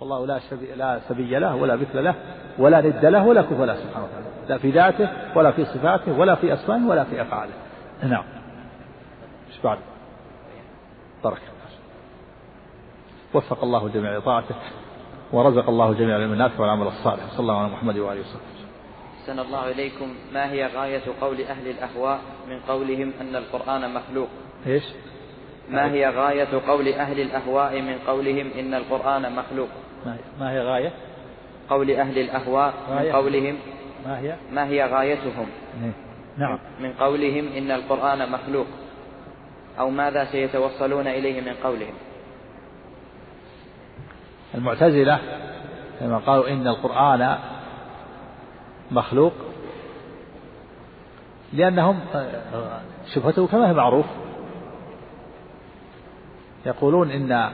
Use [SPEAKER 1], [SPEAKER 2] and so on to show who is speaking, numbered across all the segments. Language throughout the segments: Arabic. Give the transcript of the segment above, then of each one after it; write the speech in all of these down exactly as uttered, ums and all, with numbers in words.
[SPEAKER 1] والله لا, لا سبي له ولا مثل له ولا ند له ولا كفء له سبحانه وتعالى، لا في ذاته ولا في صفاته ولا في أسمائه ولا في أفعاله. نعم. ايش بعد؟ بركة. وفق الله جميع طاعته ورزق الله جميع العلم النافع والعمل الصالح. صلى الله على محمد وآله وصحبه.
[SPEAKER 2] أحسن الله إليكم. ما هي غاية قول أهل الأهواء من قولهم أن القرآن مخلوق؟
[SPEAKER 1] إيش؟
[SPEAKER 2] ما هي غاية قول أهل الأهواء من قولهم إن القرآن مخلوق؟
[SPEAKER 1] ما هي غاية
[SPEAKER 2] قول أهل الأهواء من قولهم
[SPEAKER 1] ما هي
[SPEAKER 2] ما هي غايتهم
[SPEAKER 1] نعم
[SPEAKER 2] من قولهم إن القرآن مخلوق، أو ماذا سيتوصلون إليه من قولهم؟
[SPEAKER 1] المعتزلة لما قالوا إن القرآن مخلوق لأنهم شبهته كما هي معروف، يقولون إن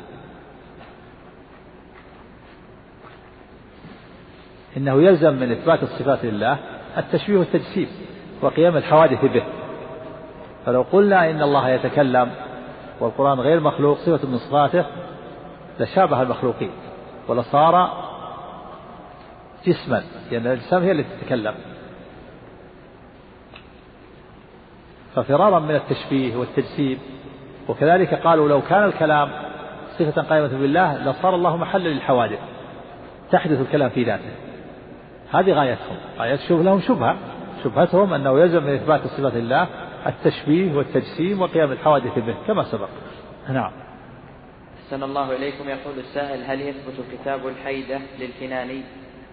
[SPEAKER 1] إنه يلزم من إثبات الصفات لله التشبيه والتجسيم وقيام الحوادث به. فلو قلنا إن الله يتكلم والقرآن غير مخلوق صفة من صفاته لشابه المخلوقين ولصار جسما، لأن الأجسام هي التي تتكلم. ففرارا من التشبيه والتجسيم. وكذلك قالوا لو كان الكلام صفة قائمة بالله لصار الله محلا للحوادث تحدث الكلام في ذاته. هذه غايتهم، غاية شوف لهم شبهة شبهتهم أنه يلزم من إثبات صفة الله التشبيه والتجسيم وقيام الحوادث به كما سبق. نعم.
[SPEAKER 2] أحسن الله إليكم. يقول السائل: هل يثبت كتاب الحيدة للكناني؟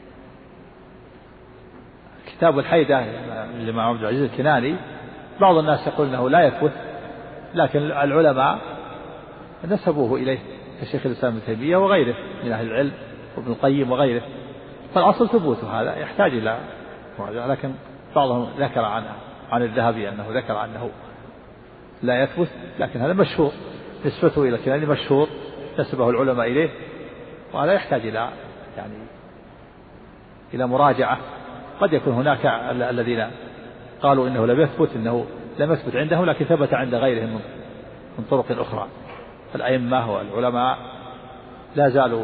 [SPEAKER 1] كتاب الحيدة لمع عبد العزيز الكناني بعض الناس يقول أنه لا يثبت، لكن العلماء نسبوه إليه كشيخ الإسلام ابن تيمية وغيره من أهل العلم وابن القيم وغيره، فالأصل ثبوته هذا يحتاج إلى مراجعة. لكن بعضهم ذكر عن عن الذهبي أنه ذكر أنه لا يثبت، لكن هذا مشهور نسبته إلى الكناني مشهور نسبه العلماء إليه، وهذا يحتاج إلى يعني إلى مراجعة. قد يكون هناك الذين قالوا إنه لم يثبت إنه لم يثبت عندهم لكن ثبت عند غيرهم من طرق أخرى. فالأئمة والعلماء لا زالوا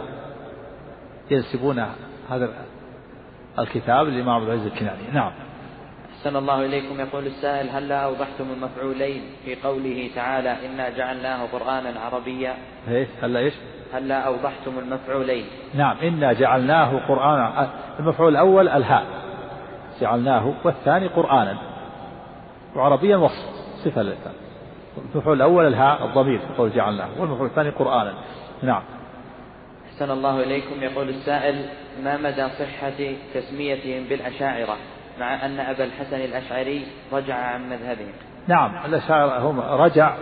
[SPEAKER 1] ينسبون هذا الكتاب للإمام عبد العزيز الكناني. نعم.
[SPEAKER 2] أحسن الله إليكم. يقول السائل: هل لا أوضحتم المفعولين في قوله تعالى إنا جعلناه قرآنا عربيا؟
[SPEAKER 1] هل لا إيش؟
[SPEAKER 2] هل لا أوضحتم المفعولين؟
[SPEAKER 1] نعم. إنا جعلناه قرآنا، المفعول الأول الهاء جعلناه، والثاني قرآنا، وعربيا وصف صفة للإنسان. المفعول الأول الهاء الضمير قول جعلناه، والمفعول الثاني قرآنا. نعم.
[SPEAKER 2] أحسن الله إليكم. يقول السائل: ما مدى صحة تسميتهم بالأشاعرة مع أن أبا الحسن الأشعري رجع عن مذهبهم؟
[SPEAKER 1] نعم، الأشاعرة هم رجع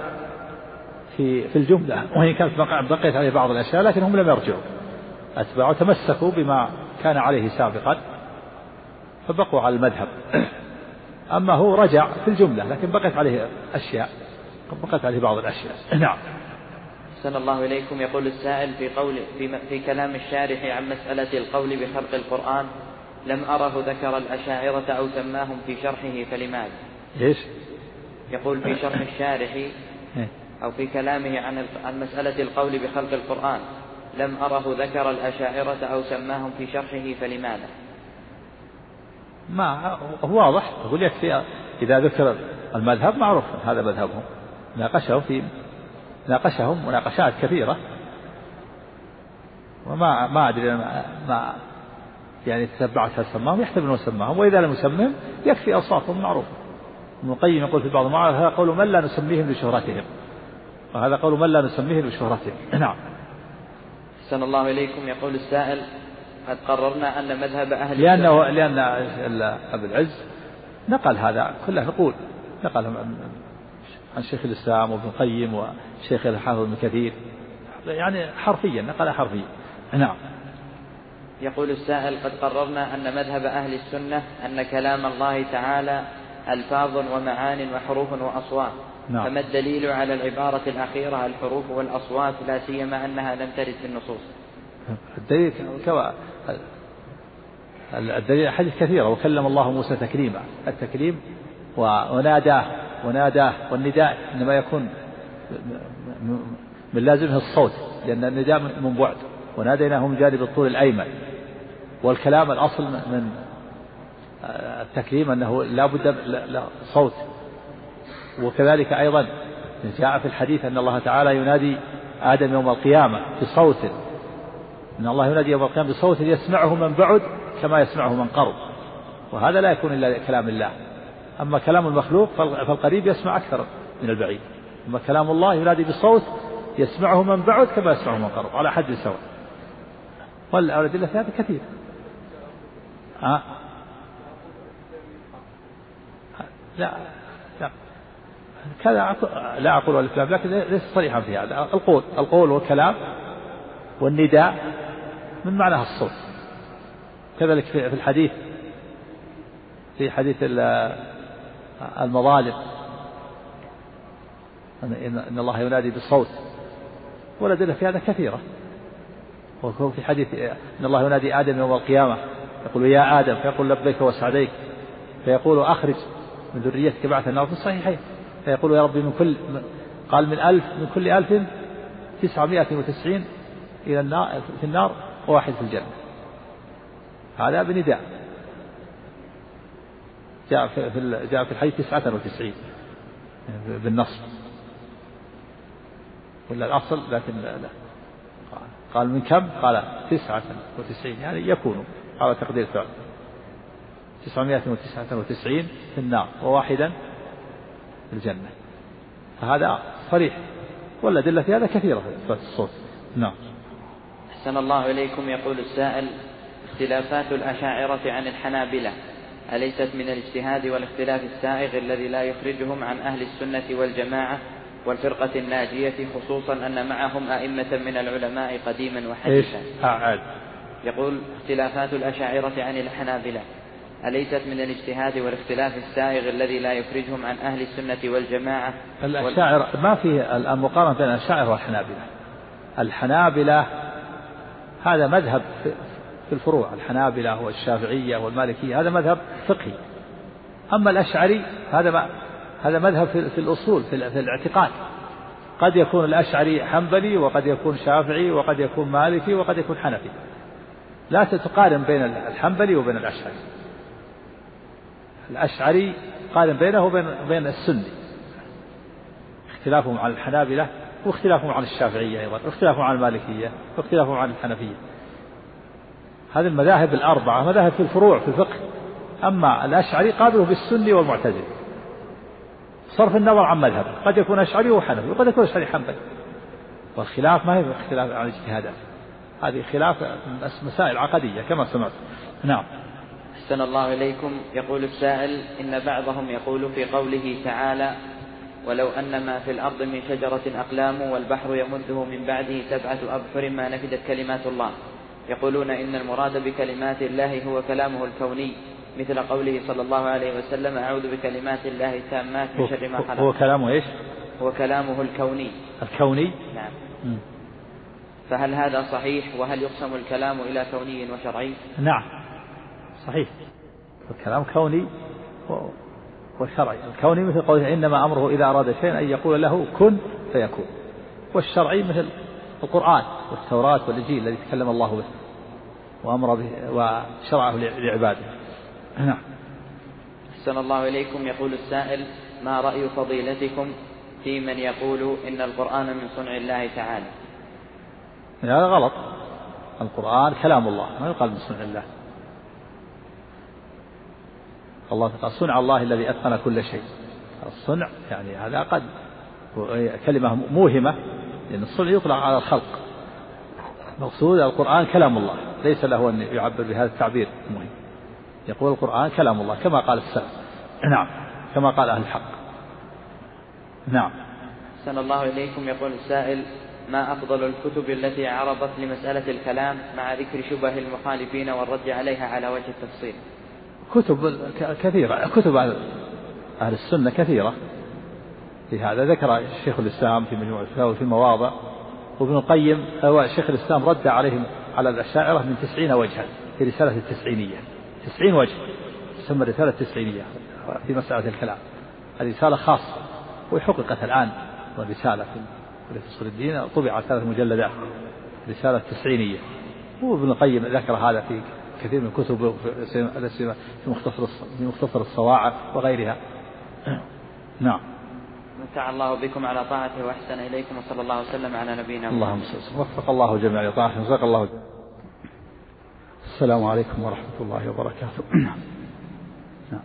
[SPEAKER 1] في في الجملة، وهي كانت بقيت عليه بعض الأشياء لكن هم لم يرجعوا، أتباعوا تمسكوا بما كان عليه سابقا فبقوا على المذهب. أما هو رجع في الجملة لكن بقيت عليه أشياء بقيت عليه بعض الأشياء. نعم.
[SPEAKER 2] أحسن الله إليكم. يقول السائل: في قول في, في كلام الشارح عن مسألة القول بخلق القرآن لم أره ذكر الأشاعرة أو سماهم في شرحه، فلماذا؟
[SPEAKER 1] إيش؟
[SPEAKER 2] يقول في شرح الشارح أو في كلامه عن عن مسألة القول بخلق القرآن لم أره ذكر الأشاعرة أو سماهم في شرحه، فلماذا؟
[SPEAKER 1] ما هو واضح، أقول يكفي إذا ذكر المذهب معروف هذا مذهبهم، ناقشهم في ناقشهم مناقشات كثيرة، وما ما أدري ما يعني تتبعت هل سماهم، يحتمل أن سماهم، وإذا لم يسمهم يكفي أوصافهم معروفة. ابن القيم يقول في بعض المعارض: هذا قول من لا نسميهم لشهرتهم، وهذا قول من لا نسميهم لشهرتهم. نعم.
[SPEAKER 2] أحسن الله إليكم. يقول السائل: قد قررنا أن مذهب أهل
[SPEAKER 1] لأنه لأن أبو العز نقل هذا كله، نقول نقل عن شيخ الإسلام وابن القيم وشيخ الحافظ ابن كثير، يعني حرفيا نقل حرفيا. نعم.
[SPEAKER 2] يقول السائل: قد قررنا أن مذهب أهل السنة أن كلام الله تعالى ألفاظ ومعان وحروف وأصوات. نعم. فما الدليل على العبارة الأخيرة الحروف والأصوات لا سيما أنها لم ترد في النصوص؟
[SPEAKER 1] الدليل كما الدليل حديث كثيرة: وكلم الله موسى تكليما، التكليم وناداه وناداه والنداء إنما يكون من لازمه الصوت، لأن النداء من بعد وناديناه من جانب الطول الأيمن. والكلام الأصل من التكريم أنه لا بد صوت. وكذلك أيضا جاء في الحديث أن الله تعالى ينادي آدم يوم القيامة بصوت، أن الله ينادي يوم القيامة بصوت يسمعه من بعد كما يسمعه من قرب، وهذا لا يكون إلا كلام الله. أما كلام المخلوق فالقريب يسمع أكثر من البعيد، أما كلام الله ينادي بصوت يسمعه من بعد كما يسمعه من قرب على حد سواء. والأدلة في هذا كثير. ها؟ لا لا كذا لا أقول الكلام، لكن ليس صريحا في هذا. القول القول والكلام والنداء من معناها الصوت. كذلك في الحديث في حديث المظالم إن الله ينادي بالصوت، والأدلة في هذا كثيرة. وهو في حديث إن الله ينادي آدم يوم القيامة يقول يا آدم، فيقول لبيك وسعديك، فيقول أخرج من ذريتك بعث النار، في الصحيحين، فيقول يا ربي من كل قال من ألف من كل ألف تسعمائة وتسعين إلى النار في النار وواحد في الجنة. هذا بنداء جاء في جاء في الحديث تسعة وتسعين بالنص ولا الأصل، لكن لا قال من كم؟ قال تسعة وتسعين، يعني يكون على تقدير فعل تسعمائة وتسعة وتسعين في النار وواحدا في الجنة. فهذا صريح، والأدلة في هذا كثيرة في الصوت. نعم.
[SPEAKER 2] أحسن الله إليكم. يقول السائل: اختلافات الأشاعرة عن الحنابلة أليست من الاجتهاد والاختلاف السائغ الذي لا يخرجهم عن أهل السنة والجماعة والفرقة الناجية، خصوصا أن معهم أئمة من العلماء قديما وحديثا؟ يقول: اختلافات الأشاعرة عن الحنابلة أليست من الاجتهاد والاختلاف السائغ الذي لا يخرجهم عن أهل السنة والجماعة؟
[SPEAKER 1] الأشاعرة ما فيه المقارنة بين الأشاعرة والحنابلة. الحنابلة هذا مذهب في الفروع، الحنابلة والشافعية والمالكية هذا مذهب فقهي. أما الأشعري هذا ما هذا مذهب في الأصول في الاعتقاد. قد يكون الأشعري حنبلي وقد يكون شافعي وقد يكون مالكي وقد يكون حنفي. لا تقارن بين الحنبلي وبين الأشعري. الأشعري قارن بينه وبين بين السني، اختلافهم عن الحنابلة واختلافهم عن الشافعية أيضا، واختلافهم عن المالكية واختلافهم عن الحنفية. هذه المذاهب الأربعة مذاهب في الفروع في الفقه. أما الأشعري قابله بالسني والمعتزلي، صرف النظر عن مذهب، قد يكون أشعري وحنفي وقد يكون أشعري حنبلي. والخلاف ما هي اختلاف عن اجتهادات، هذه خلاف مسائل عقدية كما سمعت. نعم.
[SPEAKER 2] أحسن الله إليكم. يقول السائل: إن بعضهم يقول في قوله تعالى: ولو أن ما في الأرض من شجرة أقلام والبحر يمده من بعده سبعة أبحر ما نفدت كلمات الله، يقولون إن المراد بكلمات الله هو كلامه الكوني، مثل قوله صلى الله عليه وسلم: أعوذ بكلمات الله التامات من شر ما خلق.
[SPEAKER 1] هو كلامه إيش؟
[SPEAKER 2] هو كلامه الكوني.
[SPEAKER 1] الكوني؟
[SPEAKER 2] نعم. م. فهل هذا صحيح؟ وهل يقسم الكلام إلى كوني وشرعي؟
[SPEAKER 1] نعم صحيح، الكلام كوني وشرعي. الكوني مثل قوله إنما أمره إذا أراد شيئا أن يقول له كن فيكون. والشرعي مثل القرآن والتوراة والإنجيل الذي تكلم الله به وأمر به وشرعه لعباده. نعم.
[SPEAKER 2] أحسن الله إليكم. يقول السائل: ما رأي فضيلتكم في من يقول إن القرآن من صنع الله تعالى؟
[SPEAKER 1] هذا غلط. القرآن كلام الله، ما يقال من صنع الله. الله قال صنع الله الذي أتقن كل شيء. الصنع يعني هذا قد كلمة موهمة، لأن الصنع يطلق على الخلق. مقصود القرآن كلام الله، ليس له أن يعبر بهذا التعبير المهم. يقول القرآن كلام الله كما قال السلف. نعم، كما قال أهل الحق. نعم.
[SPEAKER 2] أحسن الله إليكم. يقول السائل: ما أفضل الكتب التي عرضت لمسألة الكلام مع ذكر شبه المخالفين والرد عليها على وجه التفصيل؟
[SPEAKER 1] كتب كثيرة، كتب أهل السنة كثيرة في هذا. ذكر شيخ الإسلام في مجموع الفتاوى في مواضع، وابن القيم هو شيخ الإسلام رد عليهم على الأشاعرة من تسعين وجها في رسالة التسعينية. تسعين وجه تسمى رسالة التسعينية في مسألة الكلام. هذه رسالة خاصة وحققت الآن رسالة في أصول الدين، طبعت ثلاث مجلدات رسالة تسعينية، وابن القيم ذكر هذا في كثير من كتب في مختصر في مختصر الصواعق وغيرها. نعم.
[SPEAKER 2] متع الله بكم على طاعته وأحسن إليكم، وصلى الله وسلم على نبينا محمد.
[SPEAKER 1] اللهم صل وسلم. وفق الله جميع طاعته وفق الله. السلام عليكم ورحمة الله وبركاته. نعم.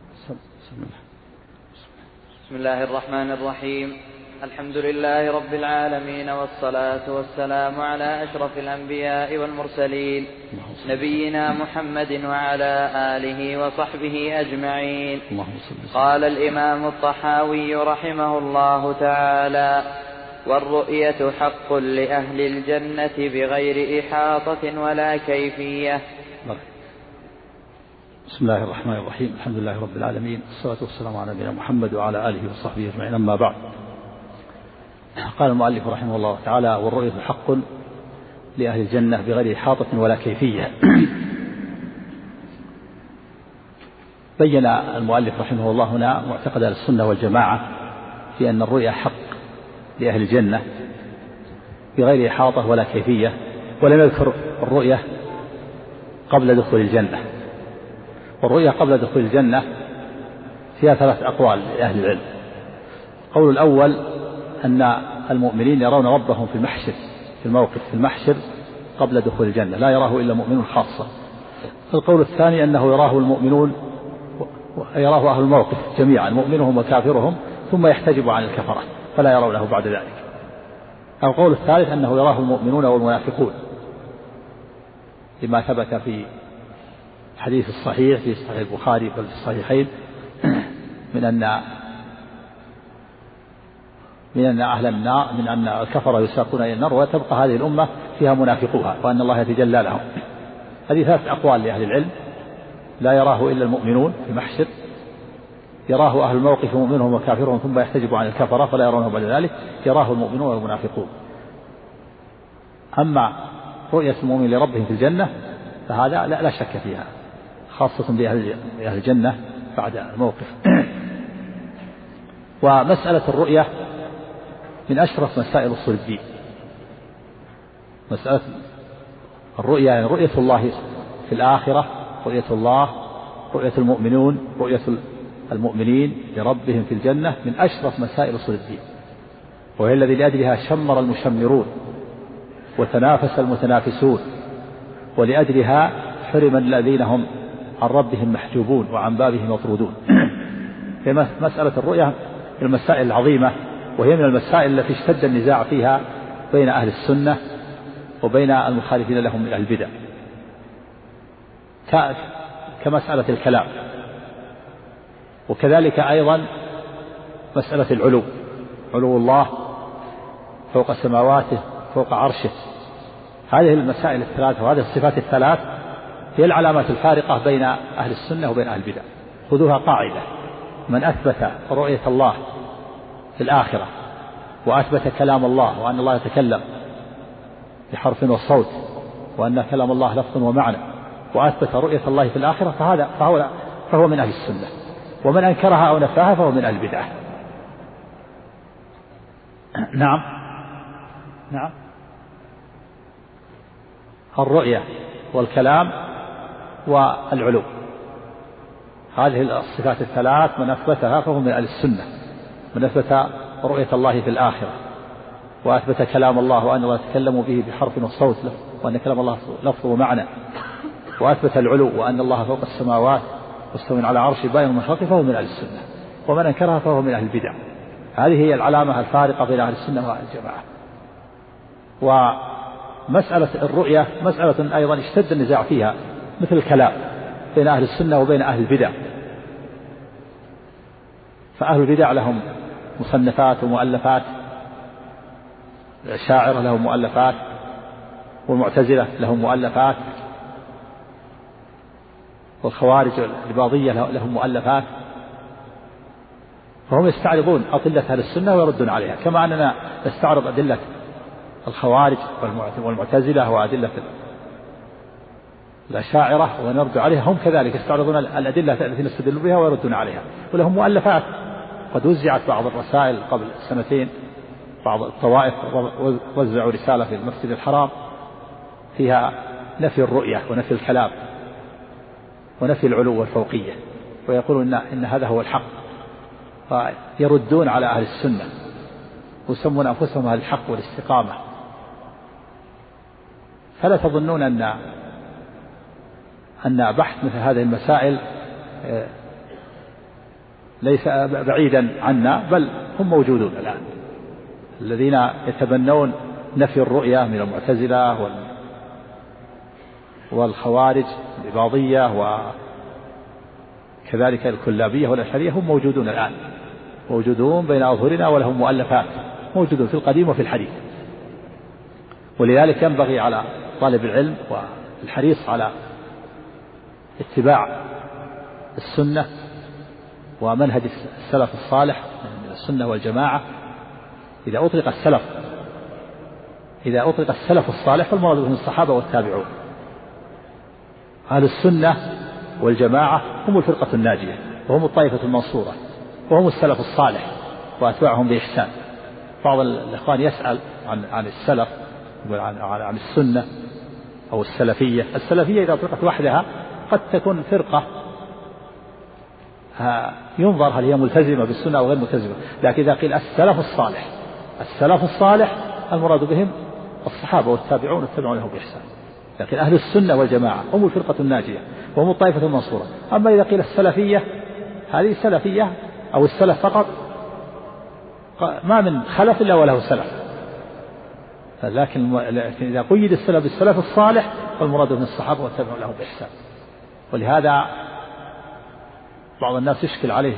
[SPEAKER 2] بسم الله الرحمن الرحيم. الحمد لله رب العالمين، والصلاة والسلام على أشرف الأنبياء والمرسلين نبينا محمد وعلى آله وصحبه أجمعين. قال الإمام الطحاوي رحمه الله تعالى: والرؤية حق لأهل الجنة بغير إحاطة ولا كيفية.
[SPEAKER 1] بسم الله الرحمن الرحيم. الحمد لله رب العالمين، والصلاة والسلام على نبينا محمد وعلى آله وصحبه أجمعين، أما بعد. قال المؤلف رحمه الله تعالى: والرؤية حق لأهل الجنة بغير إحاطة ولا كيفية. بين المؤلف رحمه الله هنا معتقد أهل السنة والجماعة في أن الرؤية حق لأهل الجنة بغير إحاطة ولا كيفية، ولم يذكر الرؤية قبل دخول الجنة. والرؤية قبل دخول الجنة فيها ثلاث أقوال لأهل العلم. القول الأول أن المؤمنين يرون ربهم في المحشر، في الموقف في المحشر قبل دخول الجنة، لا يراه إلا مؤمنون خاصة. القول الثاني أنه يراه المؤمنون، يراه أهل الموقف جميعا، مؤمنهم وكافرهم، ثم يحتجب عن الكفرة فلا يرونه بعد ذلك. القول الثالث أنه يراه المؤمنون والمنافقون، لما ثبت في الحديث الصحيح في صحيح البخاري بل في الصحيحين من أن من أن أهل النار من أن الكفر يساقون إلى النار، وتبقى هذه الأمة فيها منافقوها، وأن الله يتجلى لهم. هذه ثلاث أقوال لأهل العلم: لا يراه إلا المؤمنون في محشر، يراه أهل الموقف مؤمنهم وكافرهم ثم يحتجب عن الكفرة فلا يرونه بعد ذلك، يراه المؤمنون والمنافقون. أما رؤية المؤمن لربهم في الجنة فهذا لا, لا شك فيها، خاصة بأهل الجنة بعد الموقف. ومسألة الرؤية من أشرف مسائل أصول الدين. مسألة الرؤية يعني رؤية الله في الآخرة، رؤية الله، رؤية المؤمنون، رؤية المؤمنين لربهم في الجنة من أشرف مسائل أصول الدين، وهي الذي لأجلها شمر المشمرون وتنافس المتنافسون، ولأجلها حرم الذين هم عن ربهم محجوبون وعن بابهم مطرودون. في مسألة الرؤية من المسائل العظيمة، وهي من المسائل التي اشتد النزاع فيها بين أهل السنة وبين المخالفين لهم من البدع، كمسألة الكلام، وكذلك أيضا مسألة العلو، علو الله فوق سماواته فوق عرشه. هذه المسائل الثلاث وهذه الصفات الثلاث هي العلامات الفارقة بين أهل السنة وبين أهل البدع. خذوها قاعدة: من أثبت رؤية الله في الآخرة، وأثبت كلام الله وأن الله يتكلم بحرف وصوت، وأن كلام الله لفظ ومعنى، وأثبت رؤية الله في الآخرة، فهذا فهو, فهو من أهل السنة. ومن أنكرها أو نفاها فهو من أهل البدعة. نعم نعم الرؤية والكلام والعلو، هذه الصفات الثلاث من أثبتها فهو من أهل السنة. من أثبت رؤية الله في الآخرة، وأثبت كلام الله وأن الله يتكلم به بحرف وصوت، وأن كلام الله لفظ ومعنى، وأثبت العلو وأن الله فوق السماوات مستوٍ على عرش باين ومشرق، فهو من أهل السنة. ومن أنكرها فهو من أهل البدع. هذه هي العلامة الفارقة بين أهل السنة وأهل الجماعة. ومسألة الرؤية مسألة أيضا اشتد النزاع فيها مثل الكلام بين أهل السنة وبين أهل البدع. فأهل البدع لهم مصنفات ومؤلفات، الأشاعرة لهم مؤلفات، والمعتزلة لهم مؤلفات، والخوارج والإباضية لهم مؤلفات، فهم يستعرضون أدلة أهل السنة ويردون عليها، كما أننا نستعرض أدلة الخوارج والمعتزلة وأدلة الأشاعرة ونرد عليها، هم كذلك يستعرضون الأدلة التي نستدل بها ويردون عليها، ولهم مؤلفات قد وزعت بعض الرسائل قبل سنتين. بعض الطوائف وزعوا رسالة في المسجد الحرام فيها نفي الرؤية ونفي الكلام ونفي العلو والفوقية، ويقولون إن, إن هذا هو الحق، فيردون على أهل السنة ويسمون أنفسهم أهل الحق والاستقامة. فلا تظنون أن أن بحث مثل هذه المسائل ليس بعيدا عنا، بل هم موجودون الآن، الذين يتبنون نفي الرؤية من المعتزلة والخوارج الإباضية وكذلك الكلابية والأشعرية، هم موجودون الآن، موجودون بين أظهرنا، ولهم مؤلفات، موجودون في القديم وفي الحديث. ولذلك ينبغي على طالب العلم والحريص على اتباع السنة ومنهج السلف الصالح من السنة والجماعة. إذا أطلق السلف إذا أطلق السلف الصالح فالمراد بهم الصحابة والتابعون. أهل السنة والجماعة هم الفرقة الناجية، وهم الطائفة المنصورة، وهم السلف الصالح وأتباعهم بإحسان. بعض الإخوان يسأل عن عن السلف، عن عن السنة أو السلفية. السلفية إذا أطلقت وحدها قد تكون فرقة ينظر هل هي ملتزمة بالسنة أو غير ملتزمة، لكن إذا قيل السلف الصالح السلف الصالح المراد بهم الصحابة والتابعون والتابعون لهم بإحسان. لكن أهل السنة والجماعة هم الفرقة الناجية وهم الطائفة المنصورة. أما إذا قيل السلفية، هذه السلفية أو السلف فقط، ما من خلف إلا وله سلف. لكن إذا قيد السلف بالسلف الصالح فالمراد من الصحابة والتابعون لهم بإحسان. ولهذا بعض الناس يشكل عليه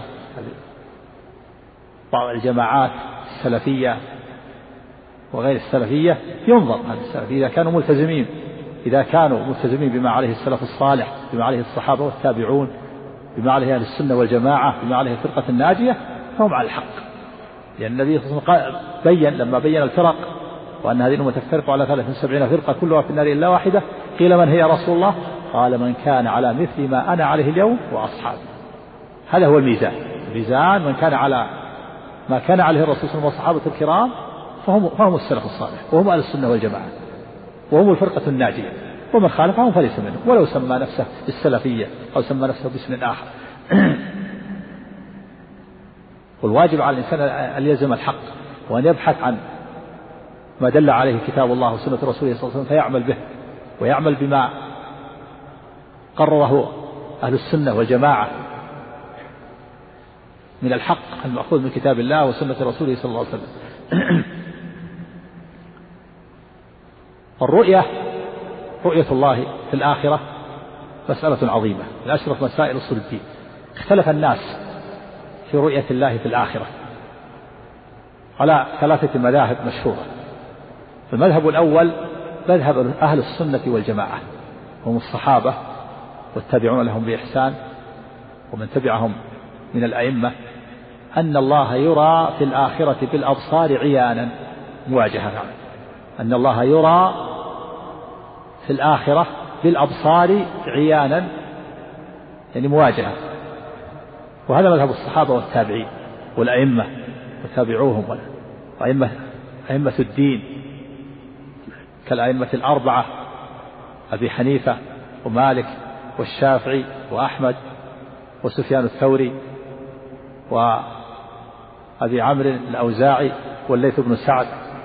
[SPEAKER 1] بعض الجماعات السلفية وغير السلفية، ينظر هل السلفية إذا كانوا ملتزمين إذا كانوا ملتزمين بما عليه السلف الصالح، بما عليه الصحابة والتابعون، بما عليه أهل السنة والجماعة، بما عليه الفرقة الناجية، فهم على الحق. لأن النبي صلى الله عليه وسلم بين لما بين الفرق وأن هذه الأمة تفترق على ثلاث وسبعين فرقة كلها في النار إلا واحدة، قيل من هي يا رسول الله؟ قال من كان على مثل ما أنا عليه اليوم وأصحابي. هذا هو الميزان. الميزان من كان على ما كان عليه الرسول صلى الله عليه وسلم والصحابة الكرام فهم, فهم السلف الصالح، وهم أهل السنة والجماعة، وهم الفرقة الناجية. ومن خالفهم فليس منهم، ولو سمى نفسه بالسلفية أو سمى نفسه باسم آخر. والواجب على الإنسان أن يلزم الحق وأن يبحث عن ما دل عليه كتاب الله وسنة رسوله صلى الله عليه وسلم فيعمل به، ويعمل بما قرره أهل السنة والجماعة من الحق المأخوذ من كتاب الله وسنة رسوله صلى الله عليه وسلم. الرؤية رؤية الله في الآخرة مسألة عظيمة من أشرف مسائل أصول الدين. اختلف الناس في رؤية الله في الآخرة على ثلاثة مذاهب مشهورة. المذهب الأول مذهب أهل السنة والجماعة، هم الصحابة والتابعون لهم بإحسان ومن تبعهم من الأئمة، أن الله يرى في الآخرة بالأبصار عيانا مواجهة. أن الله يرى في الآخرة بالأبصار عيانا يعني مواجهة. وهذا مذهب الصحابة والتابعين والأئمة وتابعوهم وأئمة أئمة الدين كالأئمة الأربعة أبي حنيفة ومالك والشافعي وأحمد وسفيان الثوري وأبي عمرو الأوزاعي والليث بن سعد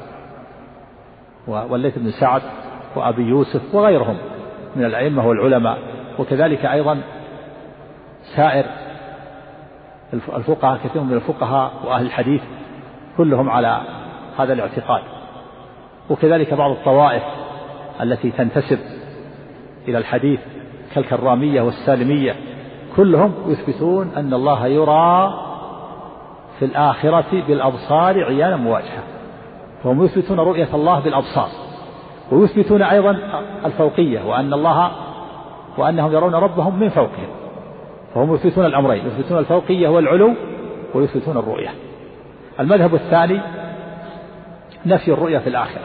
[SPEAKER 1] والليث بن سعد وأبي يوسف وغيرهم من الأئمة والعلماء، وكذلك أيضا سائر الفقهاء، كثير من الفقهاء وأهل الحديث كلهم على هذا الاعتقاد. وكذلك بعض الطوائف التي تنتسب إلى الحديث كالكرامية والسالمية، كلهم يثبتون أن الله يرى في الآخرة بالأبصار عيانا مواجهة، فهم يثبتون رؤية الله بالأبصار، ويثبتون أيضا الفوقية وأن الله وأنهم يرون ربهم من فوقهم، فهم يثبتون الأمرين، يثبتون الفوقية والعلو ويثبتون الرؤية. المذهب الثاني نفي الرؤية في الآخرة،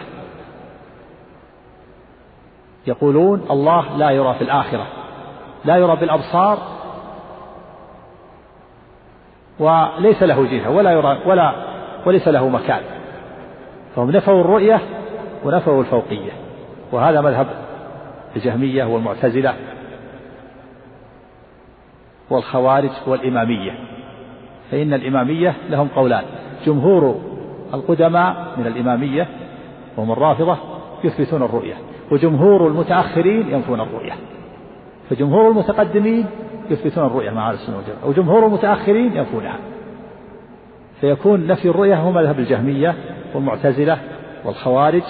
[SPEAKER 1] يقولون الله لا يرى في الآخرة، لا يرى بالأبصار وليس له جهة ولا يرى ولا وليس له مكان، فهم نفوا الرؤية ونفوا الفوقية. وهذا مذهب الجهمية والمعتزلة والخوارج والإمامية. فإن الإمامية لهم قولان: جمهور القدماء من الإمامية وهم الرافضة يثبتون الرؤية، وجمهور المتأخرين ينفون الرؤية. فجمهور المتقدمين يثبتون الرؤية مع أهل السنة والجماعة، وجمهور المتأخرين ينفونها. فيكون نفي الرؤية هو مذهب الجهمية والمعتزلة والخوارج،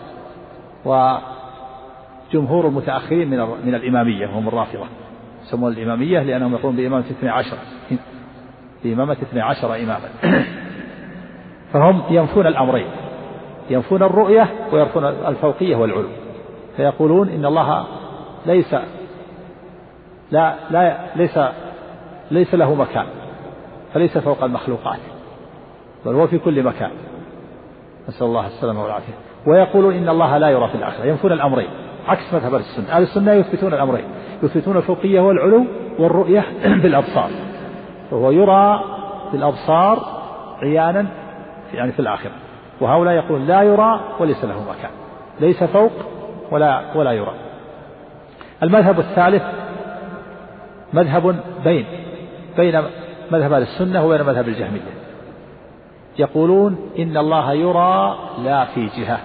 [SPEAKER 1] وجمهور المتأخرين من من الإمامية وهم الرافضة. يسمون الإمامية لأنهم يقولون بإمامة اثني عشر بإمامة اثني عشر إماما. فهم ينفون الأمرين، ينفون الرؤية وينفون الفوقية والعلو. فيقولون إن الله ليس لا لا ليس ليس له مكان، فليس فوق المخلوقات، بل هو في كل مكان، نسأل الله السلامة والعافية. ويقولون إن الله لا يرى في الآخرة، ينفون الأمرين عكس مذهب السنة. أهل السنة يثبتون الأمرين، يثبتون الفوقية والعلو والرؤية بالأبصار، فهو يرى بالأبصار عيانا يعني في الآخرة. وهؤلاء يقولون لا يرى وليس له مكان، ليس فوق ولا ولا يرى. المذهب الثالث مذهب بين بين مذهب السنة وبين مذهب الجهمية، يقولون إن الله يرى لا في جهة،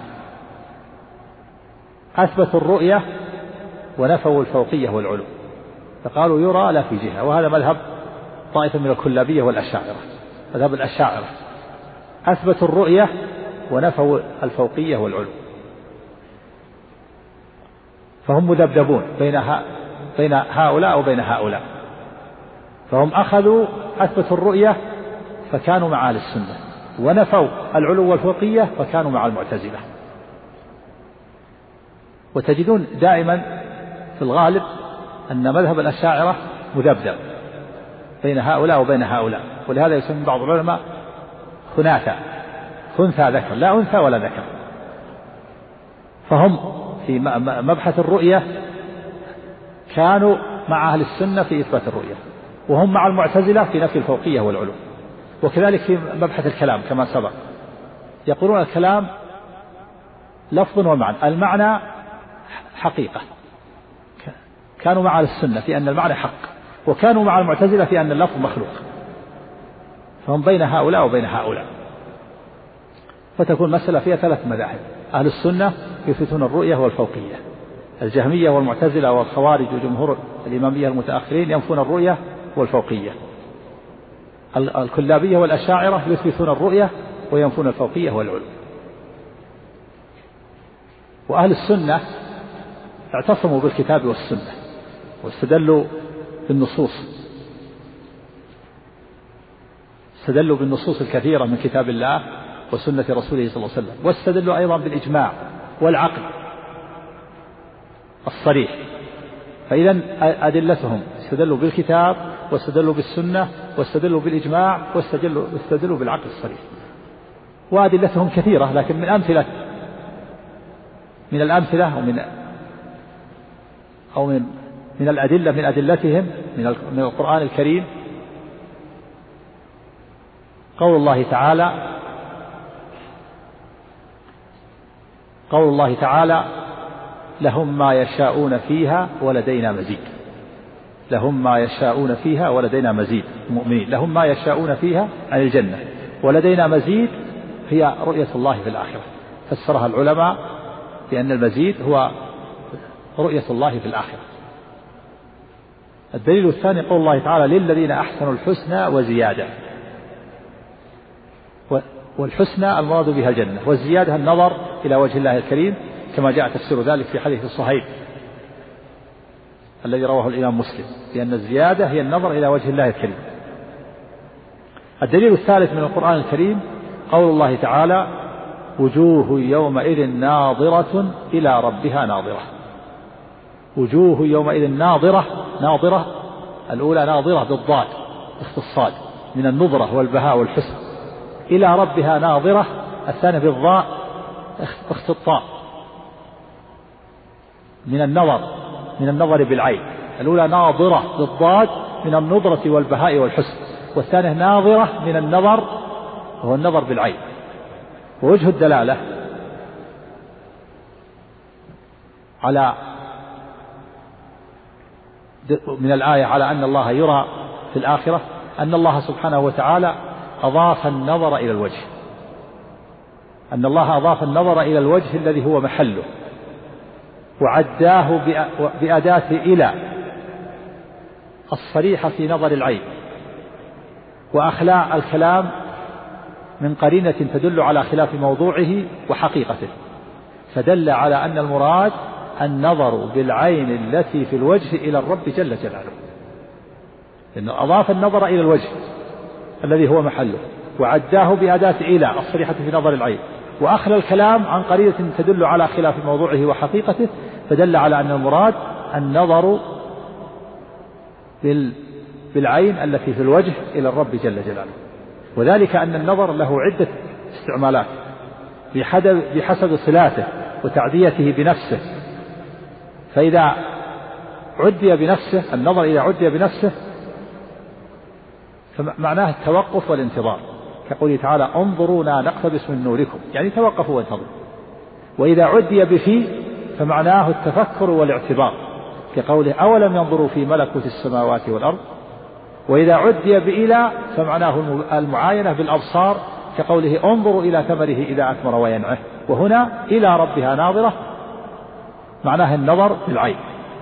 [SPEAKER 1] أثبتوا الرؤية ونفوا الفوقية والعلو، فقالوا يرى لا في جهة. وهذا مذهب طائفة من الكلابية والأشاعرة، مذهب الأشاعرة، أثبتوا الرؤية ونفوا الفوقية والعلو. فهم مذبذبون بين بين هؤلاء وبين هؤلاء. فهم أخذوا أثبتوا الرؤية فكانوا مع أهل السنة، ونفوا العلو والفوقية فكانوا مع المعتزلة. وتجدون دائما في الغالب أن مذهب الأشاعرة مذبذب بين هؤلاء وبين هؤلاء، ولهذا يسمى بعض العلماء خناثة، خنثى ذكر لا أنثى ولا ذكر. فهم في مبحث الرؤية كانوا مع أهل السنة في إثبات الرؤية، وهم مع المعتزلة في نفي الفوقية والعلو. وكذلك في مبحث الكلام كما سبق، يقولون الكلام لفظ ومعنى، المعنى حقيقة، كانوا مع أهل السنة في أن المعنى حق، وكانوا مع المعتزلة في أن اللفظ مخلوق. فهم بين هؤلاء وبين هؤلاء. فتكون مسألة فيها ثلاث مذاهب: أهل السنة يثبتون الرؤية والفوقية، الجهمية والمعتزلة والخوارج وجمهور الإمامية المتأخرين ينفون الرؤية والفوقية، الكلابية والأشاعرة يثبتون الرؤية وينفون الفوقية والعلو. وأهل السنة اعتصموا بالكتاب والسنة واستدلوا بالنصوص استدلوا بالنصوص الكثيرة من كتاب الله وسنة رسوله صلى الله عليه وسلم، واستدلوا أيضا بالإجماع والعقل الصريح. فإذا أدلتهم استدلوا بالكتاب واستدلوا بالسنة واستدلوا بالإجماع واستدلوا, واستدلوا بالعقل الصريح. وأدلتهم كثيرة، لكن من أمثلة من الأمثلة أو من أو من من الأدلة من أدلتهم من من القرآن الكريم قول الله تعالى قول الله تعالى لهم ما يشاءون فيها ولدينا مزيد. لهم ما يشاءون فيها ولدينا مزيد. المؤمنين لهم ما يشاءون فيها عن الجنة، ولدينا مزيد هي رؤية الله في الآخرة. فسرها العلماء بأن المزيد هو رؤية الله في الآخرة. الدليل الثاني قول الله تعالى للذين أحسنوا الحسنى وزيادة، والحسنى المراد بها الجنة، والزيادة النظر إلى وجه الله الكريم، كما جاء تفسير ذلك في حديث الصهيب الذي رواه الإمام مسلم، لأن الزيادة هي النظر إلى وجه الله الكريم. الدليل الثالث من القرآن الكريم قول الله تعالى وجوه يومئذ ناظرة إلى ربها ناظرة. وجوه يومئذ ناظرة، ناظرة الأولى ناظرة بالضاد اختصاد من النظرة والبهاء والحسن، إلى ربها ناظرة الثانية بالضاء اختصاء من النظر من النظر بالعين. الأولى ناظرة بالضاد من النظرة والبهاء والحسن، والثانية ناظرة من النظر وهو النظر بالعين. ووجه الدلالة على من الآية على أن الله يرى في الآخرة أن الله سبحانه وتعالى أضاف النظر إلى الوجه، أن الله أضاف النظر إلى الوجه الذي هو محله، وعداه بأداة إلى الصريحة في نظر العين، وأخلاء الكلام من قرينة تدل على خلاف موضوعه وحقيقته، فدل على أن المراد النظر بالعين التي في الوجه إلى الرب جل جلاله، لأنه أضاف النظر إلى الوجه الذي هو محله، وعداه بأداة إلى الصريحة في نظر العين، وأخلى الكلام عن قرينة تدل على خلاف موضوعه وحقيقته، فدل على أن المراد النظر بالعين التي في الوجه إلى الرب جل جلاله. وذلك أن النظر له عدة استعمالات بحسب صلاته وتعديته بنفسه، فإذا عدي بنفسه النظر إذا عدي بنفسه فمعناه التوقف والانتظار، كقوله تعالى انظرونا نقتبس من نوركم، يعني توقفوا وانتظروا. وإذا عدي بفي فمعناه التفكر والاعتبار، كقوله أولم ينظروا في ملكوت السماوات والأرض. وإذا عدي بإلى فمعناه المعاينة بالأبصار، كقوله انظروا إلى ثمره إذا أثمر وينعه. وهنا إلى ربها ناظرة معناه النظر بالعين.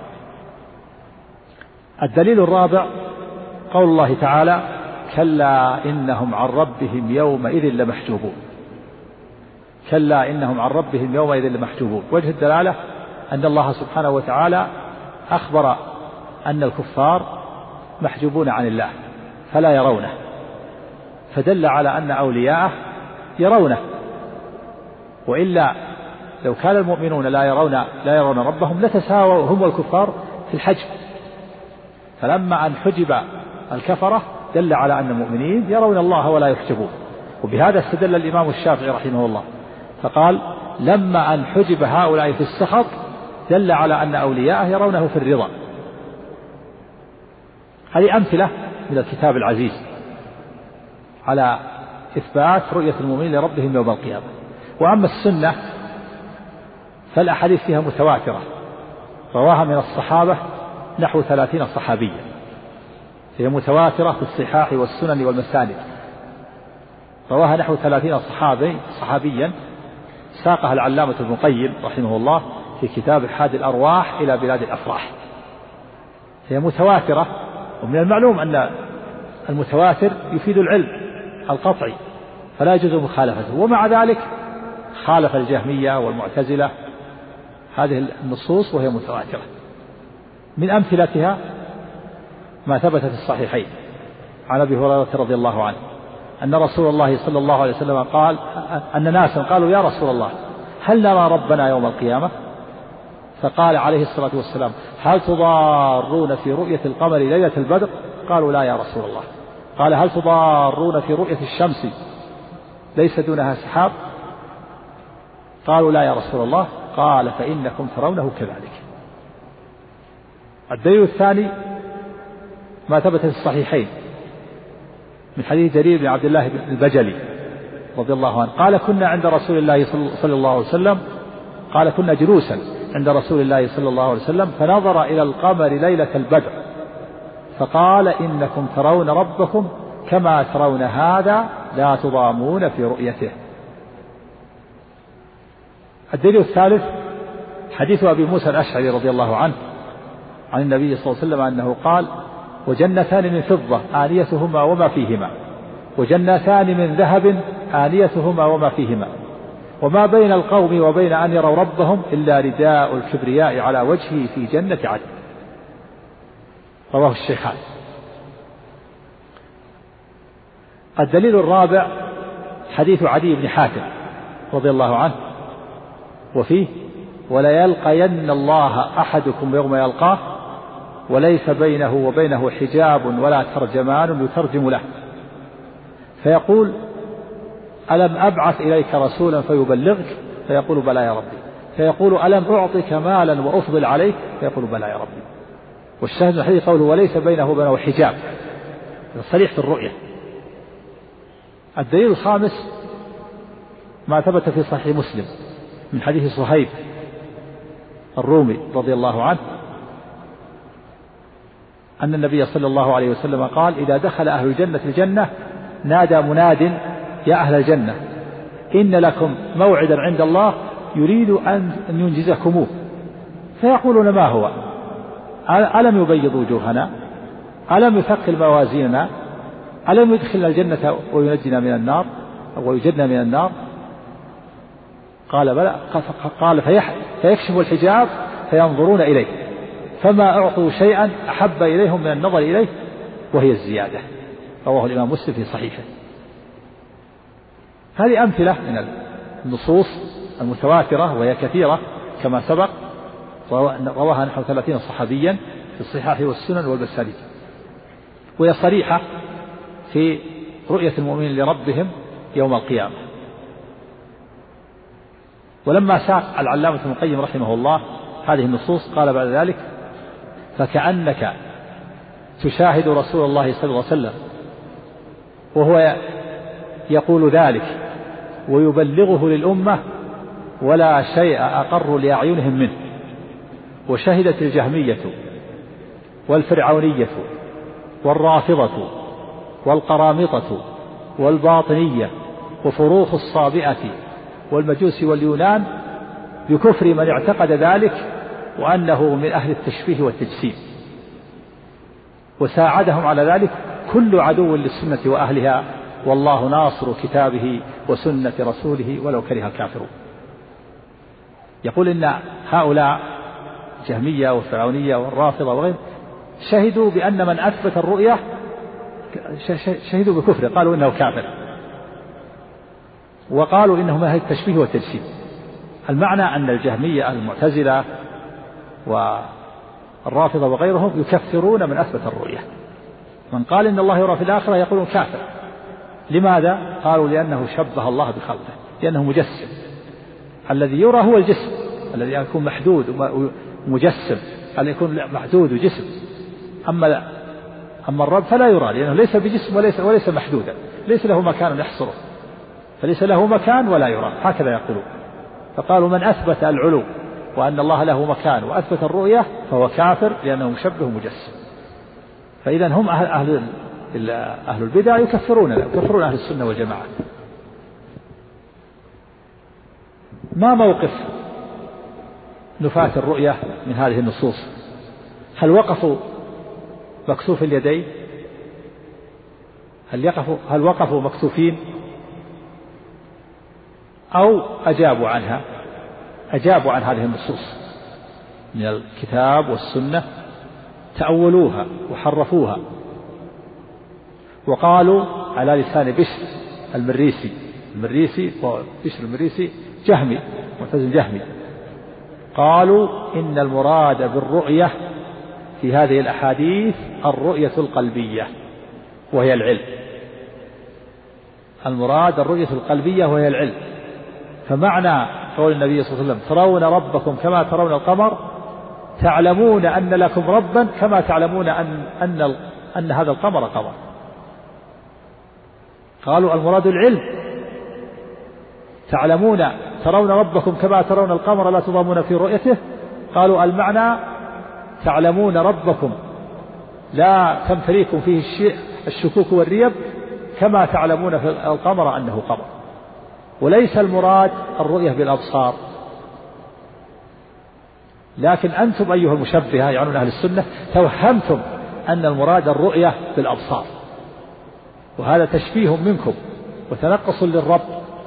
[SPEAKER 1] الدليل الرابع قول الله تعالى كلا إنهم عن ربهم يومئذ لمحجوبون. كلا إنهم عن ربهم يومئذ لمحجوبون. وجه الدلالة أن الله سبحانه وتعالى أخبر أن الكفار محجوبون عن الله فلا يرونه، فدل على أن أولياءه يرونه، وإلا لو كان المؤمنون لا يرون لا يرون ربهم لتساووا هم والكفار في الحجب. فلما أن حجب الكفرة دل على أن المؤمنين يرون الله ولا يحجبون. وبهذا استدل الإمام الشافعي رحمه الله فقال لما أن حجب هؤلاء في السخط دل على أن أولياءه يرونه في الرضا. هذه أمثلة من الكتاب العزيز على إثبات رؤية المؤمنين لربهم يوم القيامة. وأما السنة فالأحاديث فيها متواترة، رواها من الصحابة نحو ثلاثين صحابيا، هي متواترة في الصحاح والسنن والمساند، رواها نحو ثلاثين صحابي صحابيا ساقها العلامة ابن القيم رحمه الله في كتاب حاد الأرواح إلى بلاد الأفراح. هي متواترة، ومن المعلوم أن المتواتر يفيد العلم القطعي فلا يجوز مخالفته، ومع ذلك خالف الجهمية والمعتزلة هذه النصوص وهي متواترة. من أمثلتها ما ثبت في الصحيحين عن أبي هريرة رضي الله عنه أن رسول الله صلى الله عليه وسلم قال أن ناسا قالوا يا رسول الله هل نرى ربنا يوم القيامة؟ فقال عليه الصلاة والسلام هل تضارون في رؤية القمر ليلة البدر؟ قالوا لا يا رسول الله. قال هل تضارون في رؤية الشمس ليس دونها سحاب؟ قالوا لا يا رسول الله. قال فإنكم ترونه كذلك. الدليل الثاني ما ثبت في الصحيحين من حديث جرير بن عبد الله البجلي رضي الله عنه قال كنا عند رسول الله صلى الله عليه وسلم قال كنا جلوسا عند رسول الله صلى الله عليه وسلم فنظر إلى القمر ليلة البدر فقال إنكم ترون ربكم كما ترون هذا لا تضامون في رؤيته. الدليل الثالث حديث أبي موسى الأشعري رضي الله عنه عن النبي صلى الله عليه وسلم أنه قال وجنتان من فضة آنيتهما وما فيهما وجنتان من ذهب آنيتهما وما فيهما وما بين القوم وبين أن يروا ربهم إلا رداء الكبرياء على وجهه في جنة عدن. رواه الشيخان. الدليل الرابع حديث عدي بن حاتم رضي الله عنه وفيه ولا يلقين الله أحدكم يوم يلقاه وليس بينه وبينه حجاب ولا ترجمان يترجم له فيقول ألم أبعث إليك رسولا فيبلغك؟ فيقول بلى يا ربي. فيقول ألم أعطك مالا وأفضل عليك؟ فيقول بلى يا ربي. والشاهد الحديث قوله وليس بينه وبينه حجاب، صريح في الرؤية. الدليل الخامس ما ثبت في صحيح مسلم من حديث صهيب الرومي رضي الله عنه أن النبي صلى الله عليه وسلم قال: إذا دخل أهل الجنة الجنة نادى مناد: يا أهل الجنة إن لكم موعدا عند الله يريد أن ينجزكموه. فيقولون: ما هو؟ ألم يبيض وجوهنا؟ ألم يثقل موازيننا؟ ألم يدخلنا الجنة وينجنا من النار ويجدنا من النار؟ قال: بلى. قال: فيكشف الحجاب فينظرون إليه فما أعطوا شيئا أحب إليهم من النظر إليه وهي الزيادة. رواه الإمام مسلم في صحيحه. هذه أمثلة من النصوص المتواترة وهي كثيرة كما سبق، رواها نحو ثلاثين صحابيا في الصحاح والسنن والمسانيد، وهي صريحة في رؤية المؤمنين لربهم يوم القيامة. ولما ساق العلامة ابن القيم رحمه الله هذه النصوص قال بعد ذلك: فكأنك تشاهد رسول الله صلى الله عليه وسلم وهو يقول ذلك ويبلغه للأمة ولا شيء أقر لأعينهم منه. وشهدت الجهمية والفرعونية والرافضة والقرامطة والباطنية وفروخ الصابئة والمجوس واليونان بكفر من اعتقد ذلك وأنه من أهل التشبيه والتجسيم، وساعدهم على ذلك كل عدو للسنة وأهلها، والله ناصر كتابه وسنة رسوله ولو كره الكافرون. يقول إن هؤلاء الجهمية والفرعونية والرافضة وغيرهم شهدوا بأن من أثبت الرؤية شهدوا بكفره، قالوا إنه كافر، وقالوا إنهم أهل التشبيه والتجسيم. المعنى أن الجهمية المعتزلة والرافضة وغيرهم يكفرون من أثبت الرؤية. من قال إن الله يرى في الآخرة يقولون كافر. لماذا؟ قالوا لأنه شبه الله بخلقه، لأنه مجسم. الذي يرى هو الجسم الذي يكون محدود ومجسم، الذي يكون محدود وجسم. أما أما الرب فلا يرى لأنه ليس بجسم وليس وليس محدودا، ليس له مكان يحصره، فليس له مكان ولا يرى، هكذا يقولون. فقالوا من أثبت العلو وأن الله له مكان وأثبت الرؤية فهو كافر لأنه مشبه مجسم. فإذا هم أهل, أهل, أهل البدع يكفرون يكفرون أهل السنة والجماعة. ما موقف نفاة الرؤية من هذه النصوص؟ هل وقفوا مكسوف اليدين؟ هل يقفوا هل وقفوا مكسوفين أو أجابوا عنها؟ أجابوا عن هذه النصوص من الكتاب والسنة، تأولوها وحرفوها وقالوا على لسان بشر المريسي المريسي بشر المريسي جهمي معتزل جهمي، قالوا إن المراد بالرؤية في هذه الأحاديث الرؤية القلبية وهي العلم. المراد الرؤية القلبية وهي العلم. فمعنى قول النبي صلى الله عليه وسلم ترون ربكم كما ترون القمر تعلمون أن لكم ربا كما تعلمون أن, أن, أن هذا القمر قمر. قالوا المراد العلم، تعلمون ترون ربكم كما ترون القمر لا تضامون في رؤيته. قالوا المعنى تعلمون ربكم لا تمتليكم فيه الشكوك والريب كما تعلمون في القمر أنه قمر. وليس المراد الرؤية بالأبصار، لكن أنتم أيها المشبهة يعنون أهل السنة توهمتم أن المراد الرؤية بالأبصار، وهذا تشبيه منكم وتنقص للرب.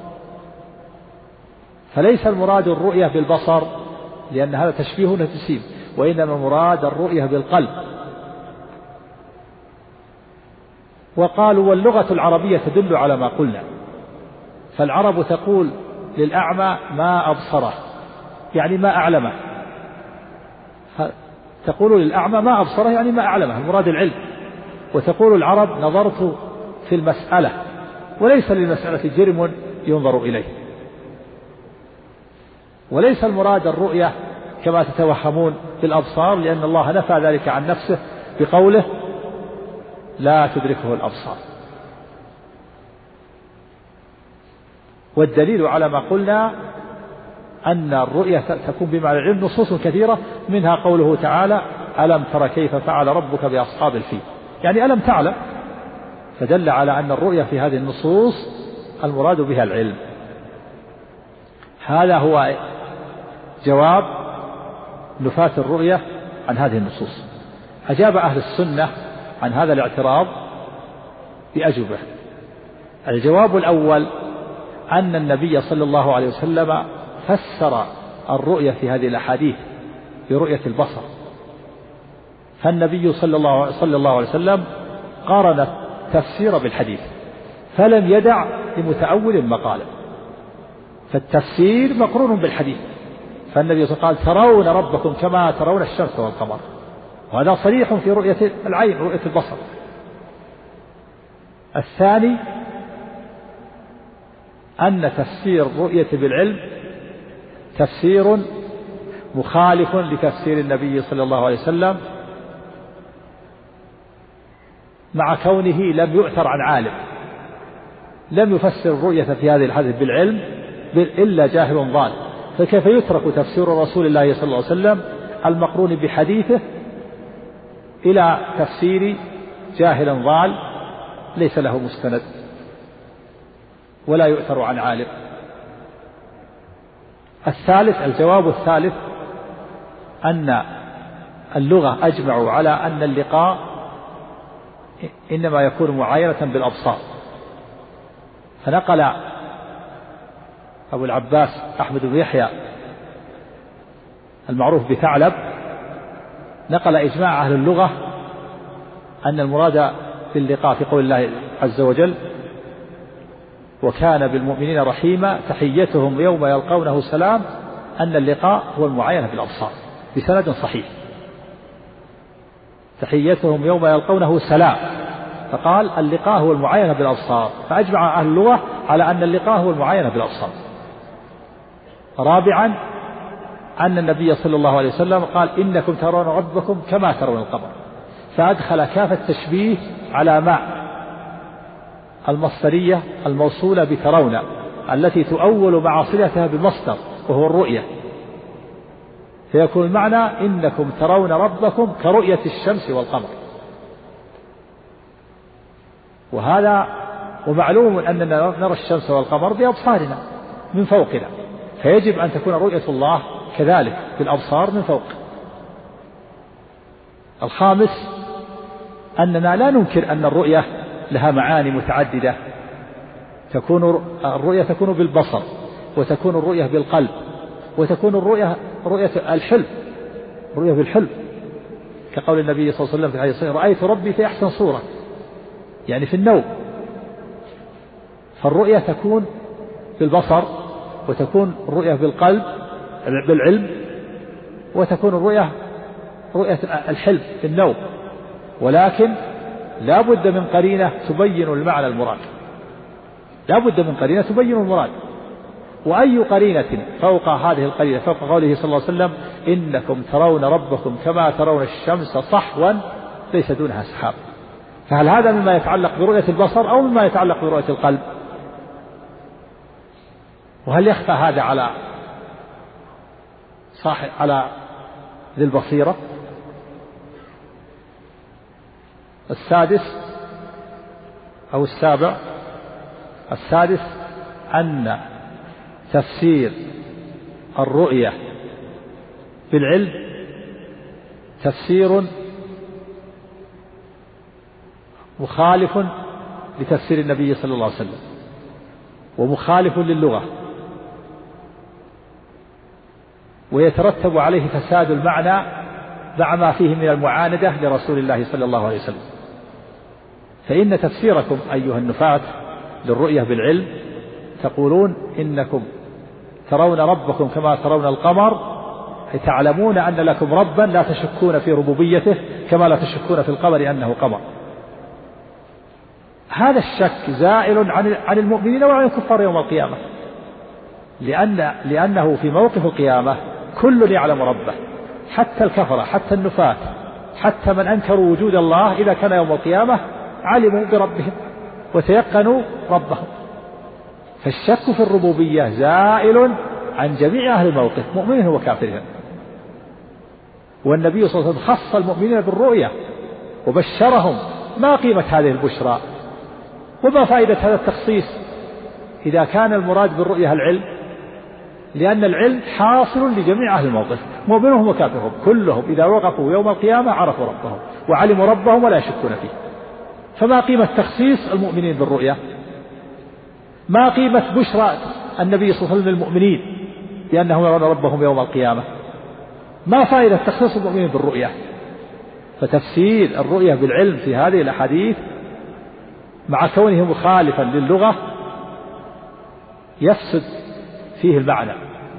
[SPEAKER 1] فليس المراد الرؤية بالبصر لأن هذا تشبيه وتجسيم، وإنما المراد الرؤية بالقلب. وقالوا واللغة العربية تدل على ما قلنا، فالعرب تقول للأعمى ما أبصره يعني ما أعلمه، تقول للأعمى ما أبصره يعني ما أعلمه، المراد العلم. وتقول العرب نظرت في المسألة، وليس للمسألة جرم ينظر إليه. وليس المراد الرؤية كما تتوهمون بالأبصار، لأن الله نفى ذلك عن نفسه بقوله لا تدركه الأبصار. والدليل على ما قلنا أن الرؤية تكون بمعنى العلم نصوص كثيرة، منها قوله تعالى ألم تر كيف فعل ربك بأصحاب الفيل، يعني ألم تعلم، فدل على أن الرؤية في هذه النصوص المراد بها العلم. هذا هو جواب نفاة الرؤية عن هذه النصوص. أجاب أهل السنة عن هذا الاعتراض بأجوبة. الجواب الأول أن النبي صلى الله عليه وسلم فسر الرؤية في هذه الأحاديث برؤية البصر، فالنبي صلى الله, صلى الله عليه وسلم قارن التفسير بالحديث فلم يدع لمتأول مقالا، فالتفسير مقرون بالحديث، فالنبي صلى الله عليه وسلم قال ترون ربكم كما ترون الشمس والقمر، وهذا صريح في رؤية العين رؤية البصر. الثاني أن تفسير الرؤية بالعلم تفسير مخالف لتفسير النبي صلى الله عليه وسلم، مع كونه لم يؤثر عن عالم، لم يفسر الرؤية في هذه الحديث بالعلم إلا جاهل ضال، فكيف يترك تفسير رسول الله صلى الله عليه وسلم المقرون بحديثه إلى تفسير جاهل ضال ليس له مستند ولا يؤثر عن عالم. الثالث الجواب الثالث أن اللغة أجمعوا على أن اللقاء إنما يكون معاينة بالأبصار، فنقل أبو العباس أحمد بن يحيى المعروف بثعلب نقل إجماع أهل اللغة أن المراد باللقاء في قول الله عز وجل وكان بالمؤمنين رحيما تحيتهم يوم يلقونه سلام، أن اللقاء هو المعاينة بالأبصار بسند صحيح، تحيتهم يوم يلقونه سلام، فقال اللقاء هو المعاينة بالأبصار، فأجمع أهل اللغة على أن اللقاء هو المعاينة بالأبصار. رابعا أن النبي صلى الله عليه وسلم قال إنكم ترون ربكم كما ترون القمر، فأدخل كاف التشبيه على مع المصدرية الموصولة بترون التي تؤول مع صلتها بالمصدر وهو الرؤية، فيكون المعنى إنكم ترون ربكم كرؤية الشمس والقمر. وهذا ومعلوم أننا نرى الشمس والقمر بأبصارنا من فوقنا، فيجب أن تكون رؤية الله كذلك بالأبصار من فوق. الخامس أننا لا ننكر أن الرؤية لها معاني متعددة، تكون الرؤية تكون بالبصر، وتكون الرؤية بالقلب، وتكون الرؤية رؤية الحلم، رؤية بالحلم، كقول النبي صلى الله عليه وسلم في الحديث الصحيح رأيت ربي في أحسن صورة، يعني في النوم. فالرؤية تكون بالبصر، وتكون الرؤية بالقلب بالعلم، وتكون الرؤية رؤية الحلم في النوم، ولكن لا بد من قرينة تبين المعنى المراد، لا بد من قرينة تبين المراد. وأي قرينة فوق هذه القرينة، فوق قوله صلى الله عليه وسلم إنكم ترون ربكم كما ترون الشمس صحوا ليس دونها سحاب، فهل هذا مما يتعلق برؤية البصر أو مما يتعلق برؤية القلب؟ وهل يخفى هذا على صاحب على ذي البصيرة؟ السادس أو السابع السادس أن تفسير الرؤية بالعلم تفسير مخالف لتفسير النبي صلى الله عليه وسلم، ومخالف للغة، ويترتب عليه فساد المعنى مع ما فيه من المعاندة لرسول الله صلى الله عليه وسلم. فإن تفسيركم أيها النفاة للرؤية بالعلم تقولون إنكم ترون ربكم كما ترون القمر، أي تعلمون أن لكم ربا لا تشكون في ربوبيته كما لا تشكون في القمر أنه قمر. هذا الشك زائل عن المؤمنين وعن الكفار يوم القيامة، لأن لأنه في موقف القيامة كل يعلم ربه، حتى الكفرة، حتى النفاة، حتى من أنكروا وجود الله إذا كان يوم القيامة علموا بربهم وتيقنوا ربهم. فالشك في الربوبية زائل عن جميع أهل الموقف مؤمنين وكافرين. والنبي صلى الله عليه وسلم خص المؤمنين بالرؤية وبشرهم. ما قيمة هذه البشرى وما فائدة هذا التخصيص إذا كان المراد بالرؤية العلم؟ لأن العلم حاصل لجميع أهل الموقف مؤمنهم وكافرهم كلهم إذا وقفوا يوم القيامة عرفوا ربهم وعلموا ربهم ولا يشكون فيه. فما قيمة تخصيص المؤمنين بالرؤية؟ ما قيمة بشرى النبي صلى الله عليه وسلم للمؤمنين بأنهم يرون ربهم يوم القيامة؟ ما فائدة تخصيص المؤمنين بالرؤية؟ فتفسير الرؤية بالعلم في هذه الأحاديث مع كونه مخالفا للغة يفسد فيه المعنى،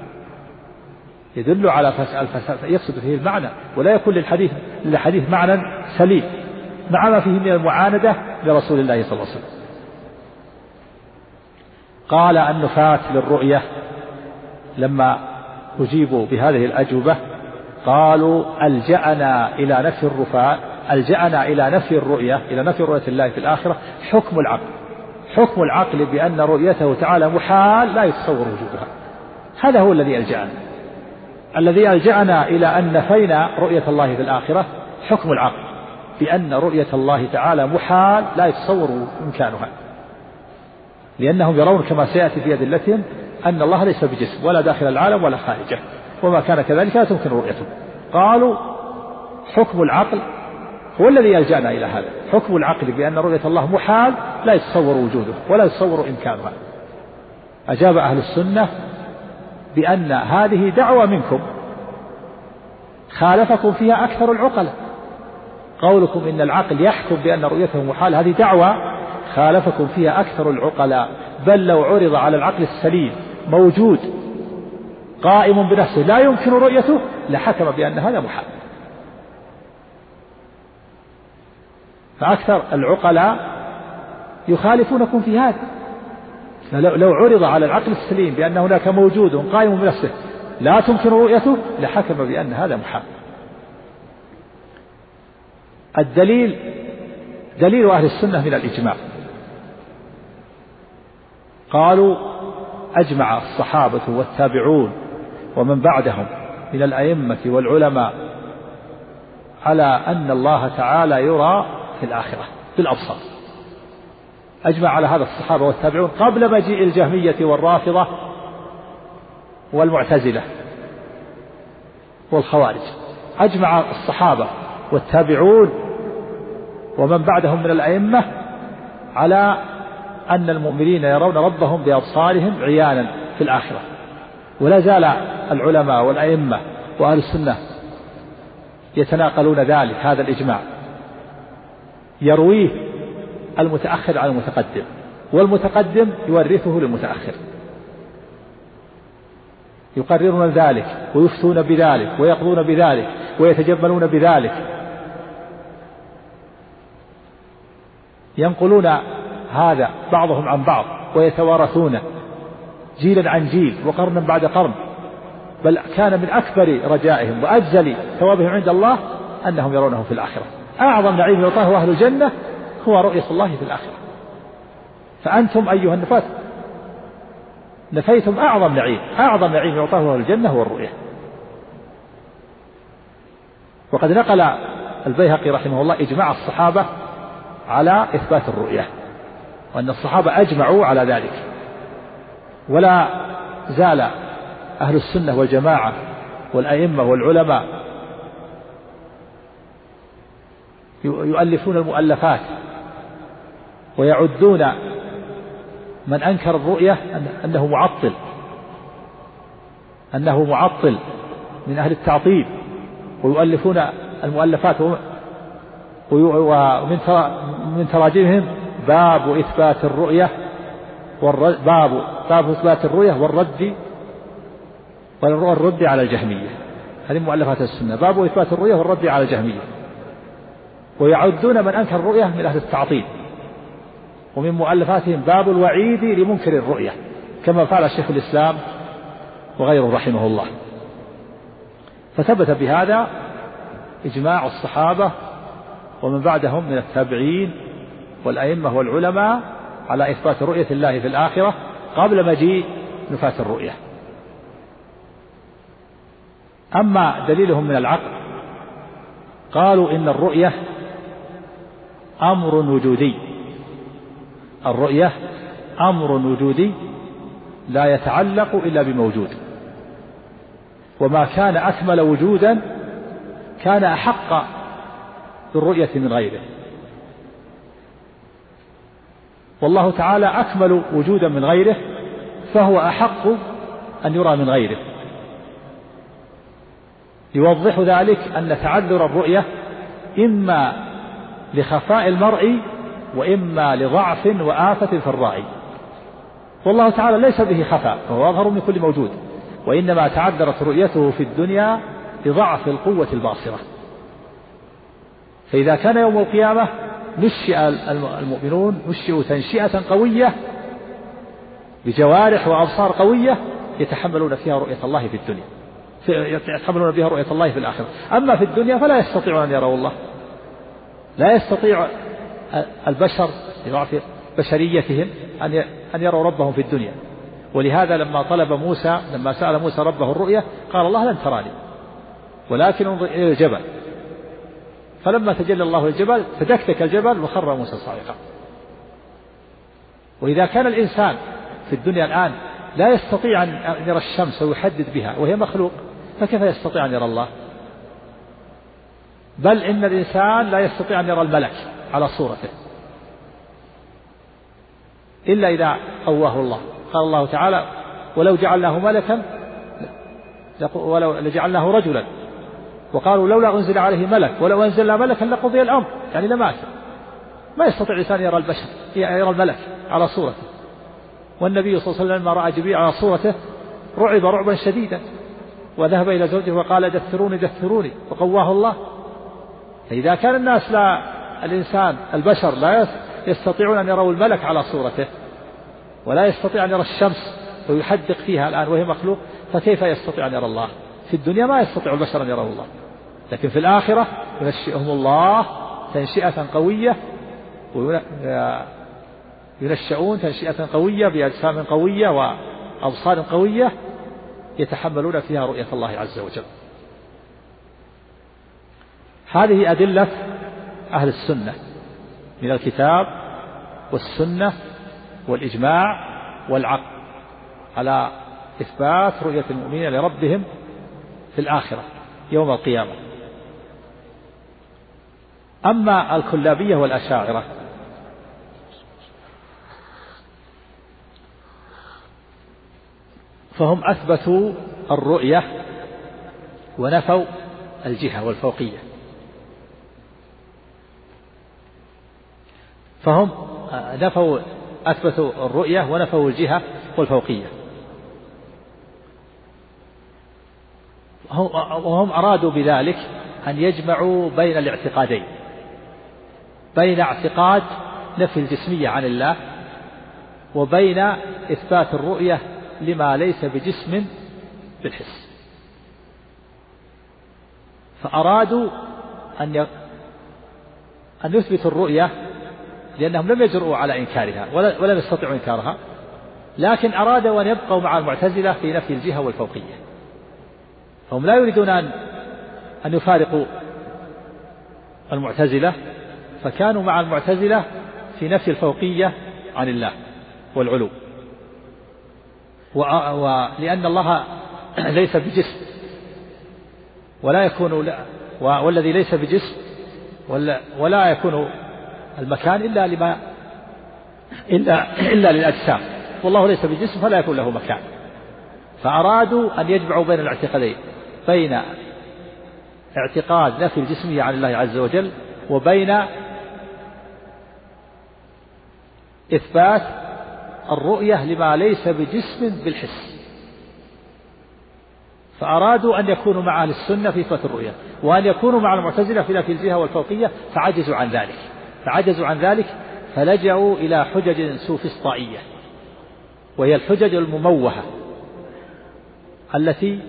[SPEAKER 1] يدل على الفساد، يفسد فيه المعنى ولا يكون للحديث للحديث معنى سليم مع ما فيه من المعاندة لرسول الله صلى الله عليه وسلم. قال النفاة للرؤية لما أجيبوا بهذه الأجوبة قالوا ألجأنا إلى نفي الرفاء ألجأنا إلى نفي الرؤية إلى نفي رؤية الله في الآخرة حكم العقل حكم العقل بأن رؤيته تعالى محال لا يتصور وجودها. هذا هو الذي ألجأنا الذي ألجأنا إلى أن نفينا رؤية الله في الآخرة حكم العقل بأن رؤية الله تعالى محال لا يتصور إمكانها، لأنهم يرون كما سيأتي في أدلتهم أن الله ليس بجسم ولا داخل العالم ولا خارجه، وما كان كذلك لا تمكن رؤيته. قالوا حكم العقل هو الذي يلجأنا إلى هذا، حكم العقل بأن رؤية الله محال لا يتصور وجوده ولا يتصور إمكانها. أجاب أهل السنة بأن هذه دعوة منكم خالفكم فيها أكثر العقلاء. قولكم إن العقل يحكم بأن رؤيته محال هذه دعوة خالفكم فيها أكثر العقلاء، بل لو عرض على العقل السليم موجود قائم بنفسه لا يمكن رؤيته لحكم بأن هذا محال. فأكثر العقلاء يخالفونكم في هذا، لو عرض على العقل السليم بأن هناك موجود قائم بنفسه لا تمكن رؤيته لحكم بأن هذا محال. الدليل دليل أهل السنة من الإجماع. قالوا أجمع الصحابة والتابعون ومن بعدهم من الأئمة والعلماء على أن الله تعالى يرى في الآخرة بالأبصار. أجمع على هذا الصحابة والتابعون قبل مجيء الجهمية والرافضة والمعتزلة والخوارج. أجمع الصحابة والتابعون ومن بعدهم من الأئمة على أن المؤمنين يرون ربهم بأبصارهم عيانا في الآخرة، ولا زال العلماء والأئمة وأهل السنة يتناقلون ذلك. هذا الإجماع يرويه المتأخر على المتقدم، والمتقدم يورثه للمتأخر، يقررون ذلك ويفتون بذلك ويقضون بذلك ويتجملون بذلك، ينقلون هذا بعضهم عن بعض ويتوارثونه جيلا عن جيل وقرنا بعد قرن. بل كان من أكبر رجائهم وأجزل ثوابهم عند الله أنهم يرونه في الآخرة. أعظم نعيم يعطاه أهل الجنة هو رؤية الله في الآخرة. فأنتم أيها النفاة نفيتم أعظم نعيم، أعظم نعيم يعطاه أهل الجنة هو الرؤية. وقد نقل البيهقي رحمه الله إجماع الصحابة على إثبات الرؤية، وأن الصحابة أجمعوا على ذلك، ولا زال أهل السنة والجماعة والأئمة والعلماء يؤلفون المؤلفات ويعدون من أنكر الرؤية أنه معطل أنه معطل من أهل التعطيل، ويؤلفون المؤلفات ومن تراجمهم باب إثبات الرؤية باب باب إثبات الرؤية والرد والرد على الجهمية. هذه مؤلفات السنة، باب إثبات الرؤية والرد على الجهمية. ويعدون من أنكر الرؤية من أهل التعطيل، ومن مؤلفاتهم باب الوعيد لمنكر الرؤية، كما فعل شيخ الإسلام وغيره رحمه الله. فثبت بهذا إجماع الصحابة ومن بعدهم من التابعين والأئمة والعلماء على إثبات رؤية الله في الآخرة قبل مجيء نفاة الرؤية. أما دليلهم من العقل قالوا إن الرؤية أمر وجودي، الرؤية أمر وجودي لا يتعلق إلا بموجود، وما كان أكمل وجودا كان أحق بالرؤية من غيره، والله تعالى أكمل وجودا من غيره فهو أحق أن يرى من غيره. يوضح ذلك أن تعذر الرؤية إما لخفاء المرء وإما لضعف وآفة في الرأي، والله تعالى ليس به خفاء فهو أظهر من كل موجود، وإنما تعذرت رؤيته في الدنيا لضعف القوة الباصرة. فإذا كان يوم القيامة نشئ المؤمنون نشئوا تنشئة قوية بجوارح وأبصار قوية يتحملون فيها رؤية الله في الدنيا، يتحملون بها رؤية الله في الآخرة. أما في الدنيا فلا يستطيعون أن يروا الله، لا يستطيع البشر لضعف بشريتهم أن يروا ربهم في الدنيا. ولهذا لما طلب موسى لما سأل موسى ربه الرؤية قال الله لن تراني ولكن انظر إلى الجبل، فلما تجلى الله الجبل فدكدك الجبل وخر موسى صاعقا. وإذا كان الإنسان في الدنيا الآن لا يستطيع أن يرى الشمس ويحدد بها وهي مخلوق، فكيف يستطيع أن يرى الله؟ بل إن الإنسان لا يستطيع أن يرى الملك على صورته إلا إذا قواه الله. قال الله تعالى ولو جعلناه ملكا ولو لجعلناه رجلا، وقالوا لولا أنزل عليه ملك ولو أنزلنا ملكا لقضي الأمر، يعني لمات. ما يستطيع الإنسان يرى البشر يرى الملك على صورته. والنبي صلى الله عليه وسلم لما رأى جبريل على صورته رعب رعبا شديدا وذهب إلى زوجه وقال دثروني دثروني وقواه الله. فإذا كان الناس لا الإنسان البشر لا يستطيعون أن يروا الملك على صورته ولا يستطيع أن يرى الشمس ويحدق فيها الآن وهي مخلوق، فكيف يستطيع أن يرى الله؟ في الدنيا ما يستطيع البشر أن يروا الله، لكن في الآخرة ينشئهم الله تنشئة قوية، ينشئون تنشئة قوية بأجسام قوية وأبصار قوية يتحملون فيها رؤية الله عز وجل. هذه أدلة أهل السنة من الكتاب والسنة والإجماع والعقل على إثبات رؤية المؤمنين لربهم في الآخرة يوم القيامة. أما الكلابية والأشاعرة فهم أثبتوا الرؤية ونفوا الجهة والفوقية، فهم نفوا أثبتوا الرؤية ونفوا الجهة والفوقية، وهم أرادوا بذلك أن يجمعوا بين الاعتقادين، بين اعتقاد نفي الجسمية عن الله وبين إثبات الرؤية لما ليس بجسم بالحس. فأرادوا أن أن يثبتوا الرؤية لأنهم لم يجرؤوا على إنكارها ولم يستطيعوا إنكارها، لكن أرادوا أن يبقوا مع المعتزلة في نفي الجهة والفوقية. فهم لا يريدون أن أن يفارقوا المعتزلة، فكانوا مع المعتزلة في نفي الفوقية عن الله والعلو، ولأن الله ليس بجسم ولا يكون لا والذي ليس بجسم ولا, ولا يكون المكان إلا لما إلا إلا للأجسام، والله ليس بجسم فلا يكون له مكان. فأرادوا أن يجمعوا بين الاعتقادين، بين اعتقاد نفي الجسمية عن الله عز وجل وبين إثبات الرؤية لما ليس بجسم بالحس. فأرادوا أن يكونوا مع أهل السنة في إثبات الرؤية وأن يكونوا مع المعتزلة في نفي الجهة والفوقية، فعجزوا عن ذلك فعجزوا عن ذلك فلجأوا إلى حجج سوفسطائية، وهي الحجج المموهة التي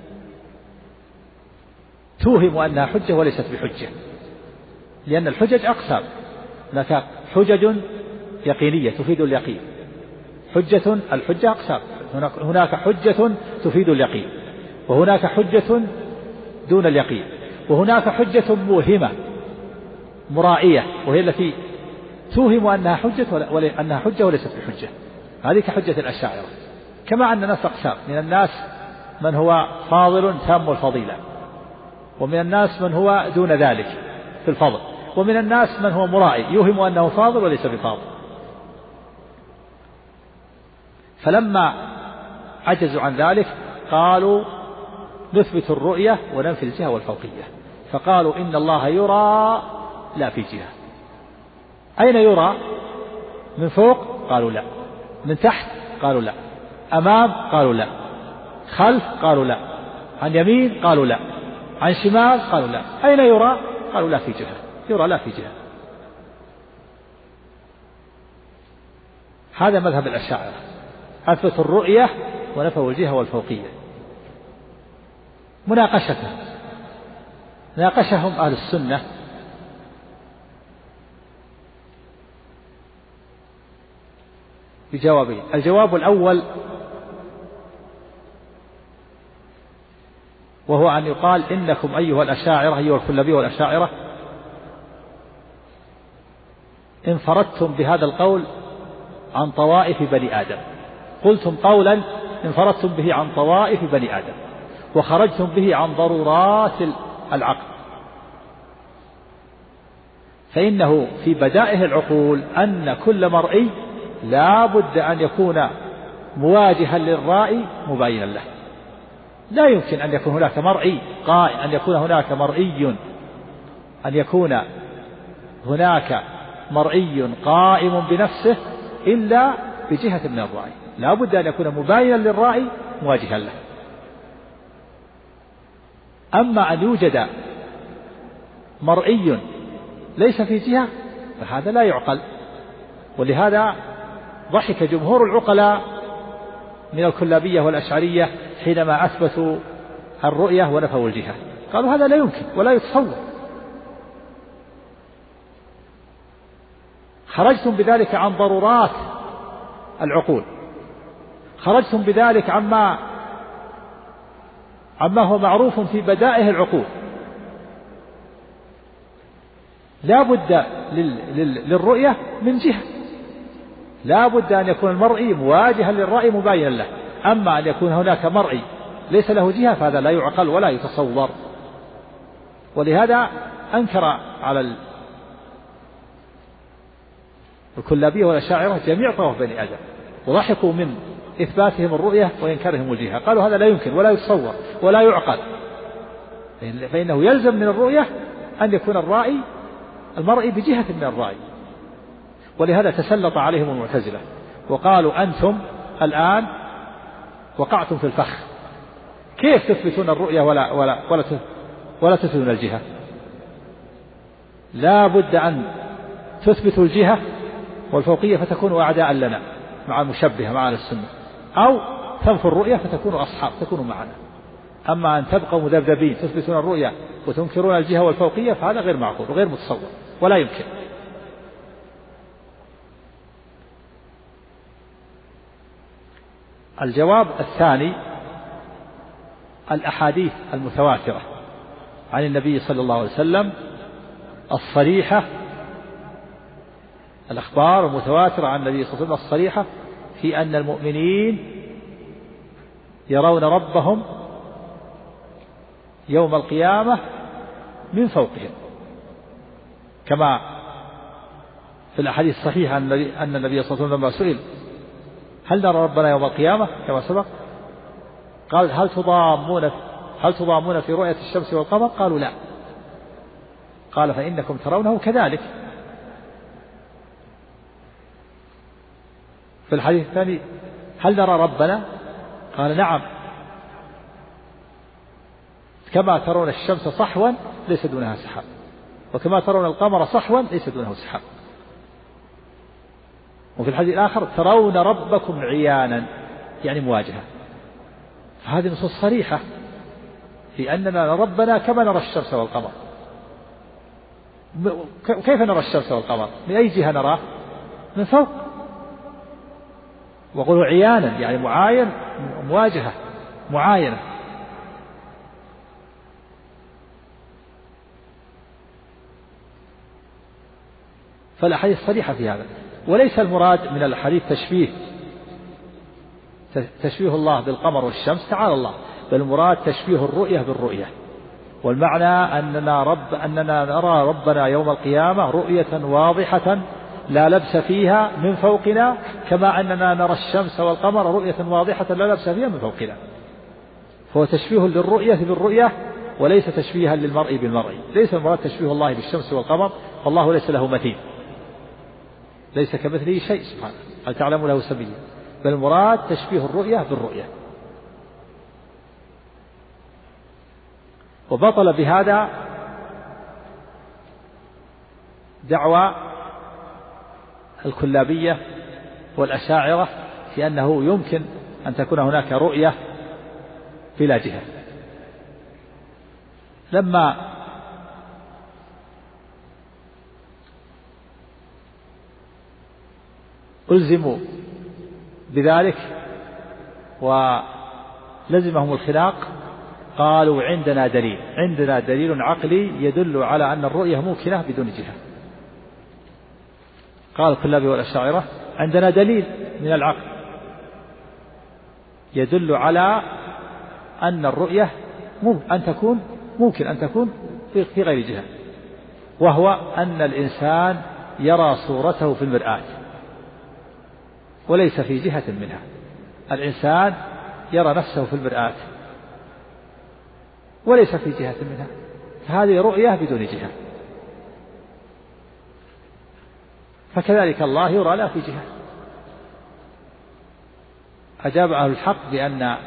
[SPEAKER 1] توهم أنها حجة وليست بحجة، لأن الحجج أقسام، هناك حجج يقينية تفيد اليقين، حجة الحجة أقسام، هناك حجة تفيد اليقين وهناك حجة دون اليقين، وهناك حجة موهمة مرائية وهي التي توهم أنها حجة ولا أنها حجة وليست بحجة، هذه كحجة الأشاعرة. كما أن الناس أقسام، من الناس من هو فاضل تام الفضيلة، ومن الناس من هو دون ذلك في الفضل، ومن الناس من هو مرائي يوهم أنه فاضل وليس بفاضل. فلما عجزوا عن ذلك قالوا نثبت الرؤية وننفي الجهة والفوقية، فقالوا إن الله يرى لا في جهة. أين يرى؟ من فوق؟ قالوا لا. من تحت؟ قالوا لا. أمام؟ قالوا لا. خلف؟ قالوا لا. عن يمين؟ قالوا لا. عن شمال؟ قالوا لا. أين يرى؟ قالوا لا في جهة، يرى لا في جهة. هذا مذهب الأشاعرة، أثبتوا الرؤية ونفوا الجهة والفوقية. مناقشة ناقشهم أهل السنة بجوابين. الجواب الأول وهو أن يقال إنكم أيها الأشاعرة أيها الكلابية والأشاعرة انفردتم بهذا القول عن طوائف بني آدم، قلتم قولا انفردتم به عن طوائف بني آدم وخرجتم به عن ضرورات العقل، فإنه في بدائه العقول أن كل مرئي لا بد أن يكون مواجها للرائي مباينا له. لا يمكن أن يكون هناك مرئي قائم، أن يكون هناك مرئي أن يكون هناك مرئي قائم بنفسه إلا بجهة من الرائي، لا بد أن يكون مباينا للرائي مواجها له. أما أن يوجد مرئي ليس في جهة فهذا لا يعقل. ولهذا ضحك جمهور العقلاء من الكلابية والأشعرية حينما أثبتوا الرؤية ونفوا الجهة، قالوا هذا لا يمكن ولا يتصور. خرجتم بذلك عن ضرورات العقول، خرجتم بذلك عما عما هو معروف في بدائه العقول. لا بد للرؤية من جهة، لا بد أن يكون المرئي مواجها للرأي مباينا له. أما أن يكون هناك مرئي ليس له جهة فهذا لا يعقل ولا يتصور. ولهذا أنكر على الكلابية والأشاعرة جميع طوائف بني آدم وضحكوا من إثباتهم الرؤية وإنكارهم الجهة، قالوا هذا لا يمكن ولا يتصور ولا يعقل، فإنه يلزم من الرؤية أن يكون الرائي المرئي بجهة من الرأي. ولهذا تسلط عليهم المعتزلة وقالوا أنتم الآن وقعتم في الفخ، كيف تثبتون الرؤية ولا ولا ولا ولا تثبتون الجهة؟ لا بد أن تثبتوا الجهة والفوقية فتكونوا أعداء لنا مع المشبهة مع السنة، أو تنفوا الرؤية فتكونوا أصحاب تكونوا معنا. أما أن تبقوا مذبذبين تثبتون الرؤية وتنكرون الجهة والفوقية فهذا غير معقول وغير متصور ولا يمكن. الجواب الثاني الأحاديث المتواترة عن النبي صلى الله عليه وسلم الصريحة، الأخبار المتواترة عن النبي صلى الله عليه وسلم الصريحة في أن المؤمنين يرون ربهم يوم القيامة من فوقهم، كما في الأحاديث الصحيحة أن النبي صلى الله عليه وسلم لما سئل هل نرى ربنا يوم القيامة كما سبق قال هل تضامون هل تضامون في رؤية الشمس والقمر؟ قالوا لا. قال فإنكم ترونه كذلك. في الحديث الثاني هل نرى ربنا؟ قال نعم، كما ترون الشمس صحوا ليس دونها سحاب، وكما ترون القمر صحوا ليس دونه سحاب. وفي الحديث الآخر ترون ربكم عيانا يعني مواجهة. فهذه نصوص صريحة في أننا نرى ربنا كما نرى الشمس والقمر. كيف نرى الشمس والقمر؟ من أي جهة نراه؟ من فوق. وقولوا عيانا يعني معاين، مواجهة معاينة. فالأحاديث صريحة في هذا. وليس المراد من الحديث تشبيه تشبيه الله بالقمر والشمس تعالى الله، بل المراد تشبيه الرؤية بالرؤية. والمعنى أننا رب أننا نرى ربنا يوم القيامة رؤية واضحة لا لبس فيها من فوقنا، كما أننا نرى الشمس والقمر رؤية واضحة لا لبس فيها من فوقنا. فهو تشبيه للرؤية بالرؤية وليس تشبيها للمرء بالمرء. ليس المراد تشبيه الله بالشمس والقمر، فالله ليس له مثيل، ليس كمثله شيء سبحانه، هل تعلم له سبيلا، بل المراد تشبيه الرؤية بالرؤية. وبطل بهذا دعوى الكلابية والأشاعرة في أنه يمكن أن تكون هناك رؤية بلا جهة. لما ألزموا بذلك ولزمهم الخلاق قالوا عندنا دليل عندنا دليل عقلي يدل على أن الرؤية ممكنة بدون جهة. قال الكلابي والأشاعرة عندنا دليل من العقل يدل على أن الرؤية ممكن أن تكون ممكن أن تكون في غير جهة، وهو أن الإنسان يرى صورته في المرآة وليس في جهة منها. الإنسان يرى نفسه في المرآة وليس في جهة منها، فهذه رؤية بدون جهة. فكذلك الله يرى لا في جهة. أجاب أهل الحق بأن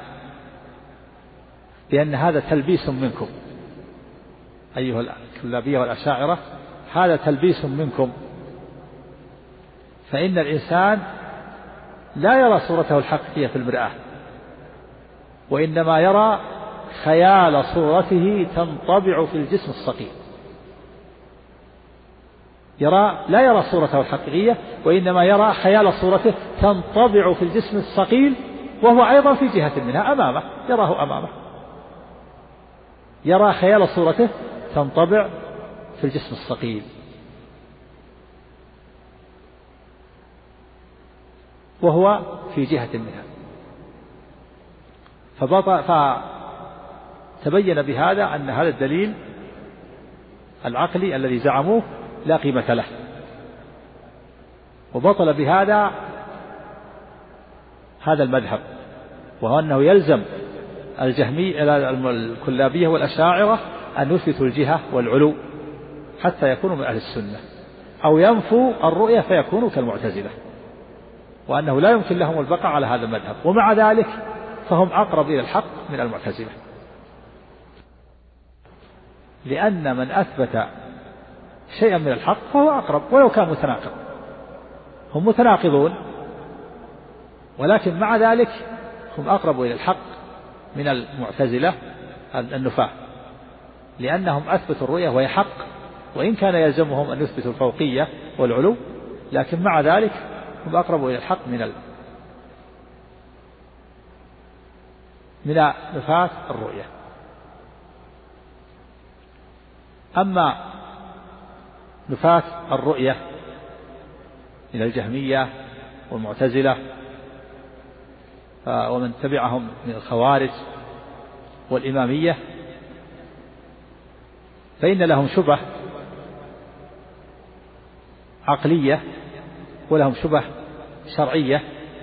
[SPEAKER 1] بأن هذا تلبيس منكم أيها الكلابية والأشاعرة، هذا تلبيس منكم، فإن الإنسان لا يرى صورته الحقيقية في المرآة، وإنما يرى خيال صورته تنطبع في الجسم الصقيل. يرى لا يرى صورته الحقيقية، وإنما يرى خيال صورته تنطبع في الجسم الصقيل، وهو أيضا في جهة منها أمامه، يراه أمامه، يرى خيال صورته تنطبع في الجسم الصقيل، وهو في جهة منها. فتبين بهذا أن هذا الدليل العقلي الذي زعموه لا قيمة له. وبطل بهذا هذا المذهب، وهو أنه يلزم الجهمي الكلابية والأشاعرة أن يثبتوا الجهة والعلو حتى يكونوا من أهل السنة، أو ينفوا الرؤية فيكونوا كالمعتزلة، وأنه لا يمكن لهم البقاء على هذا المذهب. ومع ذلك فهم أقرب إلى الحق من المعتزلة، لأن من أثبت شيئا من الحق فهو أقرب ولو كان متناقض. هم متناقضون، ولكن مع ذلك هم أقرب إلى الحق من المعتزلة النفاة، لأنهم أثبتوا الرؤية وهي حق، وإن كان يلزمهم أن يثبتوا الفوقية والعلو، لكن مع ذلك هم أقرب إلى الحق من ال... من نفاة الرؤية. أما نفاة الرؤية من الجهمية والمعتزلة ومن تبعهم من الخوارج والإمامية، فإن لهم شبه عقلية ولهم شبه شرعية.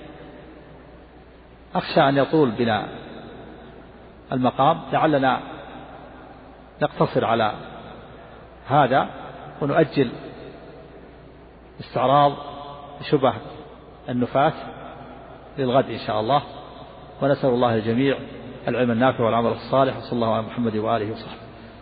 [SPEAKER 1] أخشى أن يطول بنا المقام، لعلنا نقتصر على هذا ونؤجل استعراض شبه النفاة للغد إن شاء الله. ونسأل الله الجميع العلم النافع والعمل الصالح، وصلى الله على محمد وآله وصحبه.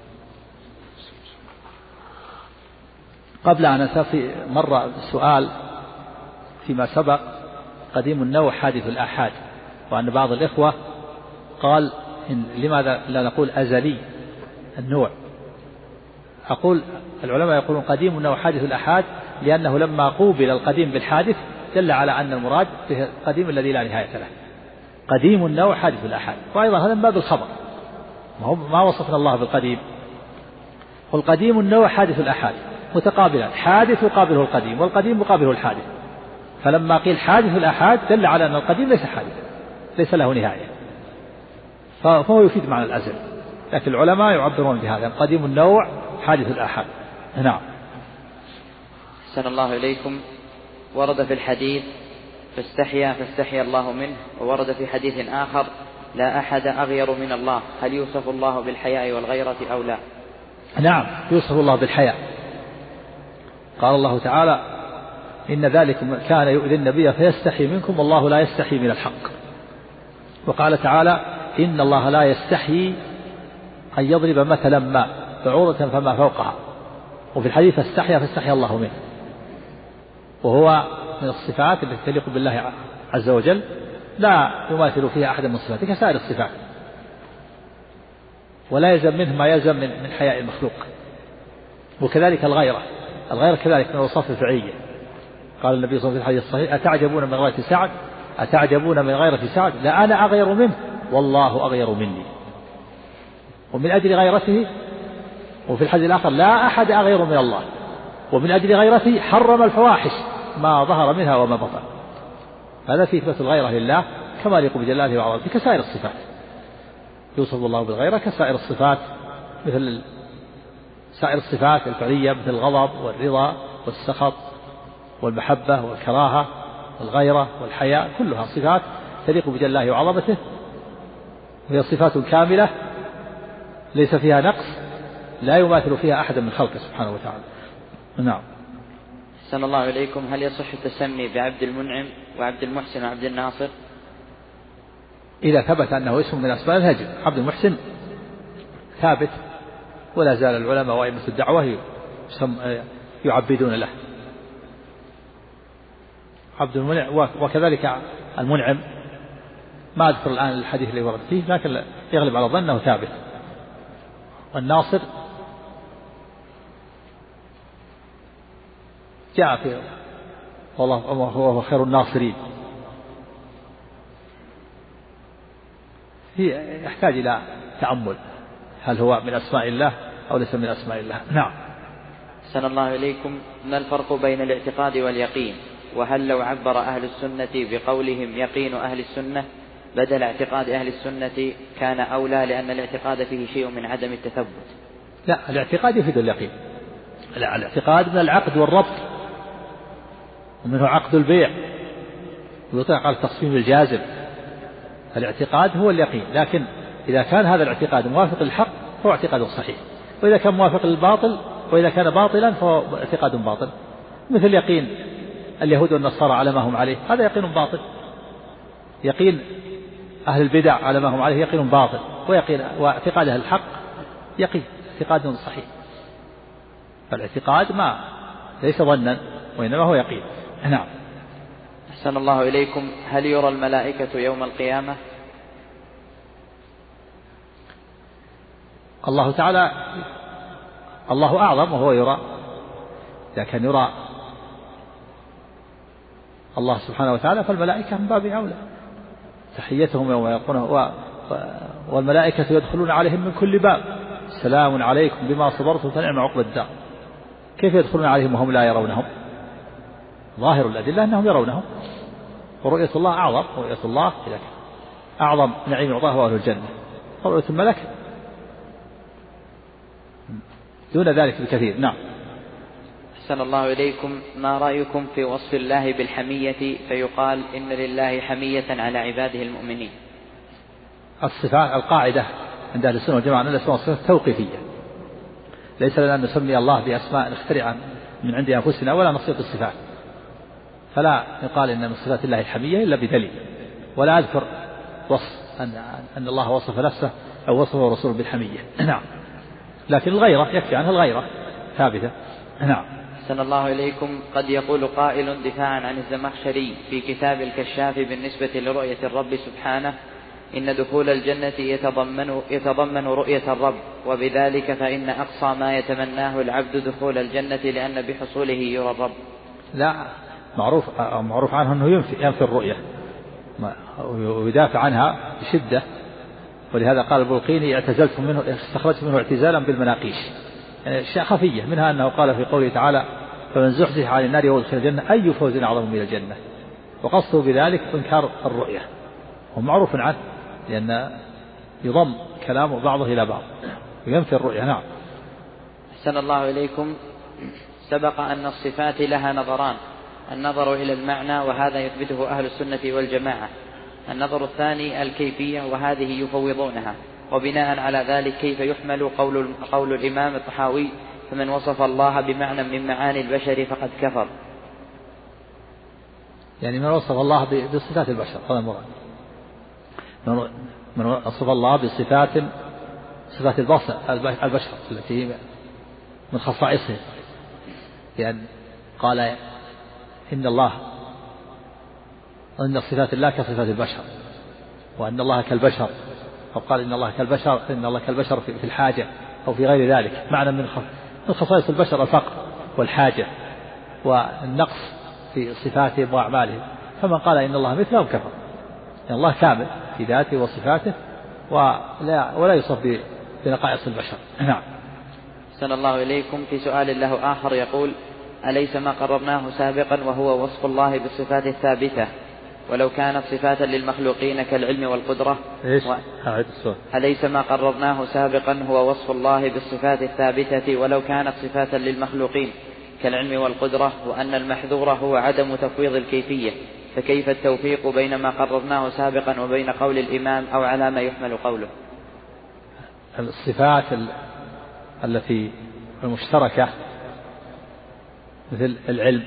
[SPEAKER 1] قبل أن أنسى مرة سؤال فيما سبق، قديم النوع حادث الآحاد، وأن بعض الإخوة قال إن لماذا لا نقول أزلي النوع؟ أقول العلماء يقولون قديم النوع حادث الآحاد لأنه لما قوبل القديم بالحادث دل على أن المراد به القديم الذي لا نهاية له. قديم النوع حادث الآحاد، وأيضا هذا من باب الخبر، ما وصفنا الله بالقديم. والقديم النوع حادث الآحاد، متقابلان، حادث يقابله القديم والقديم يقابله الحادث، فلما قيل حادث الآحاد دل على أن القديم ليس حادث، ليس له نهاية، فهو يفيد معنى الأزل. لكن العلماء يعبرون بهذا قديم النوع حادث الآحاد. نعم.
[SPEAKER 2] أحسن الله إليكم. ورد في الحديث فاستحيا فاستحيا الله منه، وورد في حديث آخر لا أحد أغير من الله، هل يوصف الله بالحياء والغيرة أو لا؟
[SPEAKER 1] نعم يوصف الله بالحياء. قال الله تعالى إن ذلكم كان يؤذي النبي فيستحي منكم والله لا يستحي من الحق. وقال تعالى إن الله لا يستحي أن يضرب مثلا ما بعوضة فما فوقها. وفي الحديث فاستحيا فاستحيا الله منه، وهو من الصفات التي تليق بالله عز وجل لا يماثل فيها أحد من صفاته كسائر الصفات، ولا يلزم منه ما يلزم من حياء المخلوق. وكذلك الغيرة، الغيرة كذلك من الأوصاف الفعلية. قال النبي صلى الله عليه وسلم في الحديث الصحيح أتعجبون من غيرة سعد أتعجبون من غيرة سعد لا أنا أغير منه والله أغير مني. ومن أجل غيرته، وفي الحديث الآخر لا أحد أغير من الله، ومن أجل غيرته حرم الفواحش ما ظهر منها وما بطن. هذا في إثبات الغيرة لله كما يليق بجلاله وعظمته كسائر الصفات. يوصف الله بالغيرة كسائر الصفات، مثل سائر الصفات الفعلية مثل الغضب والرضا والسخط والمحبة والكراهة والغيرة والحياء، كلها صفات تليق بجلاله وعظمته، وهي صفات كاملة ليس فيها نقص لا يماثل فيها أحد من خلقه سبحانه وتعالى. نعم.
[SPEAKER 2] أحسن الله إليكم. هل يصح التسمي بعبد المنعم وعبد المحسن وعبد الناصر؟
[SPEAKER 1] إذا ثبت أنه اسم من أسماء الهجر. عبد المحسن ثابت ولا زال العلماء وأئمة الدعوة يعبدون له عبد المنعم، وكذلك المنعم ما أذكر الآن الحديث اللي ورد فيه لكن يغلب على ظنه ثابت. والناصر جاء في والله هو خير الناصرين، هي يحتاج إلى تأمل هل هو من أسماء الله أو ليس من أسماء الله. نعم.
[SPEAKER 2] أحسن الله إليكم. ما الفرق بين الاعتقاد واليقين؟ وهل لو عبر أهل السنة بقولهم يقين أهل السنة بدل اعتقاد أهل السنة كان أولى، لأن الاعتقاد فيه شيء من عدم التثبت؟
[SPEAKER 1] لا، الاعتقاد يفيد اليقين. لا، الاعتقاد من العقد والربط، ومنه عقد البيع ويطلق على التصميم الجازم. الاعتقاد هو اليقين، لكن إذا كان هذا الاعتقاد موافق للحق فهو اعتقاد صحيح، وإذا كان موافق للباطل وإذا كان باطلا فهو اعتقاد باطل. مثل يقين اليهود والنصارى على ما هم عليه، هذا يقين باطل. يقين أهل البدع على ما هم عليه يقين باطل، ويقين واعتقاد أهل الحق يقين اعتقاد صحيح. فالاعتقاد ما ليس ظنا وإنما هو يقين. نعم.
[SPEAKER 2] أحسن الله إليكم. هل يرى الملائكة يوم القيامة؟
[SPEAKER 1] الله تعالى الله أعظم وهو يرى، إذا كان يرى الله سبحانه وتعالى فالملائكة من باب أولى. تحيتهم يوم يلقونه والملائكة يدخلون عليهم من كل باب سلام عليكم بما صبرتم فنعم عقبى الدار. كيف يدخلون عليهم وهم لا يرونهم؟ ظاهر الأدلة أنهم يرونهم، ورؤية الله أعظم. رؤية الله إذا أعظم نعيم يعطاه أهل الجنة، ورؤية الملك دون ذلك بكثير. نعم.
[SPEAKER 2] أحسن الله إليكم. ما رأيكم في وصف الله بالحمية فيقال إن لله حمية على عباده المؤمنين؟
[SPEAKER 1] الصفات القاعدة عند أهل السنة والجماعة أن الأسماء والصفات توقيفية، ليس لنا أن نسمي الله بأسماء نخترع من عند أنفسنا ولا نصيغ الصفات، فلا يقال إن من صفات الله الحمية إلا بدليل، ولا أذكر وصف أن, أن الله وصف نفسه أو وصفه رسوله بالحمية. نعم. لكن الغيرة يكفي عنها الغيرة ثابتة. نعم.
[SPEAKER 2] أحسن الله إليكم. قد يقول قائل دفاعا عن الزمخشري في كتاب الكشاف بالنسبة لرؤية الرب سبحانه إن دخول الجنة يتضمن, يتضمن رؤية الرب، وبذلك فإن أقصى ما يتمناه العبد دخول الجنة لأن بحصوله يرى الرب.
[SPEAKER 1] لا، معروف معروف عنه أنه ينفي, ينفي الرؤية ويدافع عنها بشدة، ولهذا قال البلقيني اعتزلت منه استخرجت منه اعتزالا بالمناقيش، يعني أشياء خفية، منها أنه قال في قوله تعالى فمن زحزح عن النار وادخل الجنة أي فوز أعظم من الجنة، وقصده بذلك إنكار الرؤية، ومعروف عنه لأن يضم كلام بعضه إلى بعض وينفي الرؤية. نعم.
[SPEAKER 2] أحسن الله إليكم. سبق أن الصفات لها نظران، النظر إلى المعنى وهذا يثبته أهل السنة والجماعة، النظر الثاني الكيفية وهذه يفوضونها، وبناء على ذلك كيف يحمل قول, قول الإمام الطحاوي فمن وصف الله بمعنى من معاني البشر فقد كفر؟
[SPEAKER 1] يعني من وصف الله بصفات البشر، هذا المراد. من وصف الله بصفات صفات البشر التي من خصائصه، يعني قال إن الله أن صفات الله كصفات البشر، وأن الله كالبشر، أو قال إن الله كالبشر إن الله كالبشر في الحاجة أو في غير ذلك، معنى من خصائص البشر الفقر والحاجة والنقص في صفاتهم وأعمالهم، فمن قال إن الله مثلهم كفر، إن الله كامل في ذاته وصفاته ولا ولا يوصف بنقائص البشر. نعم.
[SPEAKER 2] أحسن الله إليكم. في سؤال له آخر يقول أليس ما قررناه سابقا وهو وصف الله بالصفات الثابتة ولو كانت صفاتا للمخلوقين كالعلم والقدرة؟
[SPEAKER 1] إيش؟
[SPEAKER 2] و... أليس ما قررناه سابقا هو وصف الله بالصفات الثابتة ولو كانت صفاتا للمخلوقين كالعلم والقدرة، وأن المحذور هو عدم تفويض الكيفية، فكيف التوفيق بين ما قررناه سابقا وبين قول الإمام، أو على ما يحمل قوله؟
[SPEAKER 1] الصفات التي المشتركة مثل العلم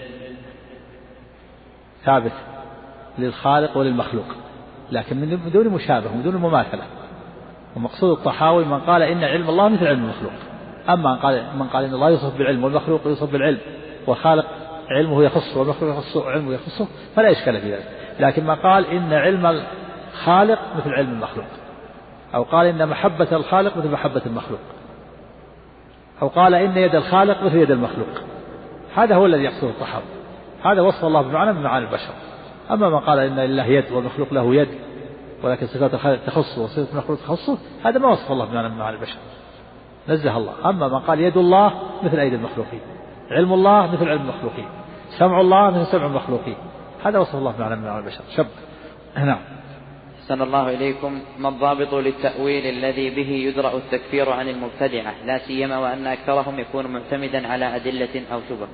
[SPEAKER 1] ثابت للخالق وللمخلوق، لكن من دون مشابه ومن دون مماثلة. ومقصود الطحاوي من قال إن علم الله مثل علم المخلوق، أما من قال, من قال إن الله يوصف بالعلم والمخلوق يوصف بالعلم، وخالق علمه يخصه والمخلوق يخصه علمه يخصه، فلا إشكال في ذلك. لكن ما قال إن علم الخالق مثل علم المخلوق، أو قال إن محبة الخالق مثل محبة المخلوق، أو قال إن يد الخالق مثل يد المخلوق، هذا هو الذي يقصده الطحاوي، هذا وصف الله بمعنى من معاني البشر. أما من قال إن لله يد والمخلوق له يد ولكن صفات الخالق تخصه وصفات المخلوق تخصه، هذا ما وصف الله بمعنى من معاني البشر، نزه الله. أما من قال يد الله مثل أيدي المخلوقين، علم الله مثل علم المخلوقين، سمع الله مثل سمع المخلوقين، هذا وصف الله بمعنى من معاني البشر. شب. نعم.
[SPEAKER 2] أحسن الله إليكم. ما الضابط للتأويل الذي به يدرأ التكفير عن المبتدعة، لا سيما وأن أكثرهم يكون معتمدا على أدلة أو شبه؟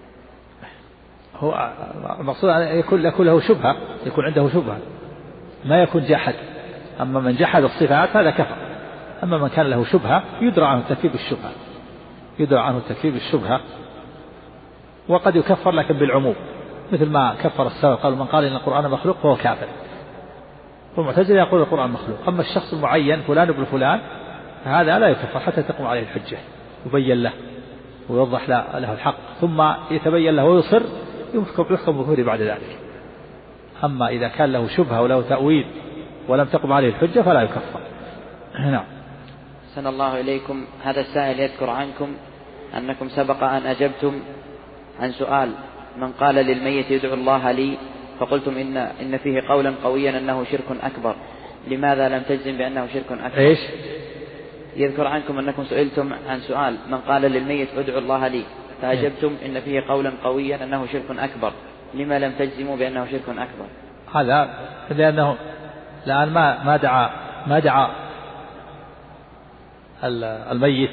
[SPEAKER 1] هو المقصود أن يكون له شبهة، يكون عنده شبهة، ما يكون جحد. أما من جحد الصفات هذا كفر، أما من كان له شبهة يدرى عنه التكفير بالشبهة، يدرى عنه التكفير بالشبهة، وقد يكفر لكن بالعموم، مثل ما كفر السلف قالوا من قال إن القرآن مخلوق فهو كافر، والمعتزلة يقول القرآن مخلوق. أما الشخص المعين فلان ابن فلان هذا لا يكفر حتى تقوم عليه الحجة، يبين له ويوضح له الحق ثم يتبين له ويصر يحكم بكفره بعد ذلك. أما إذا كان له شبهة وله تأويل ولم تقم عليه الحجة فلا يكفر. نعم.
[SPEAKER 2] أحسن الله إليكم. هذا السائل يذكر عنكم أنكم سبق أن أجبتم عن سؤال من قال للميت يدعو الله لي، فقلتم إن, إن فيه قولا قويا أنه شرك أكبر، لماذا لم تجزم بأنه شرك أكبر؟
[SPEAKER 1] إيش؟
[SPEAKER 2] يذكر عنكم أنكم سئلتم عن سؤال من قال للميت ادعو الله لي، فأجبتم إن فيه قولا قويا أنه شرك أكبر، لما لم تجزموا بأنه شرك أكبر؟
[SPEAKER 1] هذا لأنه الآن ما ما دعا ما دعا الميت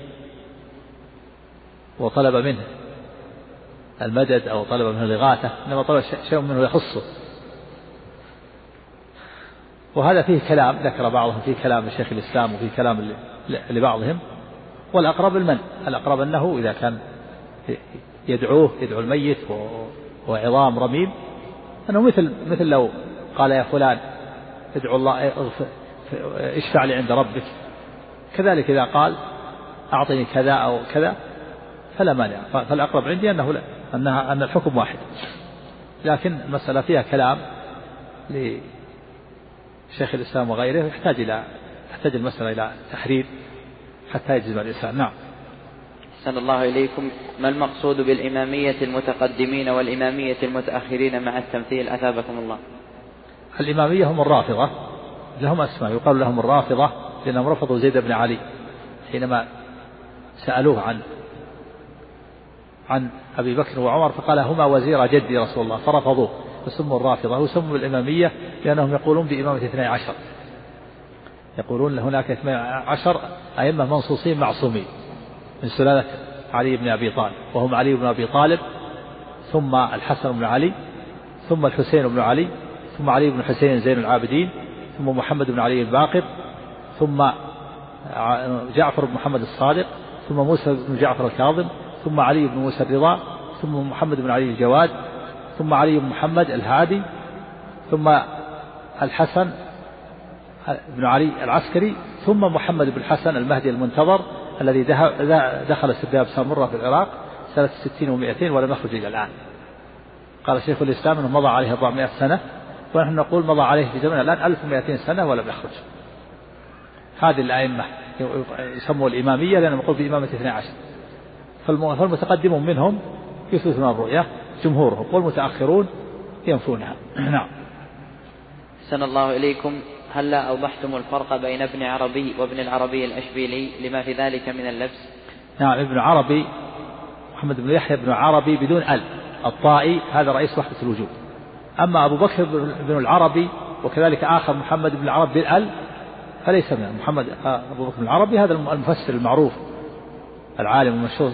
[SPEAKER 1] وطلب منه المدد أو طلب منه الإغاثة، إنما طلب شيء منه يخصه. وهذا فيه كلام ذكر بعضهم، فيه كلام لشيخ الإسلام وفيه كلام لبعضهم، والأقرب المنع. الأقرب أنه إذا كان يدعوه يدعو الميت وعظام رميم أنه مثل مثل لو قال يا فلان ادعو الله اشفع لي عند ربك، كذلك إذا قال أعطني كذا أو كذا فلا مانع. فالأقرب عندي أنه لا، أنها أن الحكم واحد، لكن المسألة فيها كلام لشيخ الإسلام وغيره، يحتاج إلى تحتاج المسألة إلى تحرير حتى يجزم الإنسان. نعم.
[SPEAKER 2] أحسن الله إليكم. ما المقصود بالإمامية المتقدمين والإمامية المتأخرين مع التمثيل أثابكم الله؟
[SPEAKER 1] الإمامية هم الرافضة، لهم أسماء يقال لهم الرافضة لأنهم رفضوا زيد بن علي حينما سألوه عن عن أبي بكر وعمر فقال هما وزير جدي رسول الله فرفضوه فسموا الرافضة وسموا الإمامية لأنهم يقولون بإمامة اثني عشر، يقولون هناك اثني عشر أئمة منصوصين معصومين من سلالة علي بن أبي طالب، وهم علي بن أبي طالب ثم الحسن بن علي ثم الحسين بن علي ثم علي بن حسين زين العابدين ثم محمد بن علي الباقر ثم جعفر بن محمد الصادق ثم موسى بن جعفر الكاظم ثم علي بن موسى الرضا ثم محمد بن علي الجواد ثم علي بن محمد الهادي ثم الحسن بن علي العسكري ثم محمد بن الحسن المهدي المنتظر الذي دخل سرداب سامرة في العراق سنة ستين ومئتين ولم يخرج إلى الآن. قال شيخ الإسلام أنه مضى عليه أربعمائة سنة ونحن نقول مضى عليه في زمن الآن ألف ومئتين سنة ولم يخرج. هذه الأئمة يسموا الإمامية لأنهم يقول بإمامة اثني عشر، فالمتقدمون منهم يثبتون الرؤية جمهورهم والمتأخرون ينفونها. نعم.
[SPEAKER 2] أحسن الله إليكم، هل لا أوضحتم الفرق بين ابن عربي وابن العربي الأشبيلي لما في ذلك من اللبس؟
[SPEAKER 1] نعم، ابن عربي محمد بن يحيى بن عربي بدون ال الطائي هذا رئيس وحدة الوجود. أما أبو بكر بن العربي وكذلك آخر محمد بن العربي بالال فليس منه. محمد أبو بكر بن العربي هذا المفسر المعروف العالم المشهور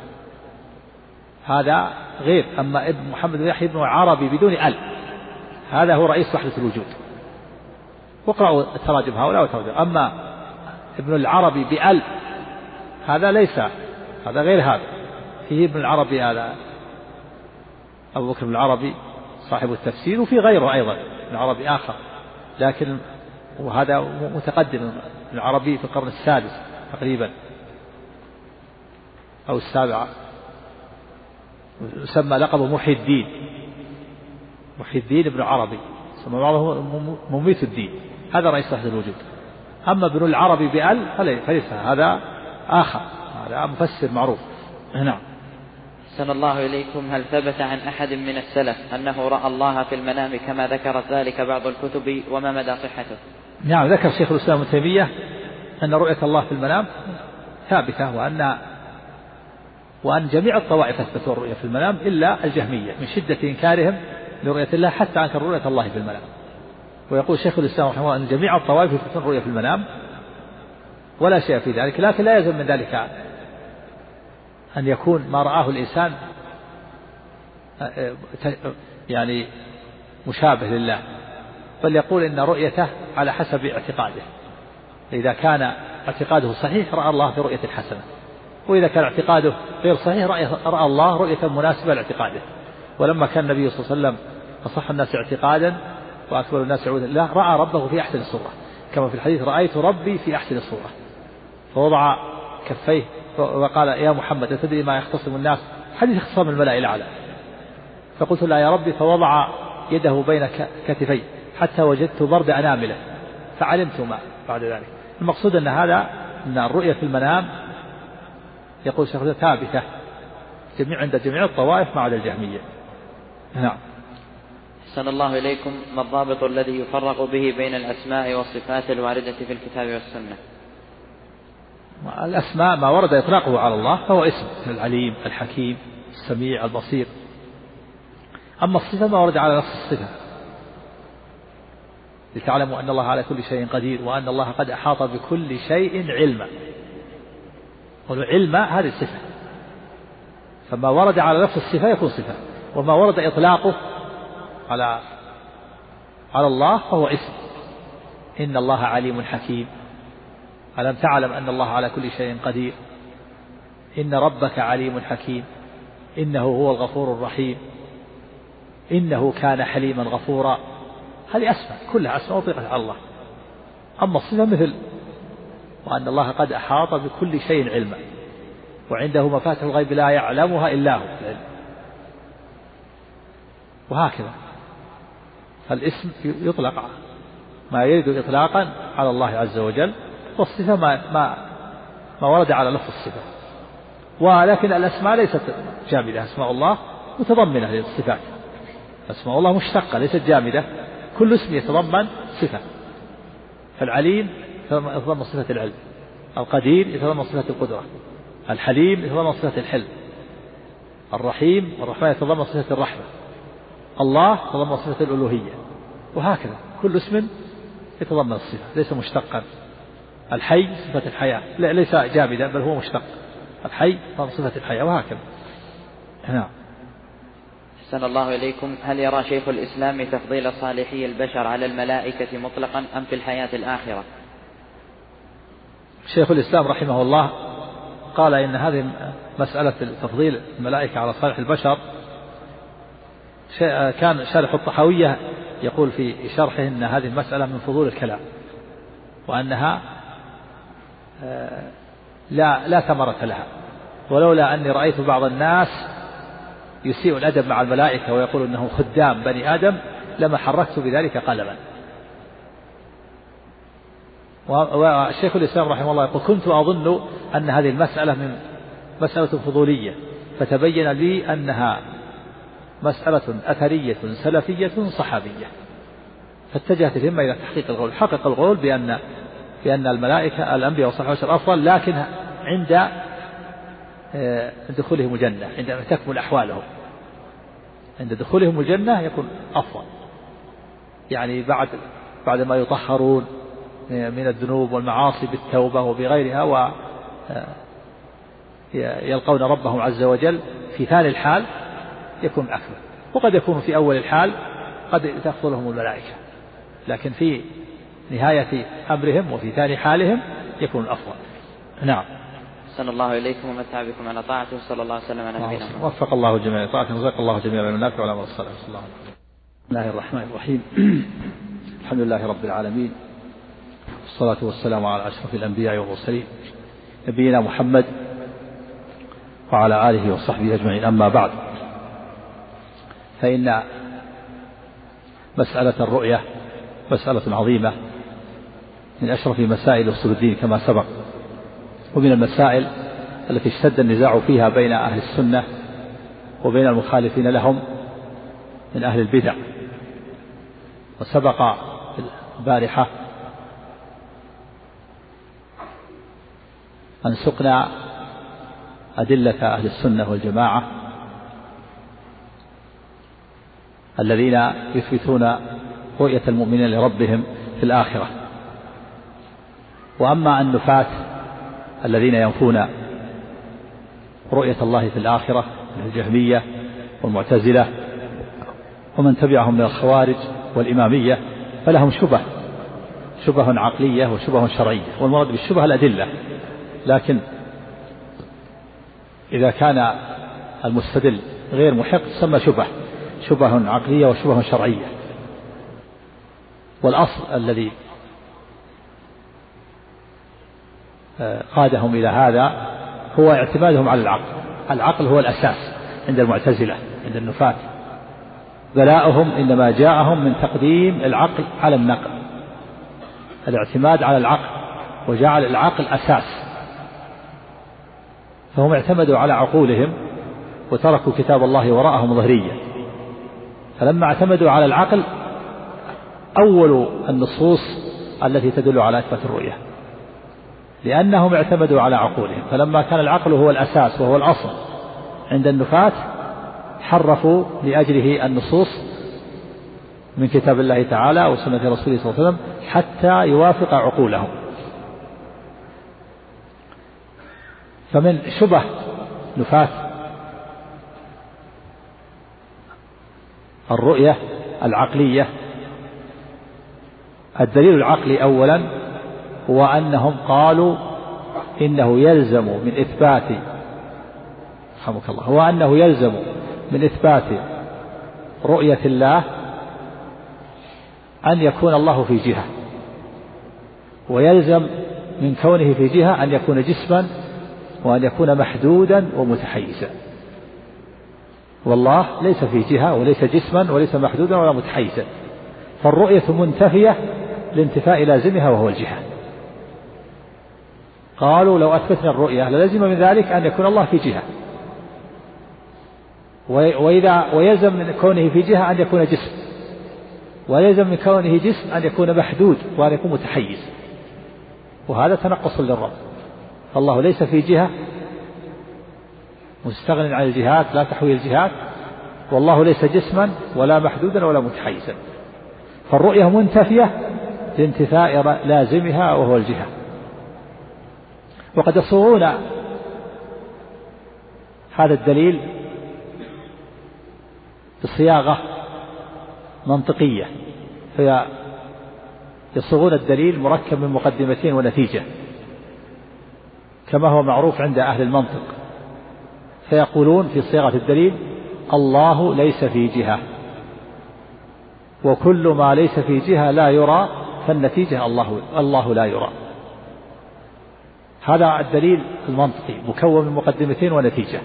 [SPEAKER 1] هذا غير. أما ابن محمد بن يحيى بن عربي بدون ال هذا هو رئيس وحدة الوجود. واقرأوا تراجم هؤلاء وتراجم. أما ابن العربي بال هذا ليس، هذا غير هذا. فيه ابن العربي هذا أبو بكر بن العربي صاحب التفسير، وفي غيره أيضا ابن العربي آخر، لكن وهذا متقدم ابن العربي في القرن السادس تقريبا أو السابع، يسمى لقبه محي الدين، محي الدين ابن عربي، يسمى بعضه مميت الدين، هذا رئيس وحدة الوجود. أما ابن العربي بأل فليس، هذا آخر، هذا مفسر معروف. نعم.
[SPEAKER 2] أحسن الله إليكم، هل ثبت عن أحد من السلف أنه رأى الله في المنام كما ذكرت ذلك بعض الكتب، وما مدى صحته؟
[SPEAKER 1] نعم، ذكر شيخ الإسلام ابن تيمية أن رؤية الله في المنام ثابتة، وأن وأن جميع الطوائف أثبتوا الرؤية في المنام إلا الجهمية من شدة إنكارهم لرؤية الله حتى أنكر رؤية الله في المنام. ويقول شيخ الإسلام رحمه الله أن جميع الطوائف يثبتون الرؤية في المنام ولا شيء في ذلك، لكن لا يلزم من ذلك أن يكون ما رآه الإنسان يعني مشابه لله، بل يقول إن رؤيته على حسب اعتقاده. إذا كان اعتقاده صحيح رأى الله في رؤية حسنة، وإذا كان اعتقاده غير صحيح رأى الله رؤية مناسبة لاعتقاده. ولما كان النبي صلى الله عليه وسلم أصح الناس اعتقادا وأكبر الناس عودا الله رأى ربه في أحسن الصورة، كما في الحديث رأيت ربي في أحسن الصورة. فوضع كفيه وقال يا محمد أتدري ما يختصم الناس، حديث اختصام الملائكة الأعلى. فقلت لا يا ربي، فوضع يده بين كتفي حتى وجدت برد أنامله فعلمت ما بعد ذلك. المقصود أن هذا أن الرؤية في المنام يقول شيخ ثابتة جميع عند جميع الطوائف ما عدا الجهمية. نعم.
[SPEAKER 2] أحسن الله إليكم، ما الضابط الذي يفرق به بين الأسماء والصفات الواردة في الكتاب والسنة؟
[SPEAKER 1] الأسماء ما ورد إطلاقه على الله فهو اسم العليم الحكيم السميع البصير. أما الصفة ما ورد على نفس الصفة، لتعلموا أن الله على كل شيء قدير وأن الله قد أحاط بكل شيء علما. والعلم هذه الصفة، فما ورد على نفس الصفة يكون صفة، وما ورد إطلاقه على على الله فهو اسم. إن الله عليم حكيم، ألم تعلم أن الله على كل شيء قدير، إن ربك عليم حكيم، إنه هو الغفور الرحيم، إنه كان حليما غفورا. هذه أسماء كلها أسماء أطلقت على الله. أما الصفة مثل وأن الله قد أحاط بكل شيء علما وعنده مفاتيح الغيب لا يعلمها إلا هو، وهكذا. فالاسم يطلق ما يريد إطلاقا على الله عز وجل، والصفة ما, ما, ما ورد على لفظ الصفة. ولكن الأسماء ليست جامدة، أسماء الله متضمنة للصفات، أسماء الله مشتقة ليست جامدة، كل اسم يتضمن صفة. فالعليم يتضمن صفة العلم، القدير يتضمن صفة القدرة، الحليم يتضمن صفة الحلم، الرحيم الرحمن يتضمن صفة الرحمة، الله يتضمن صفة الألوهية، وهكذا كل اسم يتضمن الصفة ليس مشتقا. الحي صفة الحياة ليس جامدا بل هو مشتق، الحي صفة الحياة، وهكذا. نعم.
[SPEAKER 2] أحسن الله إليكم. هل يرى شيخ الإسلام تفضيل صالحي البشر على الملائكة مطلقا أم في الحياة الآخرة؟
[SPEAKER 1] شيخ الإسلام رحمه الله قال إن هذه مسألة تفضيل الملائكة على صالح البشر كان شارح الطحاوية يقول في شرحه إن هذه المسألة من فضول الكلام، وأنها لا لا ثمرة لها، ولولا أني رأيت بعض الناس يسيء الأدب مع الملائكة ويقول إنهم خدام بني آدم لما حركت بذلك قلما. والشيخ الإسلام رحمه الله يقول كنت أظن أن هذه المسألة من مسألة فضولية، فتبين لي أنها مسألة أثرية سلفية صحابية، فاتجهت الهمة إلى تحقيق القول. حقق القول بأن بأن الملائكة الأنبياء والصالحين أفضل، لكن عند دخولهم الجنة، عندما تكمل أحوالهم عند دخولهم الجنة يكون أفضل، يعني بعد بعد ما يطهرون من الذنوب والمعاصي بالتوبة وبغيرها ويلقون ربهم عز وجل في ثاني الحال يكون أكمل، وقد يكون في أول الحال قد تفضلهم الملائكة، لكن في نهاية أمرهم وفي ثاني حالهم يكون الأفضل. نعم.
[SPEAKER 2] صلى الله إليكم ومتع بكم على طاعته صلى الله عليه وسلم على نبينا محمد.
[SPEAKER 1] وفق الله جميعا طاعته وزق الله جميعا النافع وعلى الصلاة. بسم الله الرحمن الرحيم. الحمد لله رب العالمين، والصلاة والسلام على أشرف الأنبياء والمرسلين نبينا محمد وعلى آله وصحبه أجمعين. أما بعد، فإن مسألة الرؤية مسألة عظيمة من أشرف مسائل أصول الدين كما سبق، ومن المسائل التي اشتد النزاع فيها بين أهل السنة وبين المخالفين لهم من أهل البدع. وسبق البارحة أن سقنا أدلة أهل السنة والجماعة الذين يثبتون رؤية المؤمنين لربهم في الآخرة. وأما النفاة الذين ينفون رؤية الله في الآخرة من الجهمية والمعتزلة ومن تبعهم من الخوارج والإمامية فلهم شبه شبه عقلية وشبه شرعية، والمراد بالشبه الأدلة، لكن إذا كان المستدل غير محق تسمى شبه شبه عقلية وشبه شرعية. والأصل الذي قادهم إلى هذا هو اعتمادهم على العقل. العقل هو الأساس عند المعتزلة عند النفاة، بلاؤهم إنما جاءهم من تقديم العقل على النقل، الاعتماد على العقل وجعل العقل أساس، فهم اعتمدوا على عقولهم وتركوا كتاب الله وراءهم ظهريا. فلما اعتمدوا على العقل أول النصوص التي تدل على إثبات الرؤية، لأنهم اعتمدوا على عقولهم. فلما كان العقل هو الأساس وهو الأصل عند النفاة حرفوا لأجله النصوص من كتاب الله تعالى وسنة رسوله صلى الله عليه وسلم حتى يوافق عقولهم. فمن شبه نفاة الرؤية العقلية الدليل العقلي أولا هو أنهم قالوا إنه يلزم من إثبات رحمك الله هو أنه يلزم من إثبات رؤية الله أن يكون الله في جهة، ويلزم من كونه في جهة أن يكون جسما وأن يكون محدودا ومتحيزا. والله ليس في جهة وليس جسما وليس محدودا ولا متحيزا، فالرؤية منتفية لانتفاء لازمها وهو الجهة. قالوا لو أثبتنا الرؤية للزم من ذلك أن يكون الله في جهة، وإذا ويلزم من كونه في جهة أن يكون جسم، ويلزم من كونه جسم أن يكون محدود وأن يكون متحيز، وهذا تنقص للرب. فالله ليس في جهة مستغن عن الجهات لا تحوي الجهات، والله ليس جسما ولا محدودا ولا متحيزا، فالرؤية منتفية لانتفاء لازمها وهو الجهة. وقد يصورون هذا الدليل بصياغة منطقية، فيصوغون الدليل مركب من مقدمتين ونتيجة كما هو معروف عند أهل المنطق، فيقولون في صياغة الدليل: الله ليس في جهة، وكل ما ليس في جهة لا يرى، فالنتيجة الله, الله لا يرى. هذا الدليل المنطقي مكون من مقدمتين ونتيجة،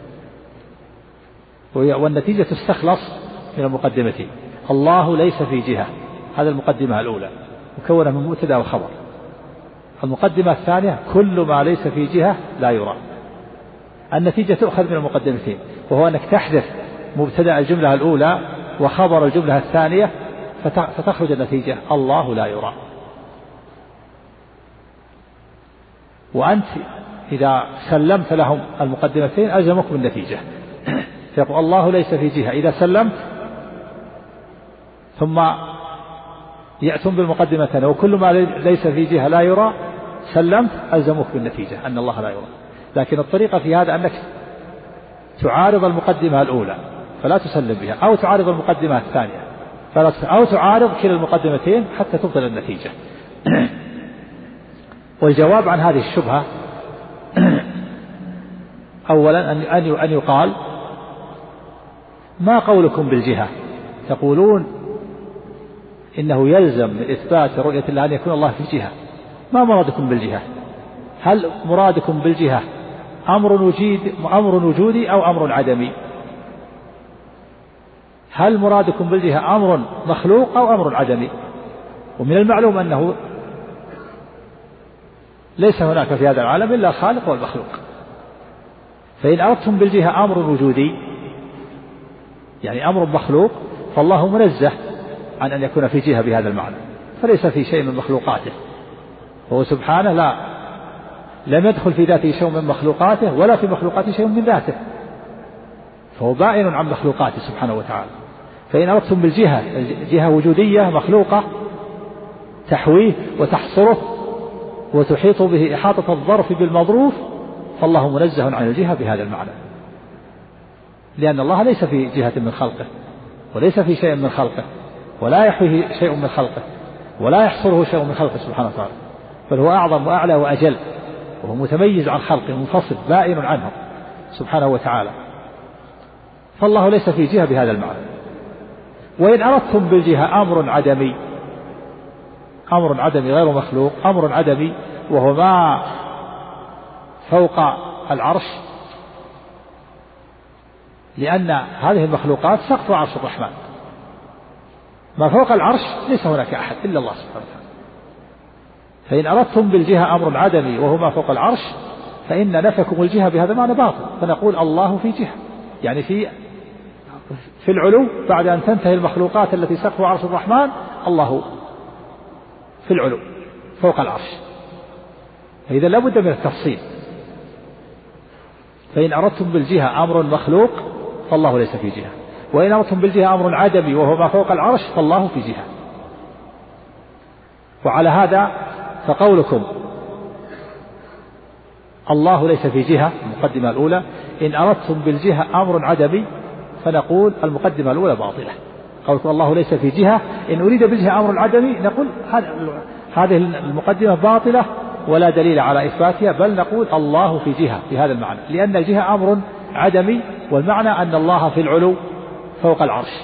[SPEAKER 1] والنتيجة تستخلص من المقدمتين. الله ليس في جهة، هذا المقدمة الأولى مكونة من مبتدأ وخبر. المقدمة الثانية: كل ما ليس في جهة لا يرى. النتيجة تؤخذ من المقدمتين، وهو أنك تحذف مبتدأ الجملة الأولى وخبر الجملة الثانية، فتخرج النتيجة: الله لا يرى. وأنت إذا سلمت لهم المقدمتين ألزمك بالنتيجة، فيقول الله ليس في جهة، إذا سلمت ثم يأتون بالمقدمتين وكل ما ليس في جهة لا يرى، سلمت ألزمك بالنتيجة أن الله لا يرى. لكن الطريقة في هذا أنك تعارض المقدمة الأولى فلا تسلم بها، أو تعارض المقدمة الثانية فلا، أو تعارض كلا المقدمتين حتى تبطل النتيجة. والجواب عن هذه الشبهة أولا أن يقال: ما قولكم بالجهة؟ تقولون إنه يلزم من إثبات رؤية الله أن يكون الله في جهة، ما مرادكم بالجهة؟ هل مرادكم بالجهة أمر وجود أمر وجودي أو أمر عدمي؟ هل مرادكم بالجهة أمر مخلوق أو أمر عدمي؟ ومن المعلوم أنه ليس هناك في هذا العالم إلا الخالق والمخلوق، فإن أردتم بالجهة أمر وجودي يعني أمر مخلوق، فالله منزه عن أن يكون في جهة بهذا المعنى، فليس في شيء من مخلوقاته، وهو سبحانه لا لم يدخل في ذاته شيء من مخلوقاته ولا في مخلوقاته شيء من ذاته، فهو بائن عن مخلوقاته سبحانه وتعالى. فإن أردتم بالجهة جهة وجودية مخلوقة تحويه وتحصره وتحيط به إحاطة الظرف بالمظروف، فالله منزه عن الجهة بهذا المعنى، لأن الله ليس في جهة من خلقه، وليس في شيء من خلقه، ولا يحويه شيء من خلقه، ولا يحصره شيء من خلقه سبحانه وتعالى، بل هو أعظم وأعلى وأجل، وهو متميز عن خلقه، منفصل بائن عنهم سبحانه وتعالى، فالله ليس في جهة بهذا المعنى. وإن أردتم بالجهة أمر عدمي، أمر عدمي غير مخلوق، أمر عدمي وهو ما فوق العرش، لأن هذه المخلوقات سقف عرش الرحمن، ما فوق العرش ليس هناك أحد إلا الله سبحانه وتعالى. فإن أردتم بالجهة أمر عدمي وهو ما فوق العرش، فإن نفكم الجهة بهذا المعنى باطل، فنقول الله في جهة، يعني في في العلو بعد أن تنتهي المخلوقات التي سقف عرش الرحمن، الله في العلو فوق العرش، فإذا لابد من التفصيل. فإن أردتم بالجهة أمر مخلوق فالله ليس في جهة، وإن أردتم بالجهة أمر عدمي وهو ما فوق العرش فالله في جهة. وعلى هذا فقولكم الله ليس في جهة المقدمة الأولى، إن أردتم بالجهة أمر عدمي فنقول المقدمة الأولى باطلة. قولكم الله ليس في جهة إن أريد بالجهة أمر عدمي، نقول هذه المقدمة باطلة ولا دليل على إثباتها، بل نقول الله في جهة بهذا المعنى، لأن الجهة أمر عدمي، والمعنى أن الله في العلو فوق العرش.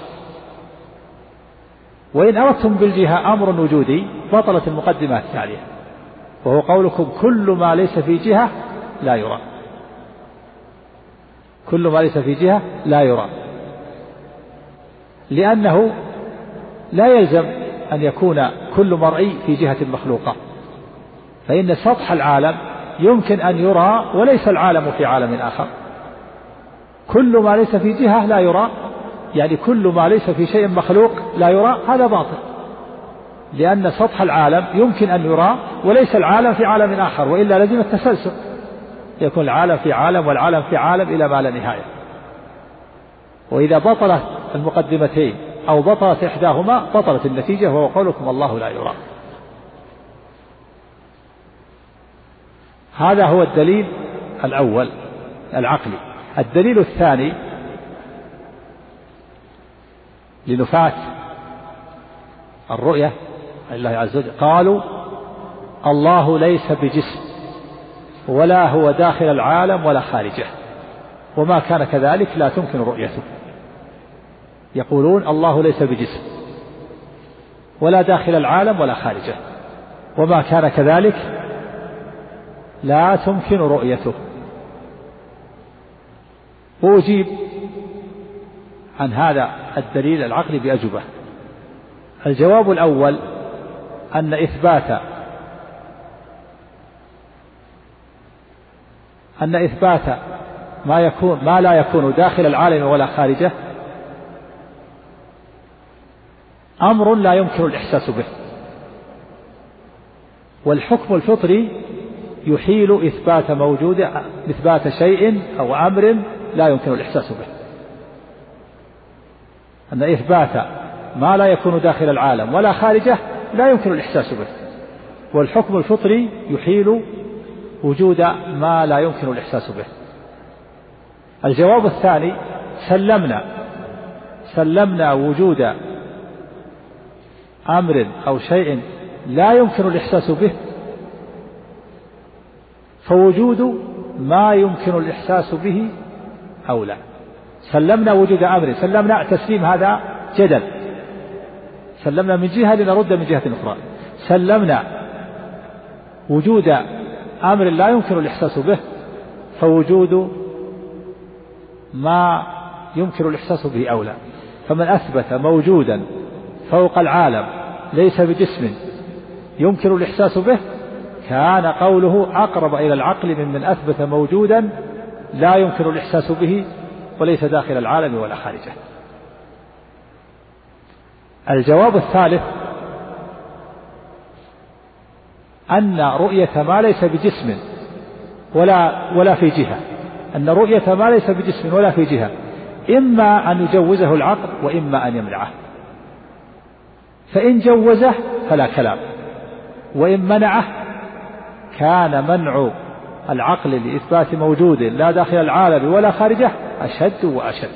[SPEAKER 1] وإن أردتم بالجهة أمر وجودي بطلت المقدمة الثانية، وهو قولكم كل ما ليس في جهة لا يرى، كل ما ليس في جهة لا يرى، لأنه لا يلزم أن يكون كل مرئي في جهة مخلوقة، فإن سطح العالم يمكن أن يرى وليس العالم في عالم آخر. كل ما ليس في جهة لا يرى، يعني كل ما ليس في شيء مخلوق لا يرى، هذا باطل، لأن سطح العالم يمكن أن يرى وليس العالم في عالم آخر، وإلا لازم التسلسل، يكون العالم في عالم والعالم في عالم إلى ما لا نهاية. وإذا بطلت المقدمتين أو بطلت إحداهما بطلت النتيجة، وهو قولكم الله لا يرى. هذا هو الدليل الأول العقلي. الدليل الثاني لنفاة الرؤية لله عز وجل، قالوا الله ليس بجسم ولا هو داخل العالم ولا خارجه، وما كان كذلك لا تمكن رؤيته. يقولون الله ليس بجسم ولا داخل العالم ولا خارجه، وما كان كذلك لا تمكن رؤيته. وأجيب عن هذا الدليل العقلي بأجوبة. الجواب الأول أن إثبات أن إثبات ما يكون ما لا يكون داخل العالم ولا خارجه أمر لا يمكن الإحساس به، والحكم الفطري يحيل إثبات موجود إثبات شيء أو أمر لا يمكن الإحساس به. أن إثبات ما لا يكون داخل العالم ولا خارجه لا يمكن الإحساس به، والحكم الفطري يحيل وجود ما لا يمكن الإحساس به. الجواب الثاني سلمنا سلمنا وجود أمر أو شيء لا يمكن الإحساس به، فوجود ما يمكن الإحساس به أولى. سلمنا وجود أمر، سلمنا تسليم هذا جدل، سلمنا من جهة لنرد من جهة أخرى. سلمنا وجود أمر لا يمكن الإحساس به، فوجود ما يمكن الإحساس به أولى. فمن أثبت موجودا فوق العالم ليس بجسم يمكن الإحساس به كان قوله أقرب إلى العقل من من أثبت موجودا لا يمكن الإحساس به وليس داخل العالم ولا خارجه. الجواب الثالث أن رؤية ما ليس بجسم ولا ولا في جهة أن رؤية ما ليس بجسم ولا في جهة إما أن يجوزه العقل وإما أن يمنعه. فإن جوزه فلا كلام، وإن منعه كان منع العقل لإثبات موجود لا داخل العالم ولا خارجه أشد وأشد.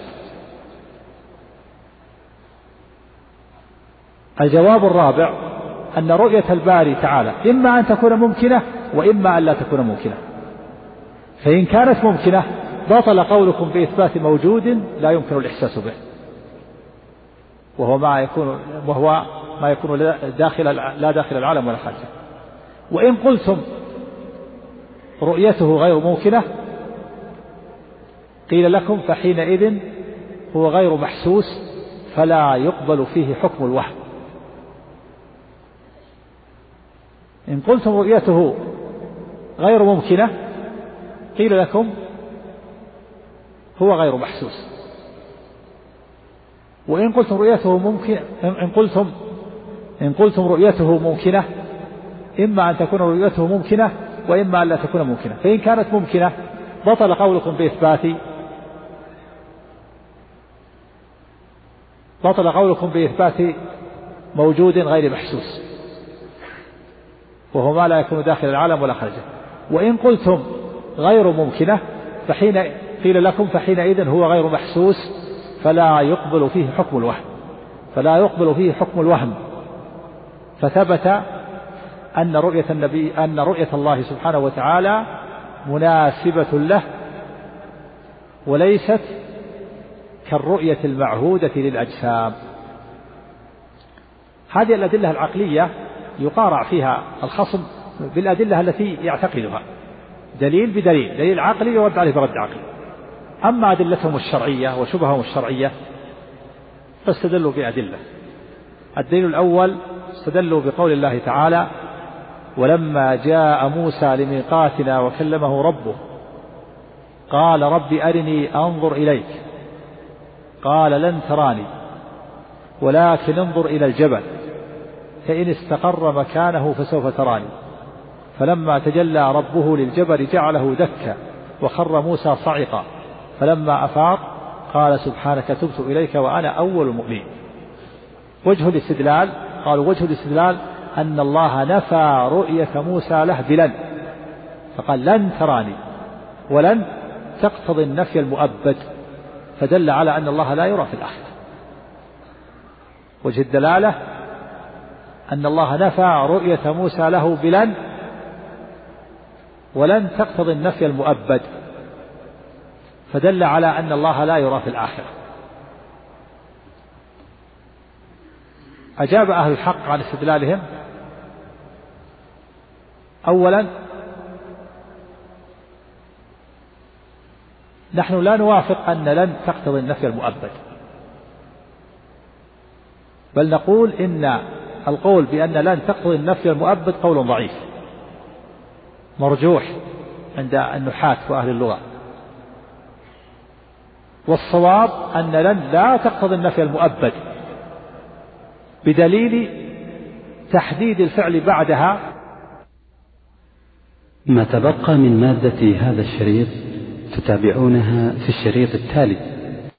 [SPEAKER 1] الجواب الرابع أن رؤية الباري تعالى إما أن تكون ممكنة وإما أن لا تكون ممكنة. فإن كانت ممكنة بطل قولكم بإثبات موجود لا يمكن الإحساس به، وهو ما يكون وهو ما يكون داخل لا داخل العالم ولا خارجه. وإن قلتم رؤيته غير ممكنة قيل لكم فحينئذ هو غير محسوس فلا يقبل فيه حكم الوهم. إن قلتم رؤيته غير ممكنة قيل لكم هو غير محسوس. وإن قلتم رؤيته ممكن إن قلتم إن قلتم رؤيته ممكنة إما أن تكون رؤيته ممكنة وإما أن لا تكون ممكنة. فإن كانت ممكنة بطل قولكم بإثبات بطل قولكم بإثبات موجود غير محسوس وهو ما لا يكون داخل العالم ولا خارجه. وإن قلتم غير ممكنة فحين قيل لكم فحينئذ هو غير محسوس فلا يقبل فيه حكم الوهم فلا يقبل فيه حكم الوهم. فثبت أن رؤية النبي أن رؤية الله سبحانه وتعالى مناسبة له وليست كالرؤية المعهودة للأجسام. هذه الأدلة العقلية يقارع فيها الخصم بالأدلة التي يعتقدها، دليل بدليل، دليل عقلي يرد عليه برد عقلي. أما أدلتهم الشرعية وشبههم الشرعية فاستدلوا بأدلة. الدليل الأول استدلوا بقول الله تعالى ولما جاء موسى لميقاتنا وكلمه ربه قال رب أرني أنظر إليك قال لن تراني ولكن انظر إلى الجبل فإن استقر مكانه فسوف تراني فلما تجلى ربه للجبل جعله دكا وخر موسى صعقا فلما أفاق قال سبحانك تبت إليك وأنا أول المؤمنين. وجه الاستدلال قالوا وجه الاستدلال أن الله نفى رؤية موسى له بلن، فقال لن تراني، ولن تقتضي النفي المؤبد، فدل على أن الله لا يرى في الآخرة. وجه الدلالة أن الله نفى رؤية موسى له بلن ولن تقتضي النفي المؤبد، فدل على أن الله لا يرى في الآخرة. أجاب أهل الحق عن استدلالهم. أولا نحن لا نوافق أن لن تقتضي النفي المؤبد، بل نقول إن القول بأن لن تقتضي النفي المؤبد قول ضعيف مرجوح عند النحاة وأهل اللغة، والصواب أن لن لا تقتضي النفي المؤبد بدليل تحديد الفعل بعدها.
[SPEAKER 3] ما تبقى من مادة هذا الشريط تتابعونها في الشريط التالي.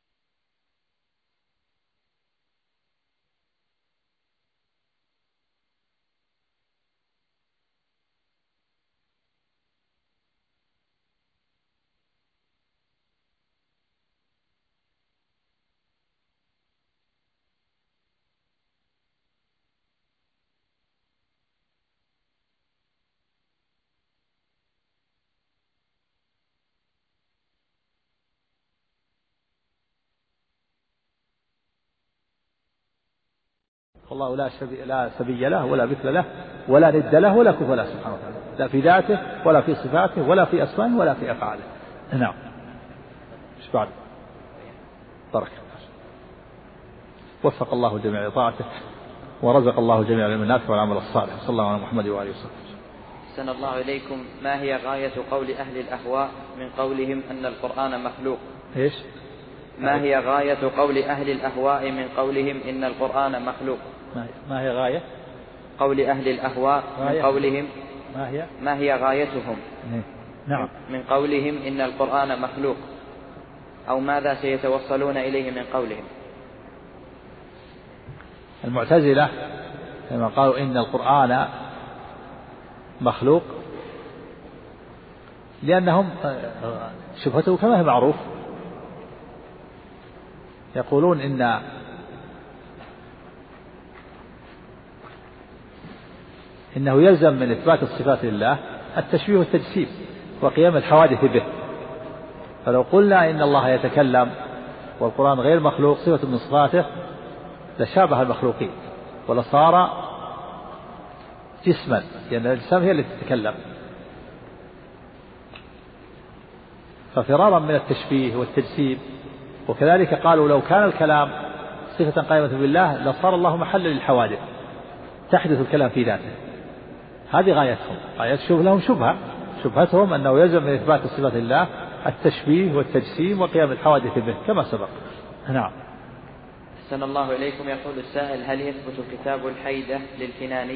[SPEAKER 1] والله لا, لا سبي له ولا مثل له ولا ند له ولا كفء له سبحانه وتعالى، لا في ذاته ولا في صفاته ولا في أسمائه ولا في أفعاله. نعم. ايش بعد؟ بارك وفق الله جميع طاعته ورزق الله جميع العلم النافع والعمل الصالح. صلى الله على محمد وآله وسلم.
[SPEAKER 2] أحسن الله إليكم. ما هي غاية قول أهل الأهواء من قولهم أن القرآن مخلوق؟
[SPEAKER 1] إيش؟
[SPEAKER 2] ما هي غاية قول أهل الأهواء من قولهم إن القرآن مخلوق؟
[SPEAKER 1] ما هي غاية
[SPEAKER 2] قول أهل الأهواء من قولهم
[SPEAKER 1] ما هي
[SPEAKER 2] ما هي غايتهم
[SPEAKER 1] نعم
[SPEAKER 2] من قولهم إن القرآن مخلوق، أو ماذا سيتوصلون إليه من قولهم؟
[SPEAKER 1] المعتزلة لما قالوا إن القرآن مخلوق لأنهم شبهته كما هي معروف، يقولون إن إنه يلزم من إثبات الصفات لله التشبيه والتجسيم وقيام الحوادث به. فلو قلنا إن الله يتكلم والقرآن غير مخلوق صفة من صفاته لشابه المخلوقين ولصار جسما، لأن الأجسام هي التي تتكلم. ففرارا من التشبيه والتجسيم. وكذلك قالوا لو كان الكلام صفة قائمة بالله لصار الله محلا للحوادث تحدث الكلام في ذاته. هذه غايتهم، غاية شوف لهم شبهة شبهتهم أنه يلزم من إثبات صفة الله التشبيه والتجسيم وقيام الحوادث به كما سبق. نعم.
[SPEAKER 2] أحسن الله إليكم. يقول السائل: هل يثبت كتاب الحيدة للكناني؟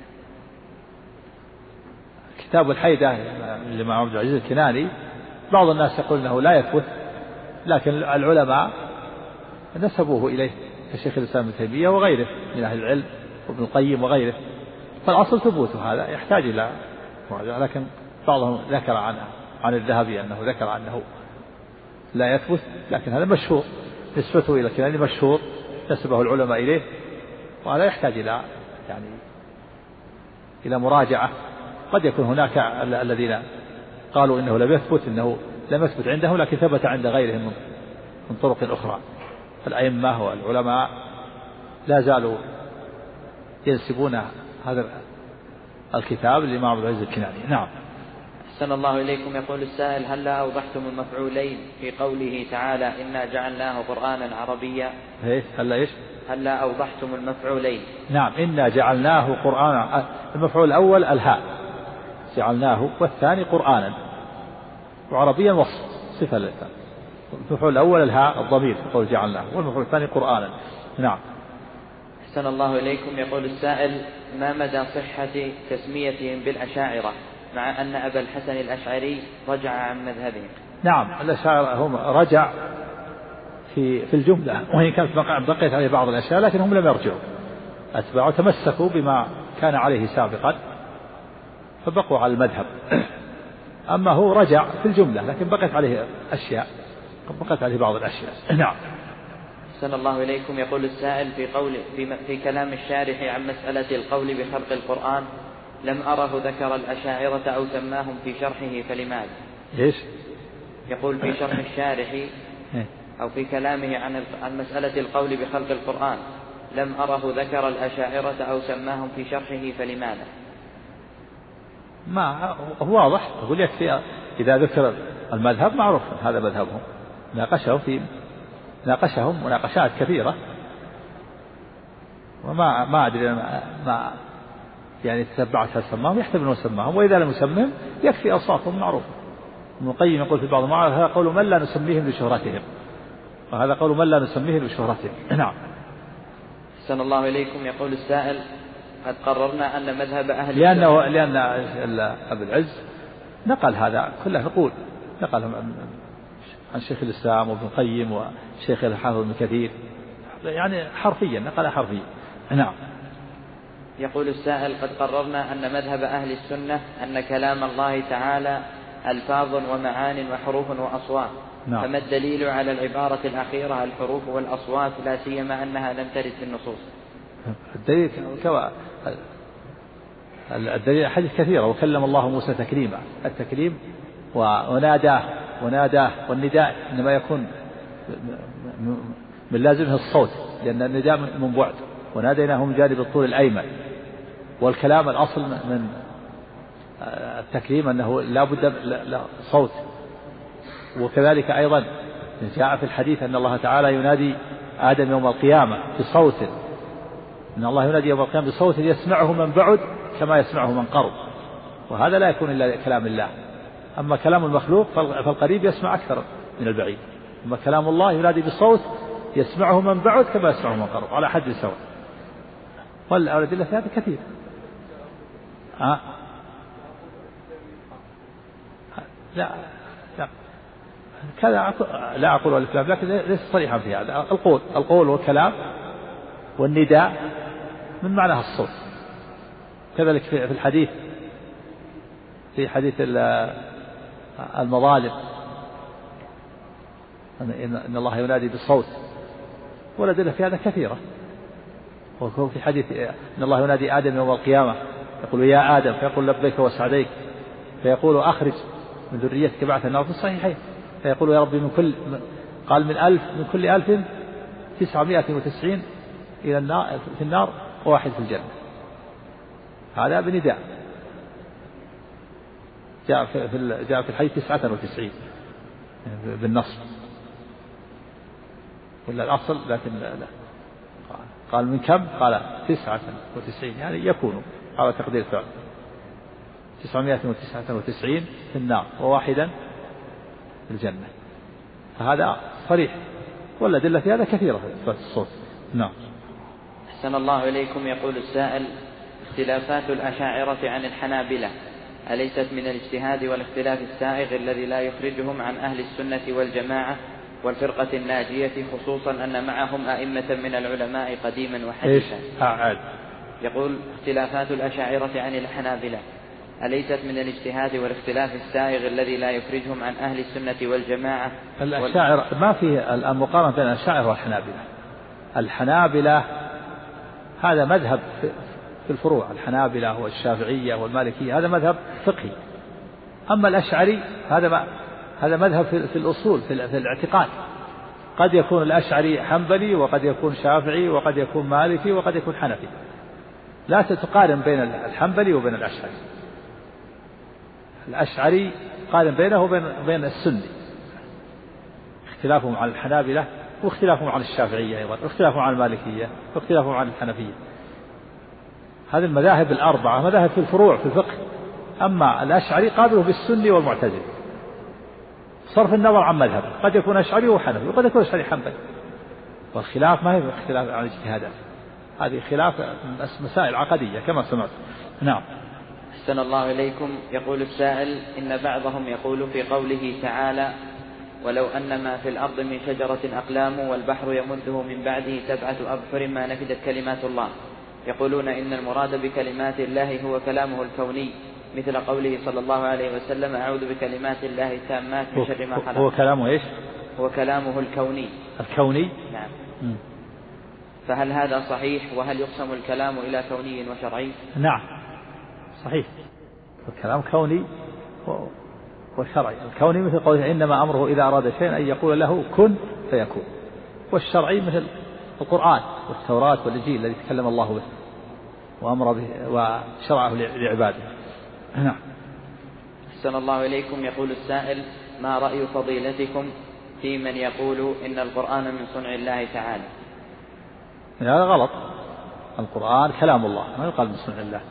[SPEAKER 1] كتاب الحيدة لما عبد العزيز الكناني بعض الناس يقول أنه لا يثبت، لكن العلماء نسبوه إليه كشيخ الإسلام ابن تيمية وغيره من أهل العلم وابن القيم وغيره، فالأصل ثبوته هذا يحتاج إلى مراجعة. لكن بعضهم ذكر عن عن الذهبي أنه ذكر أنه لا يثبت، لكن هذا مشهور نسبته إلى الكناني مشهور نسبه العلماء إليه، وهذا يحتاج إلى يعني إلى مراجعة. قد يكون هناك الذين قالوا إنه لم يثبت إنه لم يثبت عندهم لكن ثبت عند غيرهم من طرق أخرى. الأئمة والعلماء لا زالوا ينسبون هذا الكتاب للإمام عبد العزيز الكناني. نعم.
[SPEAKER 2] أحسن الله إليكم. يقول السائل: هل لا أوضحتم المفعولين في قوله تعالى إنا جعلناه قرآنا عربيا؟
[SPEAKER 1] إيش؟ هل لا إيش؟
[SPEAKER 2] هل لا أوضحتم المفعولين؟
[SPEAKER 1] نعم. إنا جعلناه قرآنا، المفعول الأول الهاء جعلناه، والثاني قرآنا، وعربيا وصف صفة للثاني. المفعول الأول الهاء الضمير قول جعلناه، والمفعول الثاني قرآنا. نعم.
[SPEAKER 2] أحسن الله إليكم. يقول السائل: ما مدى صحة تسميتهم بالأشاعرة؟ مع أن أبا الحسن الأشعري رجع عن مذهبه.
[SPEAKER 1] نعم الأشاعرة هم رجع في في الجملة، وإن كانت بقيت عليه بعض الأشياء لكن هم لم يرجعوا، أتباعوا تمسكوا بما كان عليه سابقا فبقوا على المذهب. أما هو رجع في الجملة لكن بقيت عليه أشياء، بقيت عليه بعض الأشياء. نعم.
[SPEAKER 2] أحسن الله إليكم. يقول السائل في قول في, في كلام الشارح عن مسألة القول بخلق القرآن لم أره ذكر الأشاعرة أو سماهم في شرحه فلماذا؟
[SPEAKER 1] إيش؟
[SPEAKER 2] يقول في شرح الشارح أو في كلامه عن عن مسألة القول بخلق القرآن لم أره ذكر الأشاعرة أو سماهم في شرحه فلماذا؟
[SPEAKER 1] ما هو واضح، أقول يكفي إذا ذكر المذهب معروف هذا مذهبهم، ناقشهم في ناقشهم مناقشات كثيرة وما ما أدري ما يعني تتبعت هل سماهم، يحتمل أن سماهم، وإذا لم يسمهم يكفي أوصافهم معروفة. ابن القيم يقول في بعض المعارف هذا قول من لا نسميهم لشهرتهم، وهذا قول من لا نسميهم لشهرتهم. نعم.
[SPEAKER 2] أحسن الله إليكم. يقول السائل قد قررنا أن مذهب أهل
[SPEAKER 1] لأنه لأن أبو العز نقل هذا كله، نقول نقل عن شيخ الإسلام وابن القيم وشيخ الحافظ ابن كثير، يعني حرفيا نقل حرفيا. نعم.
[SPEAKER 2] يقول السائل قد قررنا أن مذهب أهل السنة أن كلام الله تعالى ألفاظ ومعان وحروف وأصوات. نعم. فما الدليل على العبارة الأخيرة الحروف والأصوات لا سيما أنها لم ترد في النصوص؟
[SPEAKER 1] الدليل كما الدليل حديث كثيرة، وكلم الله موسى تكليما، التكليم وناداه وناداه والنداء إنما يكون من لازمه الصوت لأن النداء من بعد، وناديناه من جانب الطول الأيمن. والكلام الأصل من التكليم أنه لا بد صوت. وكذلك أيضا جاء في الحديث أن الله تعالى ينادي آدم يوم القيامة بصوت، إن الله ينادي يوم القيامة بصوت يسمعه من بعد كما يسمعه من قرب، وهذا لا يكون إلا كلام الله. أما كلام المخلوق فالقريب يسمع أكثر من البعيد، أما كلام الله ينادي بصوت يسمعه من بعد كما يسمعه من قرب على حد سواء. والأدلة في هذا كثير. ها؟ لا لا كذا لا أقول الإسلام، لكن ليس صريحا في هذا. القول القول والكلام والنداء من معناها الصوت. كذلك في الحديث في حديث المظالم إن الله ينادي بالصوت، والأدلة في هذا كثيرة. وهو في حديث إن الله ينادي آدم يوم القيامة يقول يا آدم فيقول لبيك وسعديك، فيقول أخرج من ذريتك بعث النار في الصحيحين، فيقول يا ربي من كل قال من ألف من كل ألف تسعمائة وتسعين إلى النار في النار وواحد في الجنة. هذا بنداء جاء في جاء في الحديث تسعة وتسعين بالنص ولا الأصل، لكن لا قال من كم قال تسعة وتسعين، يعني يكون على تقدير فعل تسعمائة وتسعة وتسعين في النار وواحدا في الجنة، فهذا صريح. والأدلة في هذا كثيرة في الصوت. نعم.
[SPEAKER 2] أحسن الله إليكم. يقول السائل اختلافات الأشاعرة عن الحنابلة أليست من الاجتهاد والاختلاف السائغ الذي لا يخرجهم عن أهل السنة والجماعة والفرقة الناجية، خصوصا أن معهم أئمة من العلماء قديما وحديثا؟ يقول اختلافات الأشاعرة عن الحنابلة أليست من الاجتهاد والاختلاف السائغ الذي لا يخرجهم عن أهل السنة والجماعة؟
[SPEAKER 1] الأشاعرة ما في المقارنة بين الأشاعرة والحنابلة. الحنابلة هذا مذهب في الفروع، الحنابلة والشافعية والمالكية هذا مذهب فقهي. أما الأشعري هذا ما هذا مذهب في الأصول في الاعتقاد. قد يكون الأشعري حنبلي وقد يكون شافعي وقد يكون مالكي وقد يكون حنفي، لا تتقارن بين الحنبلي وبين الأشعري. الأشعري قارن بينه وبين بين السني، اختلافهم عن الحنابلة واختلافهم عن الشافعية أيضا، واختلافهم عن المالكية واختلافهم عن الحنفية. هذه المذاهب الأربعة مذاهب في الفروع في الفقه. أما الأشعري قابله بالسني والمعتزلي، صرف النظر عن مذهب، قد يكون أشعري وحنفي وقد يكون أشعري حنبلي، والخلاف ما هي اختلاف عن اجتهادات، هذه خلاف مسائل عقدية كما سمعت. نعم.
[SPEAKER 2] أحسن الله إليكم. يقول السائل: إن بعضهم يقول في قوله تعالى: ولو أن ما في الأرض من شجرة أقلام والبحر يمده من بعده سبعة أبحر ما نفدت كلمات الله، يقولون إن المراد بكلمات الله هو كلامه الكوني، مثل قوله صلى الله عليه وسلم: أعوذ بكلمات الله التامات من شر ما خلق.
[SPEAKER 1] هو كلامه إيش؟
[SPEAKER 2] هو كلامه الكوني.
[SPEAKER 1] الكوني؟
[SPEAKER 2] نعم.
[SPEAKER 1] م.
[SPEAKER 2] فهل هذا صحيح؟ وهل يقسم الكلام إلى كوني وشرعي؟
[SPEAKER 1] نعم صحيح، الكلام كوني وشرعي. الكوني مثل قوله: إنما أمره إذا أراد شيئا أن يقول له كن فيكون. والشرعي مثل القرآن والتوراة والإنجيل الذي تكلم الله به وأمر به وشرعه لعباده. نعم.
[SPEAKER 2] أحسن الله إليكم. يقول السائل: ما رأي فضيلتكم في من يقول إن القرآن من صنع الله تعالى؟
[SPEAKER 1] هذا غلط. القرآن كلام الله، ما يقال من صنع الله.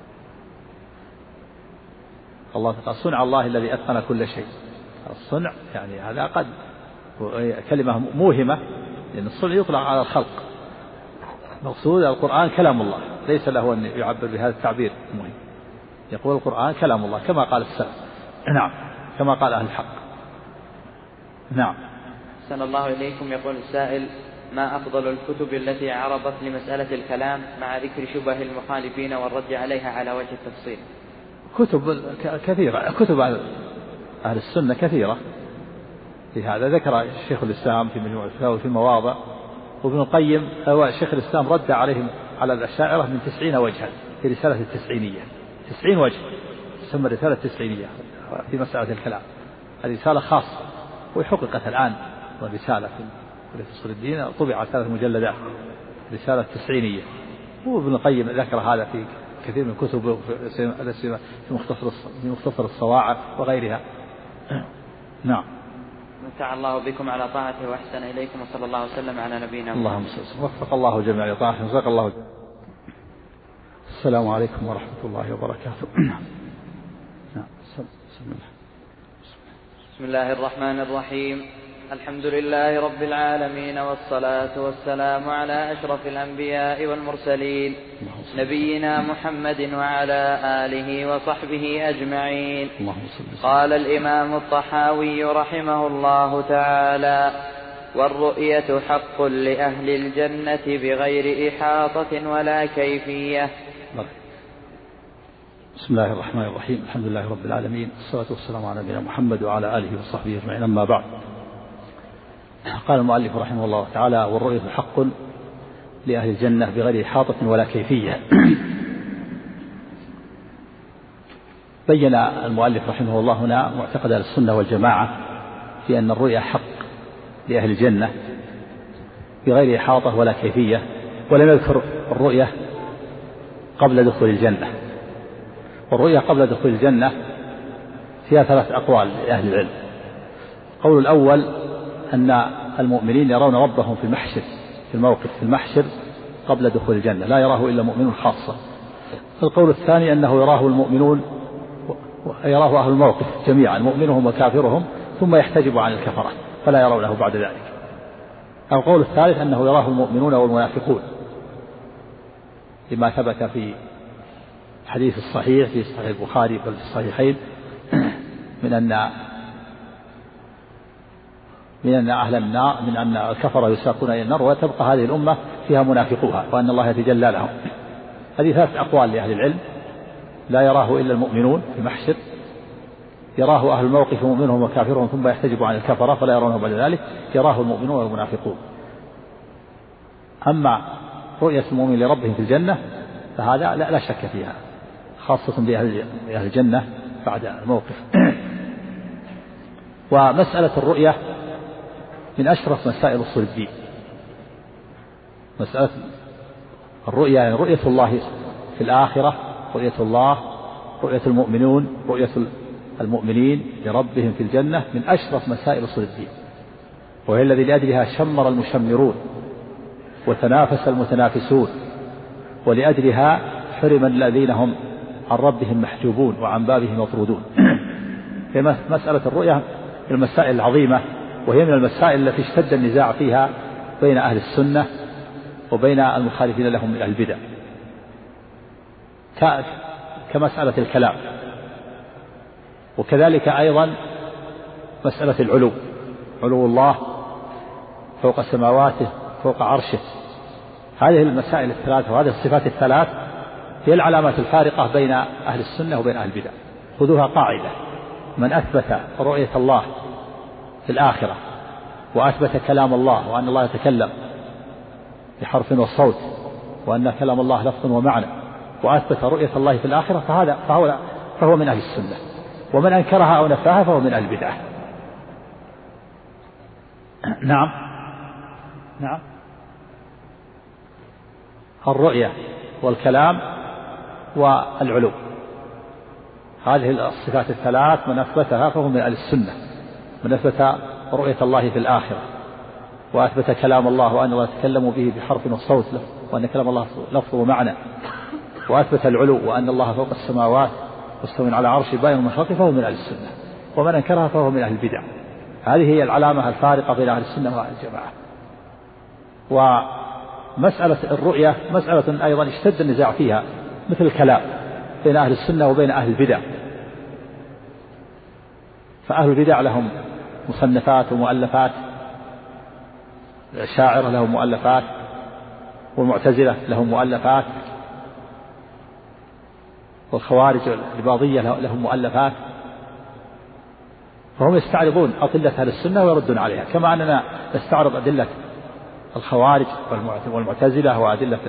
[SPEAKER 1] الله قال: صنع الله الذي أتقن كل شيء. الصنع يعني هذا قد كلمة موهمة، لأن الصنع يطلق على الخلق. مقصود القرآن كلام الله، ليس له أن يعبر بهذا التعبير المهم. يقول القرآن كلام الله كما قال السلف. نعم، كما قال أهل الحق. نعم.
[SPEAKER 2] أحسن الله إليكم. يقول السائل: ما أفضل الكتب التي عرضت لمسألة الكلام مع ذكر شبه المخالفين والرد عليها على وجه التفصيل؟
[SPEAKER 1] كتب كثيرة، كتب أهل السنة كثيرة في هذا. ذكر الشيخ الإسلام في مجموع الفتاوى في مواضع، وابن القيم هو شيخ الإسلام رد عليهم على الأشاعرة من تسعين وجها في رسالة التسعينية. تسعين وجه تسمى رسالة التسعينية في مسألة الكلام. هذه رسالة خاصة وحققت الآن رسالة في أصول الدين، طبعت ثلاث مجلدات، رسالة التسعينية. وابن القيم ذكر هذا في كثير من كتب في مختصر في مختصر الصواعق وغيرها. نعم.
[SPEAKER 2] متع الله بكم على طاعته وأحسن إليكم، وصلى الله وسلم على نبينا محمد.
[SPEAKER 1] اللهم صل وسلم. وفق الله جميعا لطاعته وجزاك الله جميعا. السلام عليكم ورحمة الله وبركاته. نعم.
[SPEAKER 2] بسم الله الرحمن الرحيم. الحمد لله رب العالمين، والصلاة والسلام على أشرف الأنبياء والمرسلين نبينا محمد وعلى آله وصحبه أجمعين. قال الإمام الطحاوي رحمه الله تعالى: والرؤية حق لأهل الجنة بغير إحاطة ولا كيفية.
[SPEAKER 1] بسم الله الرحمن الرحيم. الحمد لله رب العالمين، والصلاة والسلام على نبينا محمد وعلى آله وصحبه أجمعين. أما بعد، قال المؤلف رحمه الله تعالى: والرؤية حق لأهل الجنة بغير إحاطة ولا كيفية. بين المؤلف رحمه الله هنا معتقد السنة والجماعة في أن الرؤية حق لأهل الجنة بغير إحاطة ولا كيفية، ولم يذكر الرؤية قبل دخول الجنة. والرؤية قبل دخول الجنة فيها ثلاث أقوال لأهل العلم. القول الأول أن المؤمنين يرون ربهم في المحشر، في الموقف في المحشر قبل دخول الجنة، لا يراه إلا مؤمنون خاصة. القول الثاني أنه يراه المؤمنون يراه أهل الموقف جميعا، مؤمنهم وكافرهم، ثم يحتجب عن الكفرة فلا يرونه بعد ذلك. القول الثالث أنه يراه المؤمنون والمنافقون، لما ثبت في الحديث الصحيح في صحيح البخاري بل في الصحيحين من أن من أن أهل النار من أن الكفر يساقون إلى النار، وتبقى هذه الأمة فيها منافقوها، وأن الله يتجلى لهم. هذه ثلاث أقوال لأهل العلم: لا يراه إلا المؤمنون في محشر، يراه أهل الموقف مؤمنهم وكافرهم ثم يحتجب عن الكفرة فلا يرونه بعد ذلك، يراه المؤمنون والمنافقون. أما رؤية المؤمن لربهم في الجنة فهذا لا, لا شك فيها، خاصة بأهل الجنة بعد الموقف. ومسألة الرؤية من أشرف مسائل أصول الدين. مسألة الرؤية يعني رؤية الله في الآخرة، رؤية الله، رؤية المؤمنون، رؤية المؤمنين لربهم في الجنة من أشرف مسائل أصول الدين، وهي الذي لأجلها شمر المشمرون وتنافس المتنافسون، ولأجلها حرم الذين هم عن ربهم محجوبون وعن بابه مطرودون. هي مسألة الرؤية من المسائل العظيمة، وهي من المسائل التي اشتد النزاع فيها بين أهل السنة وبين المخالفين لهم من البدع. كمسألة الكلام. وكذلك أيضا مسألة العلو، علو الله فوق سماواته فوق عرشه. هذه المسائل الثلاث وهذه الصفات الثلاث هي العلامات الفارقة بين أهل السنة وبين أهل البدع. خذوها قاعدة: من أثبت رؤية الله في الآخرة وأثبت كلام الله وأن الله يتكلم بحرف وصوت وأن كلام الله لفظ ومعنى وأثبت رؤية الله في الآخرة فهذا فهو, فهو من أهل السنة. ومن أنكرها أو نفاها فهو من أهل البدعة. نعم نعم الرؤية والكلام والعلو، هذه الصفات الثلاث من أثبتها فهو من أهل السنة. من أثبت رؤية الله في الآخرة وأثبت كلام الله وأن الله يتكلم به بحرف وصوت وأن كلام الله لفظ ومعنى وأثبت العلو وأن الله فوق السماوات مستوٍ على عرشه باين من خلقه فهو من أهل السنة. ومن أنكرها فهو من أهل البدع. هذه هي العلامة الفارقة بين أهل السنة وأهل الجماعة. ومسألة الرؤية مسألة أيضا اشتد النزاع فيها مثل الكلام بين أهل السنة وبين أهل البدع. فأهل البدع لهم مصنفات ومؤلفات، الأشاعرة لهم مؤلفات، والمعتزلة لهم مؤلفات، والخوارج والإباضية لهم مؤلفات. فهم يستعرضون أدلة أهل السنة ويردون عليها، كما أننا نستعرض أدلة الخوارج والمعتزلة وأدلة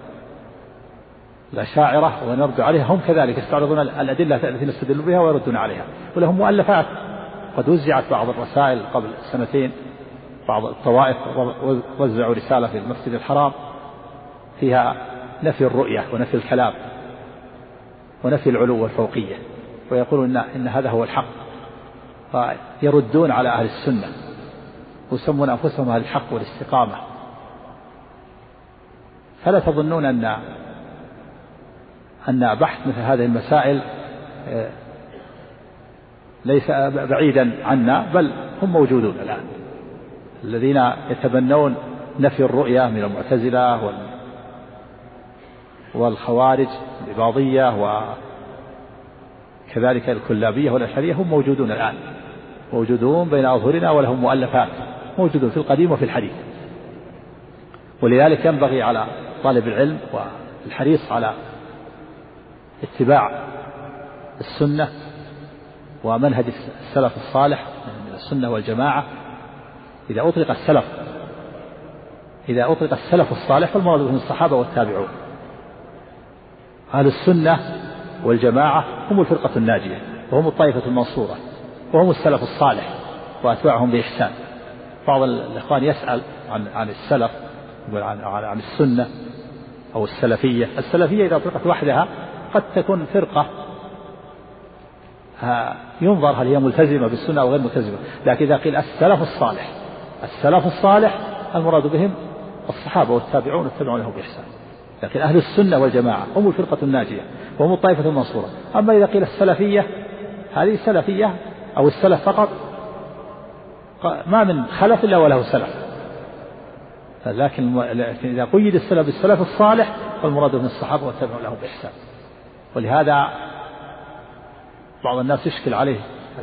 [SPEAKER 1] الأشاعرة ونرد عليها. هم كذلك يستعرضون الأدلة التي نستدل بها ويردون عليها، ولهم مؤلفات. قد وزعت بعض الرسائل قبل سنتين، بعض الطوائف وزعوا رسالة في المسجد الحرام فيها نفي الرؤية ونفي الكلام ونفي العلو والفوقية، ويقولون إن, إن هذا هو الحق، فيردون على أهل السنة ويسمون أنفسهم أهل الحق والاستقامة. فلا تظنون أن أن بحث مثل هذه المسائل ليس بعيدا عنا، بل هم موجودون الآن. الذين يتبنون نفي الرؤية من المعتزلة والخوارج الإباضية وكذلك الكلابية والأشعرية هم موجودون الآن، موجودون بين أظهرنا، ولهم مؤلفات، موجودون في القديم وفي الحديث. ولذلك ينبغي على طالب العلم والحريص على اتباع السنة ومنهج السلف الصالح من السنة والجماعة. إذا أطلق السلف إذا أطلق السلف الصالح فالمراد بهم الصحابة والتابعون. أهل السنة والجماعة هم الفرقة الناجية، وهم الطائفة المنصورة، وهم السلف الصالح وأتباعهم بإحسان. بعض الإخوان يسأل عن عن السلف عن عن السنة أو السلفية. السلفية إذا أطلقت وحدها قد تكون فرقة ينظر هل هي ملتزمة بالسنة أو غير ملتزمة، لكن إذا قيل السلف الصالح السلف الصالح المراد بهم الصحابة والتابعون والتابعون لهم بإحسان. لكن أهل السنة والجماعة هم الفرقة الناجية وهم الطائفة المنصورة. أما إذا قيل السلفية هذه السلفية أو السلف فقط، ما من خلف إلا وله سلف. لكن إذا قيد السلف بالسلف الصالح فالمراد بهم الصحابة والتابعون لهم بإحسان. ولهذا بعض الناس يشكل عليه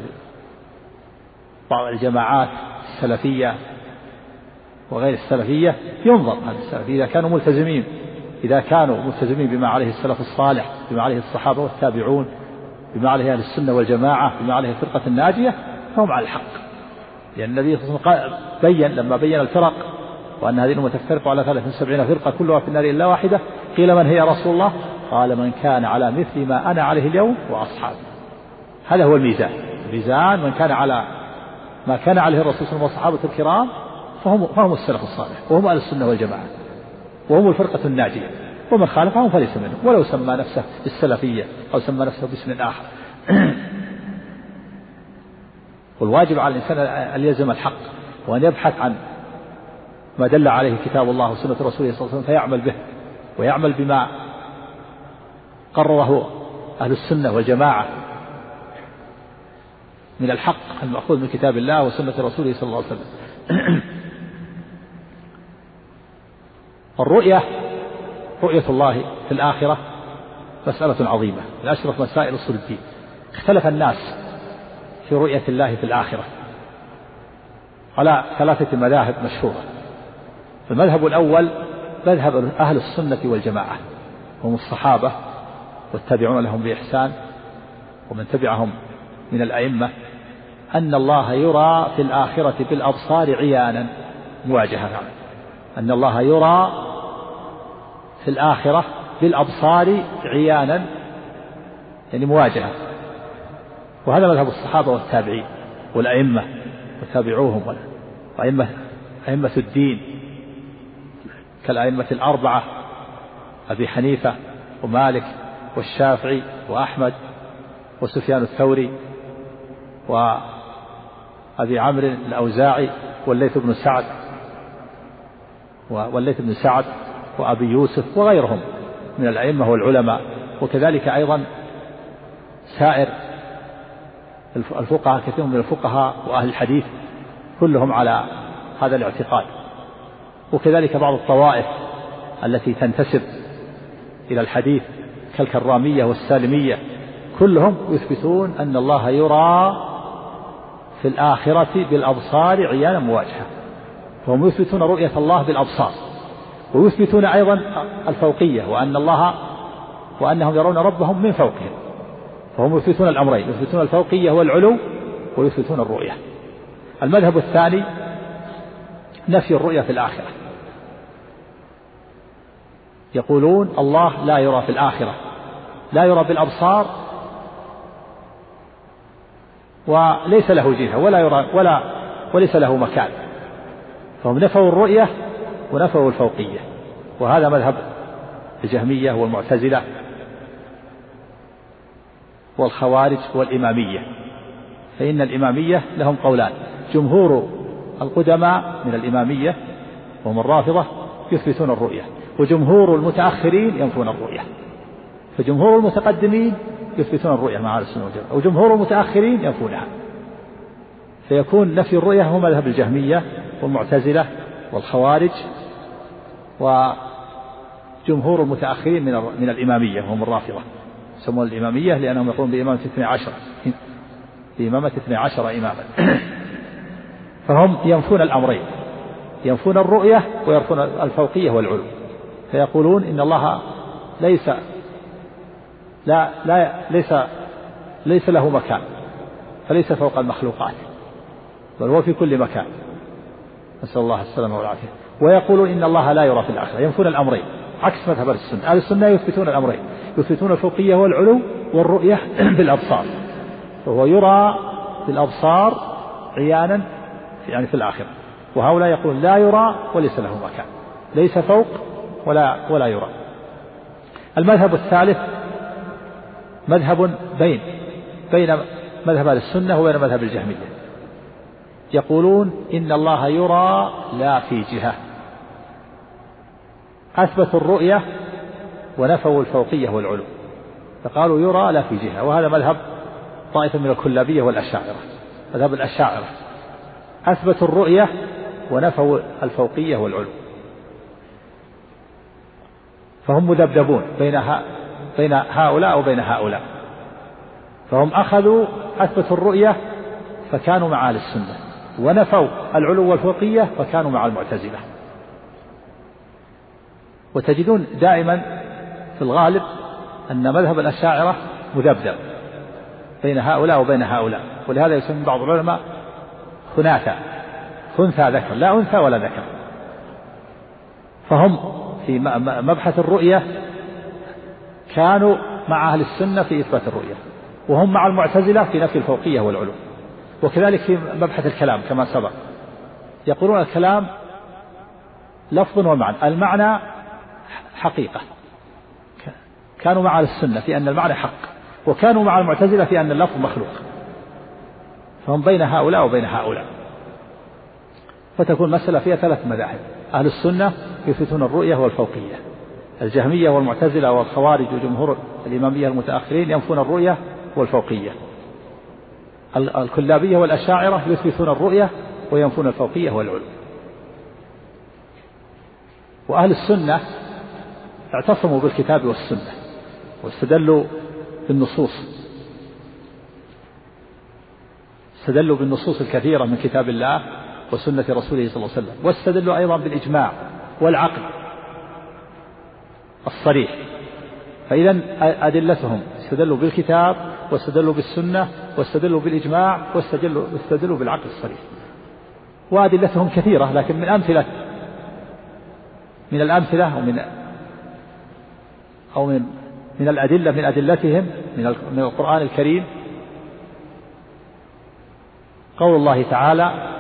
[SPEAKER 1] بعض الجماعات السلفية وغير السلفية، ينظر هل السلفية إذا كانوا ملتزمين إذا كانوا ملتزمين بما عليه السلف الصالح، بما عليه الصحابة والتابعون، بما عليه أهل السنة والجماعة، بما عليه الفرقة الناجية، فهم على الحق. لأن النبي صلى الله عليه وسلم بين لما بين الفرق وأن هذه الأمة تفترق على ثلاث وسبعين فرقة كلها في النار إلا واحدة، قيل من هي يا رسول الله؟ قال من كان على مثل ما أنا عليه اليوم وأصحابي. هذا هو الميزان. الميزان من كان على ما كان عليه الرسول صلى الله عليه وسلم والصحابة الكرام فهم, فهم السلف الصالح وهم أهل السنة والجماعة وهم الفرقة الناجية، ومن خالفهم فليس منهم ولو سمى نفسه بالسلفية أو سمى نفسه باسم آخر. والواجب على الإنسان أن يلزم الحق وأن يبحث عن ما دل عليه كتاب الله وسنة رسوله صلى الله عليه وسلم فيعمل به، ويعمل بما قرره أهل السنة والجماعة من الحق المأخوذ من كتاب الله وسنة رسوله صلى الله عليه وسلم. الرؤية رؤية الله في الآخرة مسألة عظيمة من أشرف مسائل أصول الدين. اختلف الناس في رؤية الله في الآخرة على ثلاثة مذاهب مشهورة. المذهب الأول مذهب أهل السنة والجماعة، هم الصحابة والتابعون لهم بإحسان ومن تبعهم من الأئمة، أن الله يرى في الآخرة بالأبصار عيانا مواجهة، أن الله يرى في الآخرة بالأبصار عيانا يعني مواجهة. وهذا مذهب الصحابة والتابعين والأئمة وتابعوهم وأئمة أئمة الدين كالأئمة الأربعة أبي حنيفة ومالك والشافعي وأحمد وسفيان الثوري وأبي عمرو الأوزاعي والليث بن سعد والليث بن سعد وأبي يوسف وغيرهم من الأئمة والعلماء، وكذلك أيضا سائر الفقهاء، كثير من الفقهاء وأهل الحديث كلهم على هذا الاعتقاد، وكذلك بعض الطوائف التي تنتسب إلى الحديث كالكرامية والسالمية كلهم يثبتون أن الله يرى في الآخرة بالأبصار عيانا مواجهة، فهم يثبتون رؤية الله بالأبصار، ويثبتون أيضا الفوقية وأن الله وأنهم يرون ربهم من فوقهم، فهم يثبتون الأمرين، يثبتون الفوقية والعلو ويثبتون الرؤية. المذهب الثاني نفي الرؤية في الآخرة، يقولون الله لا يرى في الآخرة، لا يرى بالأبصار وليس له جهة ولا يرى ولا وليس له مكان، فهم نفوا الرؤية ونفوا الفوقية. وهذا مذهب الجهمية والمعتزلة والخوارج والإمامية. فإن الإمامية لهم قولان، جمهور القدماء من الإمامية وهم الرافضة يثبتون الرؤية، وجمهور المتأخرين ينفون الرؤية. فجمهور المتقدمين يثبتون الرؤية مع أهل السنة والجماعة، وجمهور المتأخرين ينفونها، فيكون نفي الرؤية هو مذهب الجهمية والمعتزلة والخوارج وجمهور المتأخرين من من الإمامية وهم الرافضة، يسمون الإمامية لأنهم يقولون بإمامة اثني عشر بإمامة اثني عشر إماما. فهم ينفون الأمرين، ينفون الرؤية وينفون الفوقية والعلو، فيقولون إن الله ليس لا لا ليس ليس له مكان، فليس فوق المخلوقات بل هو في كل مكان، نسأل الله السلامة والعافية. ويقولون إن الله لا يرى في الآخرة، ينفون الأمرين عكس مذهب السنة. أهل السنة يثبتون الأمرين، يثبتون الفوقية والعلو والرؤية بالأبصار، فهو يرى بالأبصار عيانا يعني في الآخرة، وهؤلاء يقولون لا يرى وليس له مكان، ليس فوق ولا ولا يرى. المذهب الثالث مذهب بين بين مذهب أهل السنة وبين مذهب الجهمية، يقولون إن الله يرى لا في جهة، أثبتوا الرؤية ونفوا الفوقية والعلو، فقالوا يرى لا في جهة. وهذا مذهب طائفة من الكلابية والأشاعرة، مذهب الأشاعرة أثبتوا الرؤية ونفوا الفوقية والعلو، فهم مذبذبون بين بين هؤلاء وبين هؤلاء، فهم أخذوا أثبتوا الرؤية فكانوا مع أهل السنة، ونفوا العلو والفوقية فكانوا مع المعتزلة. وتجدون دائما في الغالب أن مذهب الأشاعرة مذبذب بين هؤلاء وبين هؤلاء، ولهذا يسمى بعض العلماء خناثة، خنثى ذكر لا أنثى ولا ذكر. فهم في مبحث الرؤية كانوا مع أهل السنة في إثبات الرؤية، وهم مع المعتزلة في نفي الفوقية والعلو. وكذلك في مبحث الكلام كما سبق، يقولون الكلام لفظ ومعنى، المعنى حقيقة، كانوا مع أهل السنة في أن المعنى حق، وكانوا مع المعتزلة في أن اللفظ مخلوق، فهم بين هؤلاء وبين هؤلاء. فتكون مسألة فيها ثلاث مذاهب، أهل السنة يثبتون الرؤية والفوقية، الجهمية والمعتزلة والخوارج وجمهور الإمامية المتأخرين ينفون الرؤية والفوقية، الكلابية والأشاعرة يثبتون الرؤية وينفون الفوقية والعلو. وأهل السنة اعتصموا بالكتاب والسنة، واستدلوا بالنصوص استدلوا بالنصوص الكثيرة من كتاب الله وسنة رسوله صلى الله عليه وسلم، واستدلوا أيضا بالإجماع والعقل الصريح. فإذا أدلتهم استدلوا بالكتاب واستدلوا بالسنة واستدلوا بالإجماع واستدلوا, واستدلوا بالعقل الصريح. وأدلتهم كثيرة، لكن من أمثلة من الأمثلة أو من أو من من الأدلة من أدلتهم من القرآن الكريم قول الله تعالى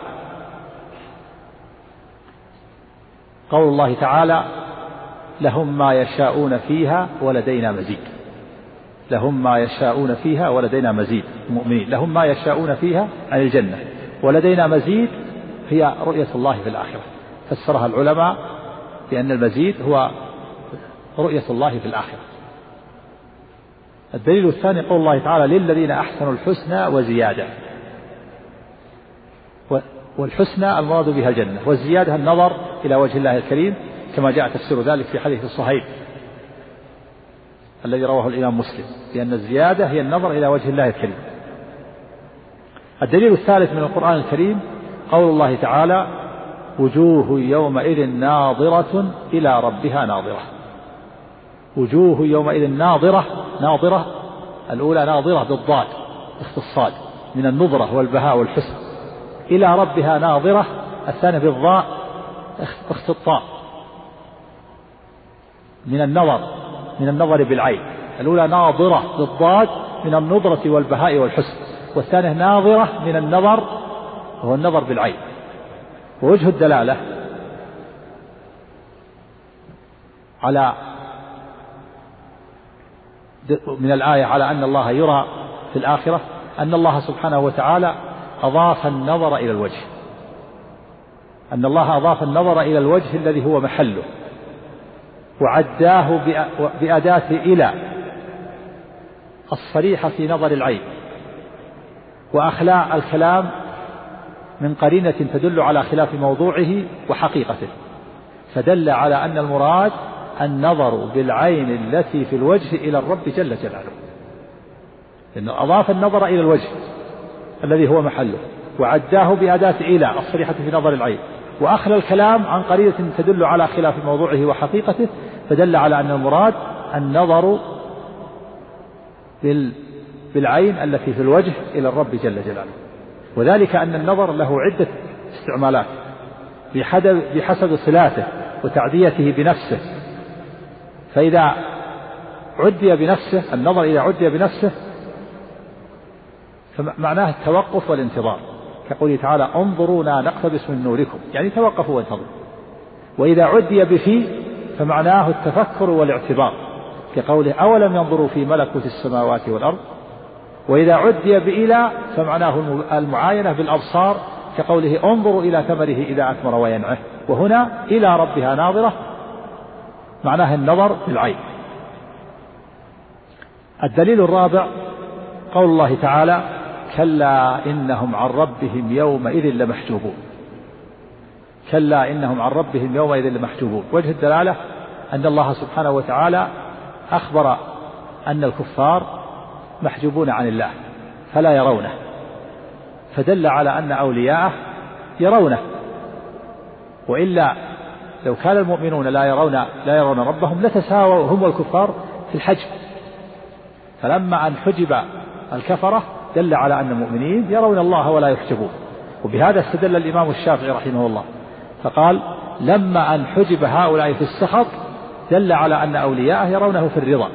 [SPEAKER 1] قول الله تعالى لهم ما يشاءون فيها ولدينا مزيد. لهم ما يشاءون فيها ولدينا مزيد. المؤمنين لهم ما يشاءون فيها عن الجنة، ولدينا مزيد هي رؤية الله في الآخرة. فسرها العلماء بأن المزيد هو رؤية الله في الآخرة. الدليل الثاني قول الله تعالى للذين أحسنوا الحسنى وزيادة، والحسنى المراد بها الجنة، والزيادة النظر إلى وجه الله الكريم، كما جاء تفسير ذلك في حديث صهيب الذي رواه الإمام مسلم، لأن الزيادة هي النظر إلى وجه الله الكريم. الدليل الثالث من القرآن الكريم قول الله تعالى وجوه يومئذ ناظرة إلى ربها ناظرة. وجوه يومئذ ناظرة، ناظرة الأولى ناظرة بالضاد اختصاد من النظرة والبهاء والحسن، إلى ربها ناظرة الثانية بالضاء اختصاء من النظر من النظر بالعين. الأولى ناظرة بالضاد من النظرة والبهاء والحسن، والثانية ناظرة من النظر وهو النظر بالعين. ووجه الدلالة على من الآية على أن الله يرى في الآخرة أن الله سبحانه وتعالى أضاف النظر إلى الوجه، أن الله أضاف النظر إلى الوجه الذي هو محله، وعداه بأداة إلى الصريحة في نظر العين، وأخلاء الكلام من قرينة تدل على خلاف موضوعه وحقيقته، فدل على أن المراد النظر بالعين التي في الوجه إلى الرب جل جلاله، لأنه أضاف النظر إلى الوجه الذي هو محله، وعداه بأداة إلى الصريحة في نظر العين، وأخلى الكلام عن قرينة تدل على خلاف موضوعه وحقيقته، فدل على أن المراد النظر بالعين التي في الوجه إلى الرب جل جلاله. وذلك أن النظر له عدة استعمالات بحسب صلاته وتعديته بنفسه. فإذا عدي بنفسه النظر إذا عدي بنفسه فمعناه التوقف والانتظار، كقوله تعالى انظرونا نقتبس من نوركم، يعني توقفوا وانتظروا. وإذا عدي بفي فمعناه التفكر والاعتبار، كقوله أولم ينظروا في ملكوت السماوات والأرض. وإذا عدي بإلى فمعناه المعاينة بالأبصار، كقوله انظروا إلى ثمره إذا أثمر وينعه. وهنا إلى ربها ناظرة معناه النظر بالعين. الدليل الرابع قول الله تعالى كلا إنهم عن ربهم يومئذ لمحجوبون. كلا إنهم عن ربهم يومئذ لمحجوبون. وجه الدلالة أن الله سبحانه وتعالى أخبر أن الكفار محجوبون عن الله فلا يرونه، فدل على أن أولياءه يرونه، وإلا لو كان المؤمنون لا يرون لا يرون ربهم لتساووا هم والكفار في الحجب. فلما أن حجب الكفرة دل على أن المؤمنين يرون الله ولا يحجبون. وبهذا استدل الإمام الشافعي رحمه الله فقال لما أن حجب هؤلاء في السخط دل على أن أولياءه يرونه في الرضا.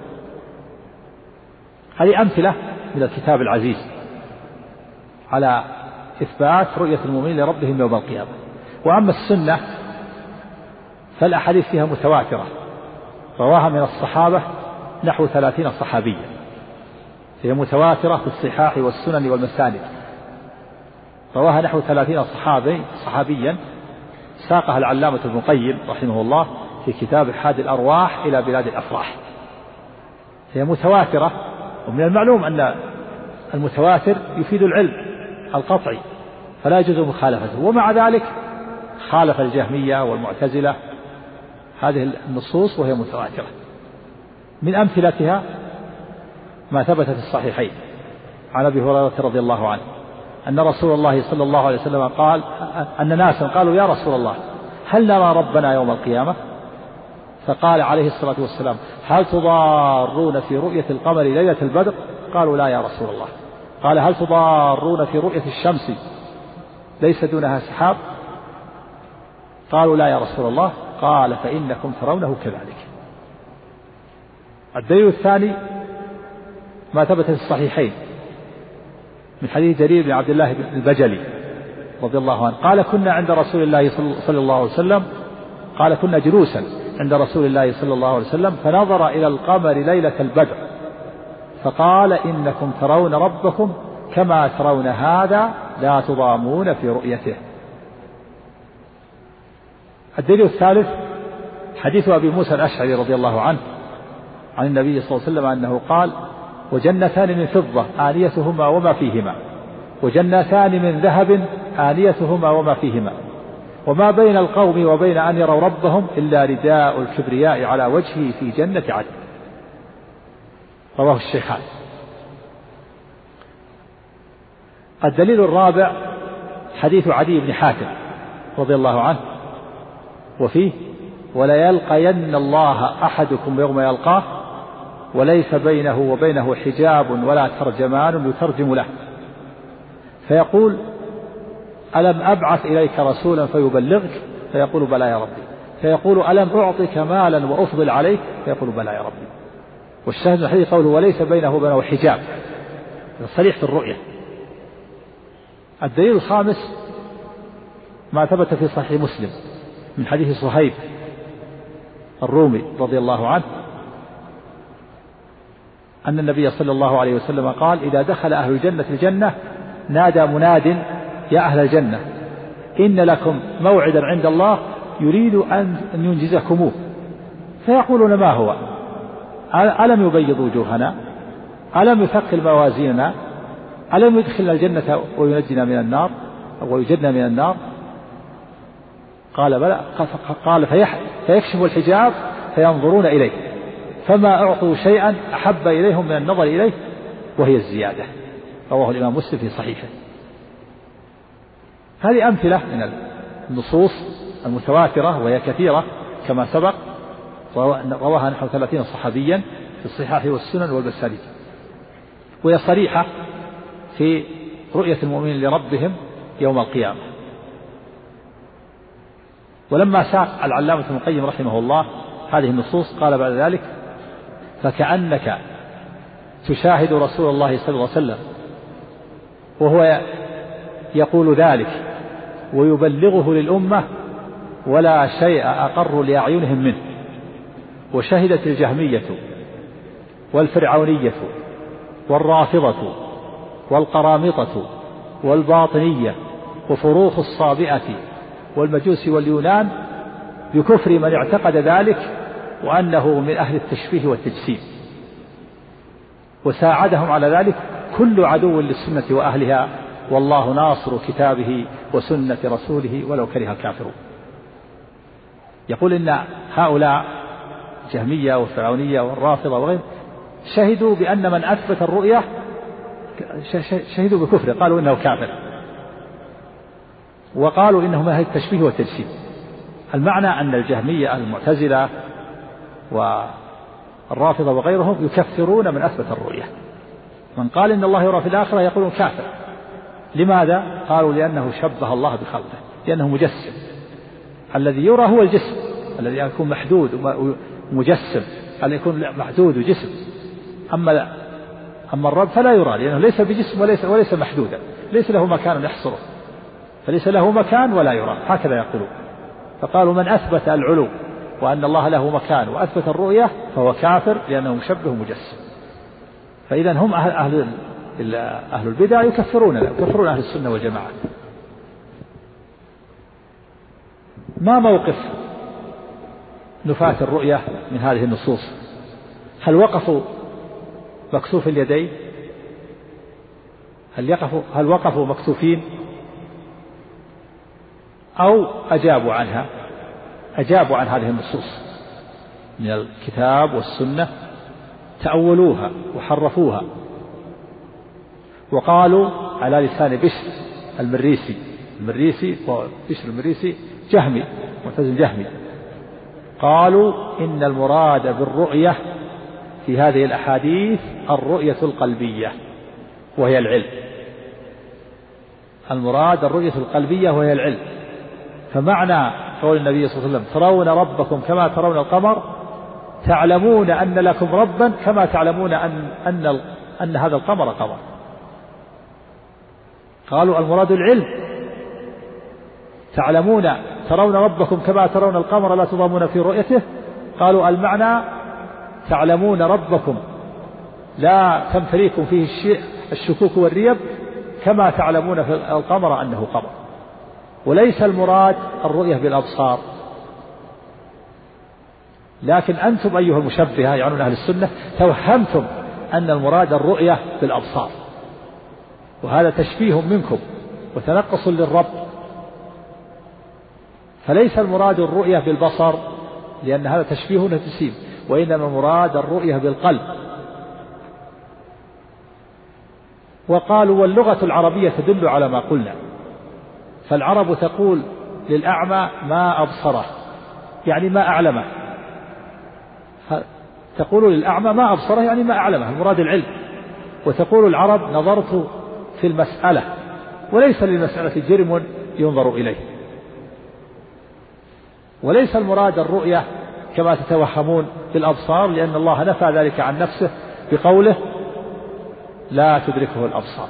[SPEAKER 1] هذه أمثلة من الكتاب العزيز على إثبات رؤية المؤمنين لربهم يوم القيامة. وأما السنة فالأحاديث فيها متواترة، رواها من الصحابة نحو ثلاثين صحابيا، هي متواترة في الصحاح والسنن والمساند، رواها نحو ثلاثين صحابي صحابيا ساقها العلامة ابن القيم رحمه الله في كتاب حاد الأرواح إلى بلاد الأفراح. هي متواترة، ومن المعلوم أن المتواتر يفيد العلم القطعي فلا يجوز مخالفته، ومع ذلك خالف الجهمية والمعتزلة هذه النصوص وهي متواترة. من أمثلتها ما ثبت في الصحيحين عن أبي هريرة رضي الله عنه أن رسول الله صلى الله عليه وسلم قال أن ناسا قالوا يا رسول الله هل نرى ربنا يوم القيامة؟ فقال عليه الصلاة والسلام هل تضارون في رؤية القمر ليلة البدر؟ قالوا لا يا رسول الله. قال هل تضارون في رؤية الشمس ليس دونها سحاب؟ قالوا لا يا رسول الله. قال فإنكم ترونه كذلك. الدليل الثاني ما ثبت في الصحيحين من حديث جرير بن عبد الله البجلي رضي الله عنه قال كنا عند رسول الله صلى الله عليه وسلم قال كنا جلوسا عند رسول الله صلى الله عليه وسلم فنظر إلى القمر ليلة البدر فقال إنكم ترون ربكم كما ترون هذا لا تضامون في رؤيته. الدليل الثالث حديث أبي موسى الأشعري رضي الله عنه عن النبي صلى الله عليه وسلم أنه قال وجنتان من فضة آنيتهما وما فيهما وجنتان من ذهب آنيتهما وما فيهما وما بين القوم وبين أن يروا ربهم إلا رداء الكبرياء على وجهه في جنة عدن. رواه الشيخان. الدليل الرابع حديث عدي بن حاتم رضي الله عنه وفيه ولا يلقين الله أحدكم يوم يلقاه وليس بينه وبينه حجاب ولا ترجمان يترجم له فيقول ألم أبعث إليك رسولا فيبلغك؟ فيقول بلى يا ربي. فيقول ألم أعطك مالا وأفضل عليك؟ فيقول بلى يا ربي. والشاهد من الحديث قوله وليس بينه وبينه حجاب صريح في الرؤية. الدليل الخامس ما ثبت في صحيح مسلم من حديث صهيب الرومي رضي الله عنه أن النبي صلى الله عليه وسلم قال إذا دخل أهل الجنة الجنة نادى مناد يا أهل الجنة إن لكم موعدا عند الله يريد أن ينجزكموه. فيقولون ما هو؟ ألم يبيض وجوهنا؟ ألم يثقل موازيننا؟ ألم يدخلنا الجنة وينجنا من النار أو يجدنا من النار؟ قال بلى. قال فيكشف الحجاب فينظرون إليه فما أعطوا شيئا أحب إليهم من النظر إليه وهي الزيادة. رواه الإمام مسلم في صحيحه. هذه أمثلة من النصوص المتواترة وهي كثيرة كما سبق رواها نحو ثلاثين صحابيا في الصحاح والسنن والمسانيد وهي صريحة في رؤية المؤمنين لربهم يوم القيامة. ولما ساق العلامة ابن القيم رحمه الله هذه النصوص قال بعد ذلك فكأنك تشاهد رسول الله صلى الله عليه وسلم وهو يقول ذلك ويبلغه للأمة ولا شيء أقر لأعينهم منه. وشهدت الجهمية والفرعونية والرافضة والقرامطة والباطنية وفروخ الصابئة والمجوس واليونان بكفر من اعتقد ذلك وأنه من أهل التشبيه والتجسيم. وساعدهم على ذلك كل عدو للسنة وأهلها والله ناصر كتابه وسنة رسوله ولو كره الكافرون. يقول إن هؤلاء الجهمية والفرعونية والرافضة وغيرهم شهدوا بأن من أثبت الرؤية شهدوا بكفر قالوا إنه كافر وقالوا إنه من أهل التشبيه والتجسيم. المعنى أن الجهمية المعتزلة والرافضة وغيرهم يكفرون من أثبت الرؤية. من قال إن الله يرى في الآخرة يقولون كافر. لماذا؟ قالوا لأنه شبه الله بخلقه لأنه مجسم. الذي يرى هو الجسم الذي يكون محدود ومجسم الذي يكون محدود وجسم. أما أما الرب فلا يرى لأنه ليس بجسم وليس وليس محدودا ليس له مكان يحصره فليس له مكان ولا يرى هكذا يقولون. فقالوا من أثبت العلو وأن الله له مكان وأثبت الرؤية فهو كافر لأنه مشبه مجسم. فإذا هم أهل, أهل, أهل البدع يكفرون يكفرون أهل السنة والجماعة. ما موقف نفاة الرؤية من هذه النصوص؟ هل وقفوا مكسوف اليدين؟ هل يقفوا هل وقفوا مكسوفين أو أجابوا عنها؟ أجابوا عن هذه النصوص من الكتاب والسنة تأولوها وحرفوها وقالوا على لسان بشر المريسي المريسي بشر المريسي جهمي معتزل جهمي، قالوا إن المراد بالرؤية في هذه الأحاديث الرؤية القلبية وهي العلم، المراد الرؤية القلبية وهي العلم. فمعنى قول النبي صلى الله عليه وسلم ترون ربكم كما ترون القمر تعلمون أن لكم ربا كما تعلمون أن, أن, أن هذا القمر قمر. قالوا المراد العلم، تعلمون ترون ربكم كما ترون القمر لا تضامون في رؤيته. قالوا المعنى تعلمون ربكم لا تمتليكم فيه الشكوك والريب كما تعلمون في القمر أنه قمر. وليس المراد الرؤية بالأبصار، لكن أنتم أيها المشبهة يعنون أهل السنة توهمتم أن المراد الرؤية بالأبصار، وهذا تشبيه منكم وتنقص للرب. فليس المراد الرؤية بالبصر لأن هذا تشبيه وتجسيم، وإنما المراد الرؤية بالقلب. وقالوا واللغة العربية تدل على ما قلنا، فالعرب تقول للأعمى ما أبصره يعني ما أعلمه، تقول للأعمى ما أبصره يعني ما أعلمه المراد العلم. وتقول العرب نظرت في المسألة وليس للمسألة جرم ينظر إليه. وليس المراد الرؤية كما تتوهمون بالأبصار، لأن الله نفى ذلك عن نفسه بقوله لا تدركه الأبصار.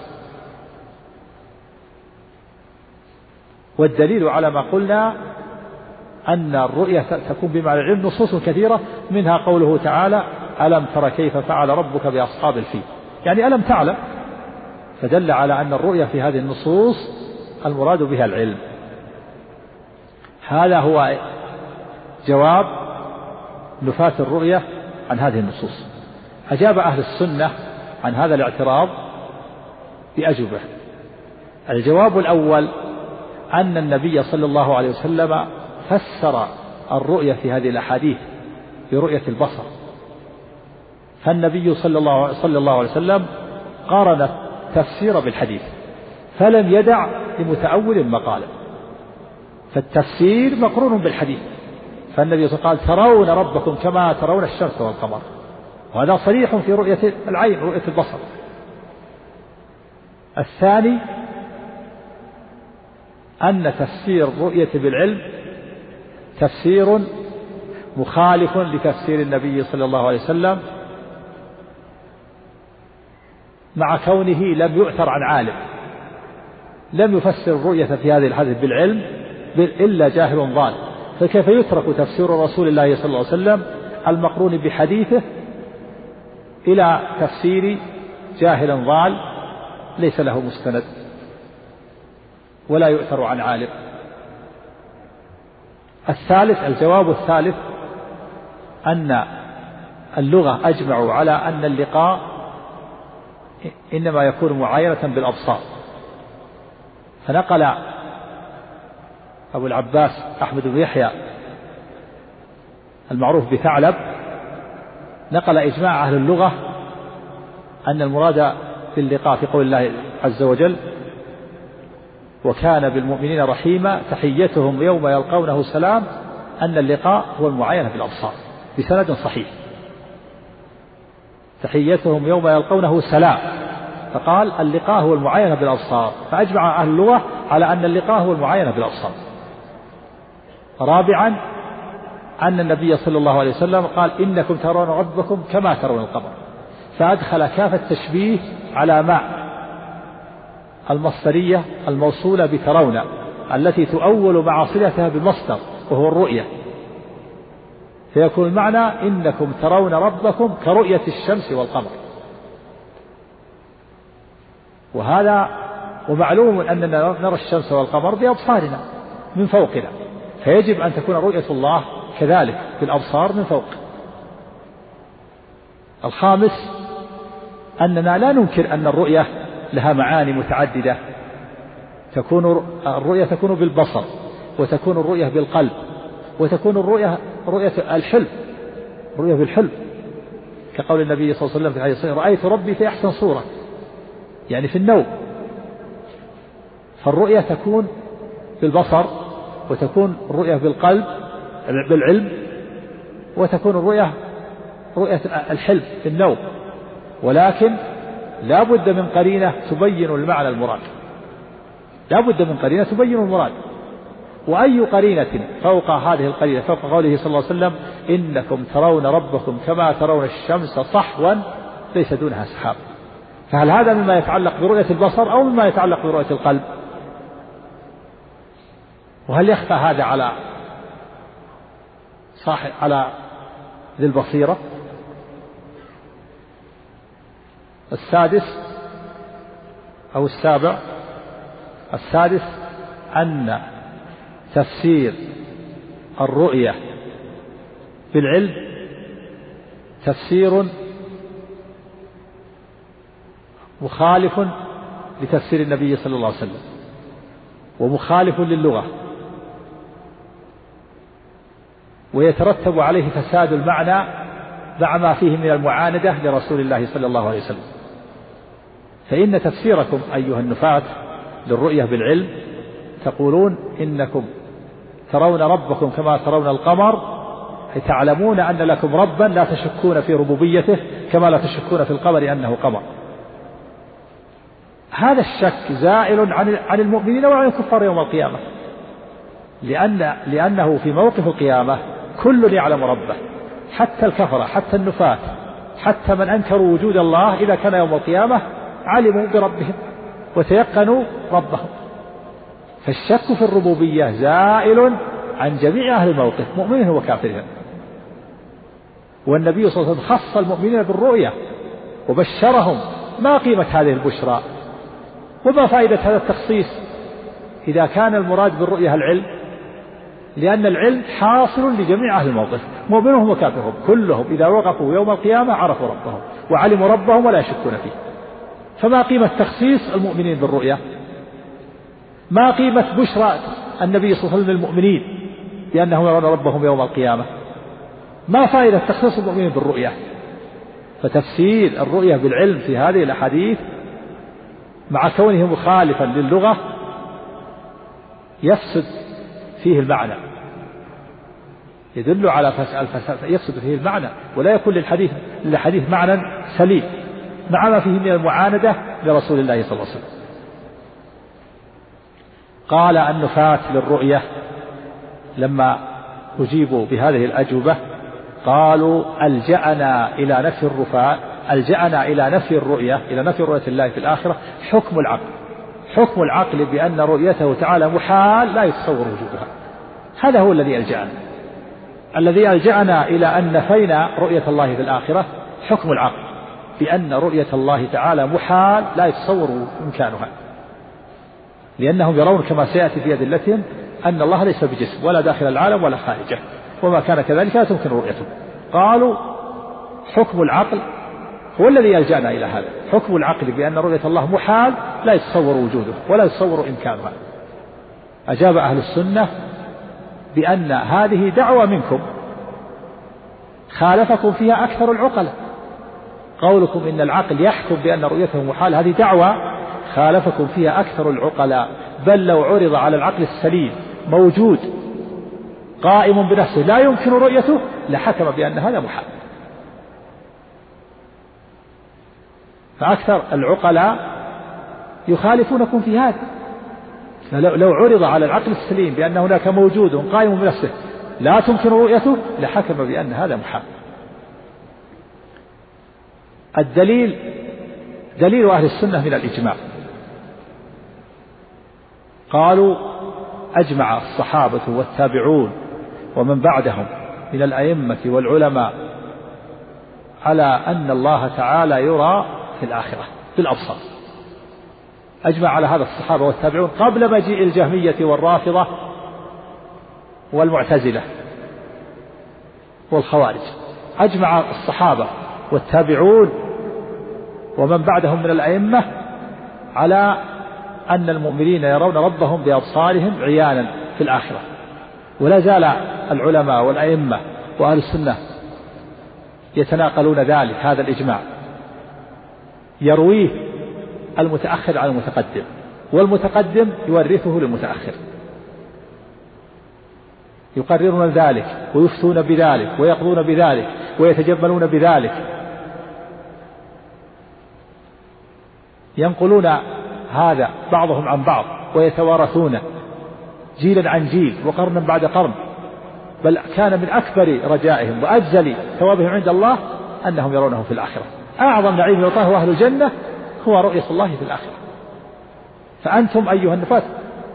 [SPEAKER 1] والدليل على ما قلنا أن الرؤية تكون بمعنى العلم نصوص كثيرة، منها قوله تعالى ألم تر كيف فعل ربك بأصحاب الفيل، يعني ألم تعلم، فدل على أن الرؤية في هذه النصوص المراد بها العلم. هذا هو جواب نفاة الرؤية عن هذه النصوص. أجاب أهل السنة عن هذا الاعتراض بأجوبة. الجواب الأول أن النبي صلى الله عليه وسلم فسر الرؤية في هذه الأحاديث برؤية البصر، فالنبي صلى الله, صلى الله عليه وسلم قارن التفسير بالحديث فلم يدع لمتأول مقالا، فالتفسير مقرون بالحديث. فالنبي صلى الله عليه وسلم قال ترون ربكم كما ترون الشمس والقمر، وهذا صريح في رؤية العين رؤية البصر. الثاني أن تفسير الرؤية بالعلم تفسير مخالف لتفسير النبي صلى الله عليه وسلم، مع كونه لم يؤثر عن عالم، لم يفسر الرؤية في هذه الحديث بالعلم إلا جاهل ضال، فكيف يترك تفسير رسول الله صلى الله عليه وسلم المقرون بحديثه إلى تفسير جاهل ضال ليس له مستند ولا يؤثر عن عالم. الثالث الجواب الثالث أن اللغة أجمعوا على أن اللقاء إنما يكون معاينة بالأبصار، فنقل أبو العباس أحمد بن يحيى المعروف بثعلب نقل إجماع أهل اللغة أن المراد باللقاء في قول الله عز وجل وكان بالمؤمنين رحيما تحيتهم يوم يلقونه سلام، أن اللقاء هو المعاينة بالأبصار بسند صحيح، تحيتهم يوم يلقونه سلام، فقال اللقاء هو المعاينة بالأبصار، فأجمع أهل اللغة على أن اللقاء هو المعاينة بالأبصار. رابعا أن النبي صلى الله عليه وسلم قال إنكم ترون ربكم كما ترون القمر، فأدخل كاف التشبيه على ما المصدرية الموصولة بترون التي تؤول مع صلتها بالمصدر وهو الرؤية، فيكون المعنى إنكم ترون ربكم كرؤية الشمس والقمر. وهذا ومعلوم أننا نرى الشمس والقمر بأبصارنا من فوقنا، فيجب أن تكون رؤية الله كذلك بالأبصار من فوق. الخامس أننا لا ننكر أن الرؤية لها معاني متعددة، تكون الرؤية تكون بالبصر، وتكون الرؤية بالقلب، وتكون الرؤية رؤية الحلم، رؤية بالحلم. كقول النبي صلى الله عليه وسلم في الحديث الصحيح: رأيت ربي في أحسن صورة، يعني في النوم. فالرؤية تكون بالبصر، وتكون الرؤية بالقلب بالعلم، وتكون الرؤية رؤية الحلم في النوم، ولكن لا بد من قرينة تبين المعنى المراد، لا بد من قرينة تبين المراد. وأي قرينة فوق هذه القرينة، فوق قوله صلى الله عليه وسلم: إنكم ترون ربكم كما ترون الشمس صحوا ليس دونها سحاب. فهل هذا مما يتعلق برؤية البصر أو مما يتعلق برؤية القلب؟ وهل يخفى هذا على صاحب على ذي البصيرة؟ السادس أو السابع السادس أن تفسير الرؤية بالعلم تفسير مخالف لتفسير النبي صلى الله عليه وسلم، ومخالف للغة، ويترتب عليه فساد المعنى مع ما فيه من المعاندة لرسول الله صلى الله عليه وسلم. فإن تفسيركم أيها النفاة للرؤية بالعلم تقولون: إنكم ترون ربكم كما ترون القمر، أي تعلمون أن لكم ربا لا تشكون في ربوبيته كما لا تشكون في القمر أنه قمر. هذا الشك زائل عن المؤمنين وعن الكفار يوم القيامة، لأن لأنه في موقف القيامة كل يعلم ربه، حتى الكفرة، حتى النفاة، حتى من أنكروا وجود الله إذا كان يوم القيامة علموا بربهم وتيقنوا ربهم. فالشك في الربوبية زائل عن جميع أهل الموقف، مؤمنين وكافرين. والنبي صلى الله عليه وسلم خص المؤمنين بالرؤية وبشرهم. ما قيمة هذه البشرى؟ وما فائدة هذا التخصيص إذا كان المراد بالرؤية العلم؟ لأن العلم حاصل لجميع أهل الموقف، مؤمنهم وكافرهم، كلهم إذا وقفوا يوم القيامة عرفوا ربهم وعلموا ربهم ولا يشكون فيه. فما قيمة تخصيص المؤمنين بالرؤية؟ ما قيمة بشرى النبي صلى الله عليه وسلم للمؤمنين بأنهم يرون ربهم يوم القيامة؟ ما فائدة تخصيص المؤمنين بالرؤية؟ فتفسير الرؤية بالعلم في هذه الأحاديث مع كونه مخالفا للغة يفسد فيه المعنى، يدل على الفساد، يفسد فيه المعنى، ولا يكون للحديث للحديث معنى سليم مع ما فيه من المعاندة لرسول الله صلى الله عليه وسلم. قال النفاة للرؤية لما أجيبوا بهذه الأجوبة قالوا: ألجأنا إلى نفي الرفاء ألجأنا إلى نفي الرؤية إلى نفي رؤية الله في الآخرة حكم العقل، حكم العقل بأن رؤيته تعالى محال لا يتصور وجودها. هذا هو الذي ألجأنا الذي ألجأنا إلى أن نفينا رؤية الله في الآخرة حكم العقل بأن رؤية الله تعالى محال لا يتصور إمكانها، لأنهم يرون كما سيأتي في أدلتهم أن الله ليس بجسم ولا داخل العالم ولا خارجه، وما كان كذلك لا تمكن رؤيته. قالوا حكم العقل هو الذي يلجأنا إلى هذا، حكم العقل بأن رؤية الله محال لا يتصور وجوده ولا يتصور إمكانها. أجاب أهل السنة بأن هذه دعوة منكم خالفكم فيها أكثر العقلاء. قولكم إن العقل يحكم بأن رؤيته محال هذه دعوة خالفكم فيها أكثر العقلاء، بل لو عرض على العقل السليم موجود قائم بنفسه لا يمكن رؤيته لحكم بأن هذا محال. فأكثر العقلاء يخالفونكم في هذا، لو عرض على العقل السليم بأن هناك موجود قائم بنفسه لا تمكن رؤيته لحكم بأن هذا محال. الدليل دليل أهل السنة من الإجماع. قالوا: أجمع الصحابة والتابعون ومن بعدهم من الأئمة والعلماء على أن الله تعالى يرى في الآخرة بالأبصار. أجمع على هذا الصحابة والتابعون قبل مجيء الجهمية والرافضة والمعتزلة والخوارج. أجمع الصحابة والتابعون ومن بعدهم من الأئمة على أن المؤمنين يرون ربهم بأبصارهم عيانا في الآخرة. ولا زال العلماء والأئمة وأهل السنة يتناقلون ذلك، هذا الإجماع يرويه المتأخر على المتقدم، والمتقدم يورثه للمتأخر، يقررون ذلك ويفتون بذلك ويقضون بذلك ويتجملون بذلك، ينقلون هذا بعضهم عن بعض ويتوارثونه جيلا عن جيل وقرنا بعد قرن. بل كان من أكبر رجائهم وأجزل ثوابهم عند الله أنهم يرونه في الآخرة. أعظم نعيم يعطاه أهل الجنة هو رؤية الله في الآخرة. فأنتم أيها النفاس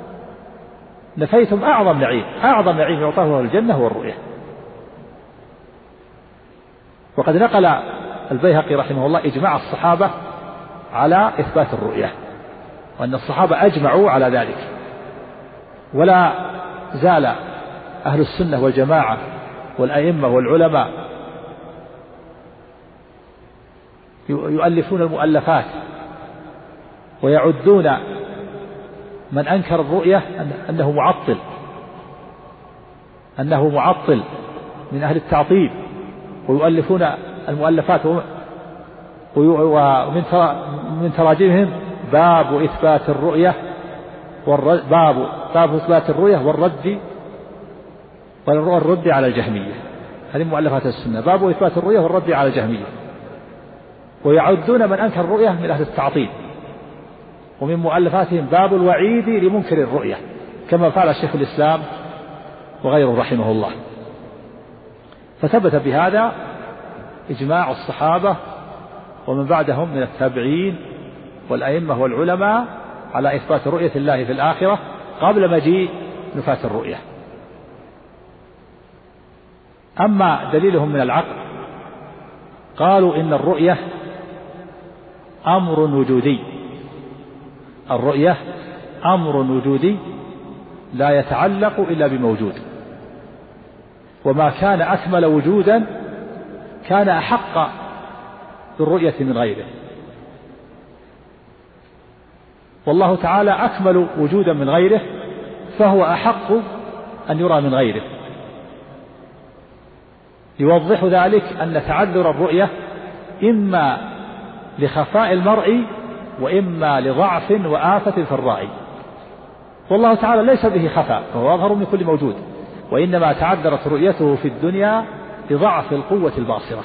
[SPEAKER 1] نفيتم أعظم نعيم، أعظم نعيم يعطاه أهل الجنة هو الرؤية. وقد نقل البيهقي رحمه الله إجماع الصحابة على إثبات الرؤية، وأن الصحابة أجمعوا على ذلك، ولا زال أهل السنة والجماعة والأئمة والعلماء يؤلفون المؤلفات ويعدون من أنكر الرؤية أنه معطل، أنه معطل من أهل التعطيل، ويؤلفون المؤلفات ومن تراجمهم باب إثبات الرؤية باب باب إثبات الرؤية والرد والرد على الجهمية. هذه مؤلفات السنة، باب إثبات الرؤية والرد على الجهمية. ويعدون من أنكر الرؤية من أهل التعطيل، ومن مؤلفاتهم باب الوعيد لمنكر الرؤية، كما فعل شيخ الإسلام وغيره رحمه الله. فثبت بهذا إجماع الصحابة ومن بعدهم من التابعين والأئمة والعلماء على إثبات رؤية الله في الآخرة قبل مجيء نفاة الرؤية. أما دليلهم من العقل، قالوا إن الرؤية أمر وجودي، الرؤية أمر وجودي لا يتعلق إلا بموجود، وما كان أكمل وجودا كان أحق بالرؤية من غيره، والله تعالى أكمل وجودا من غيره فهو أحق أن يرى من غيره. يوضح ذلك أن تعذر الرؤية إما لخفاء المرء وإما لضعف وآفة في الرأي، والله تعالى ليس به خفاء فهو أظهر من كل موجود، وإنما تعذرت رؤيته في الدنيا لضعف القوة الباصرة.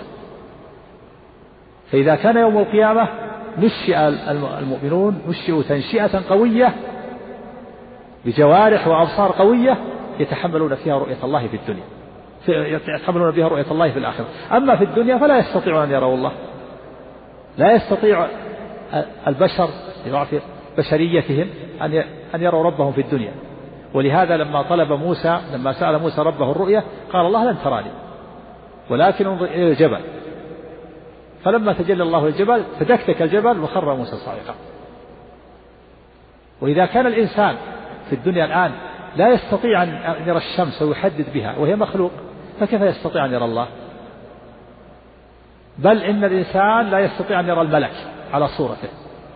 [SPEAKER 1] فإذا كان يوم القيامة نشئ المؤمنون نشئوا تنشئة قوية بجوارح وأبصار قوية يتحملون فيها رؤية الله في الدنيا، يتحملون بها رؤية الله في الآخرة. أما في الدنيا فلا يستطيعون أن يروا الله، لا يستطيع البشر لضعف بشريتهم أن يروا ربهم في الدنيا. ولهذا لما طلب موسى لما سأل موسى ربه الرؤية قال الله لن تراني ولكن انظر إلى الجبل، فلما تجلى الله للجبل تدكتك الجبل وخر موسى صاعقا. وإذا كان الإنسان في الدنيا الآن لا يستطيع أن يرى الشمس ويحدد بها وهي مخلوق، فكيف يستطيع أن يرى الله؟ بل إن الإنسان لا يستطيع أن يرى الملك على صورته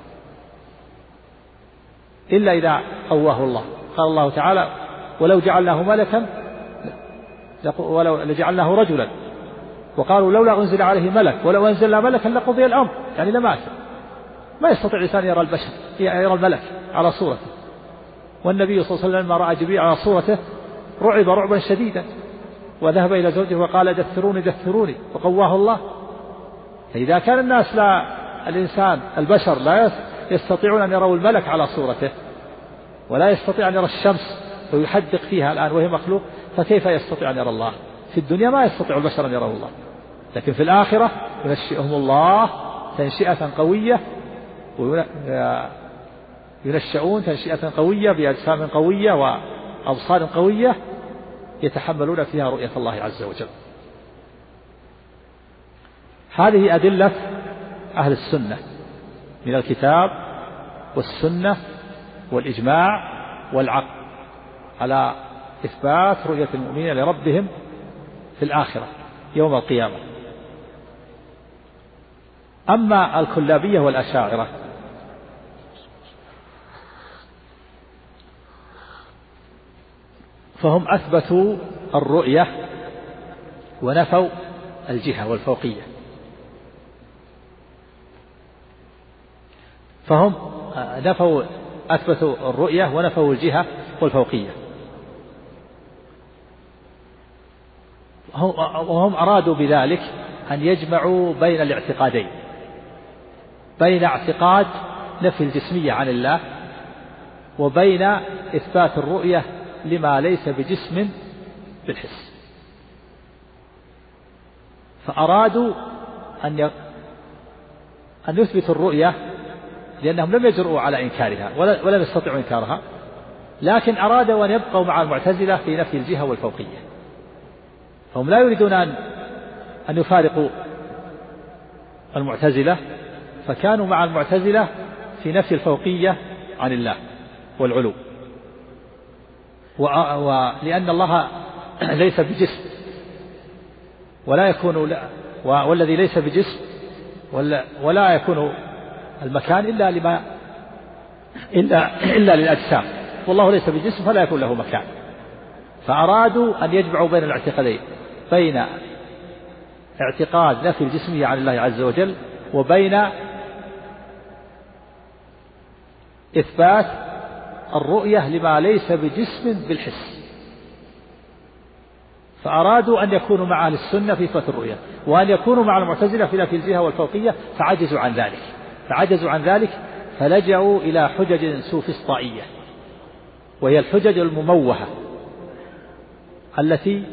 [SPEAKER 1] إلا إذا قواه الله. قال الله تعالى ولو جعلناه ملكا ولو لجعلناه رجلا، وقالوا لولا أنزل عليه ملك ولو أنزلنا ملكا لقضي الأمر، يعني لمات. ما يستطيع الإنسان يرى البشر يرى الملك على صورته. والنبي صلى الله عليه وسلم لما رأى جبريل على صورته رعب رعبا شديدا وذهب إلى زوجه وقال دثروني دثروني وقواه الله. فإذا كان الناس لا الإنسان البشر لا يستطيعون أن يروا الملك على صورته ولا يستطيع أن يرى الشمس ويحدق فيها الآن وهي مخلوق، فكيف يستطيع أن يرى الله؟ في الدنيا ما يستطيع البشر أن يروا الله، لكن في الآخرة ينشئهم الله تنشئة قوية وينشئون تنشئة قوية بأجسام قوية وأبصار قوية يتحملون فيها رؤية الله عز وجل. هذه أدلة أهل السنة من الكتاب والسنة والإجماع والعقل على إثبات رؤية المؤمنين لربهم في الآخرة يوم القيامة. أما الكلابية والأشاعرة فهم أثبتوا الرؤية ونفوا الجهة والفوقية. فهم نفوا أثبتوا الرؤية ونفوا الجهة والفوقية، وهم أرادوا بذلك أن يجمعوا بين الاعتقادين، بين اعتقاد نفي الجسمية عن الله وبين إثبات الرؤية لما ليس بجسم بالحس. فأرادوا أن أن يثبتوا الرؤية لأنهم لم يجرؤوا على إنكارها ولم يستطيعوا إنكارها، لكن أرادوا أن يبقوا مع المعتزلة في نفي الجهة والفوقية. هم لا يريدون أن أن يفارقوا المعتزلة، فكانوا مع المعتزلة في نفي الفوقية عن الله والعلو، ولأن الله ليس بجسم ولا يكون لا والذي ليس بجسم ولا, ولا يكون المكان إلا لما إلا إلا للأجسام، والله ليس بجسم فلا يكون له مكان. فأرادوا أن يجمعوا بين الاعتقادين، بين اعتقاد نفي الجسمية عن الله عز وجل وبين إثبات الرؤية لما ليس بجسم بالحس. فأرادوا أن يكونوا مع أهل السنة في إثبات الرؤية، وأن يكونوا مع المعتزلة في نفي الجهة والفوقية، فعجزوا عن ذلك فعجزوا عن ذلك فلجأوا إلى حجج سوفسطائية، وهي الحجج المموهة التي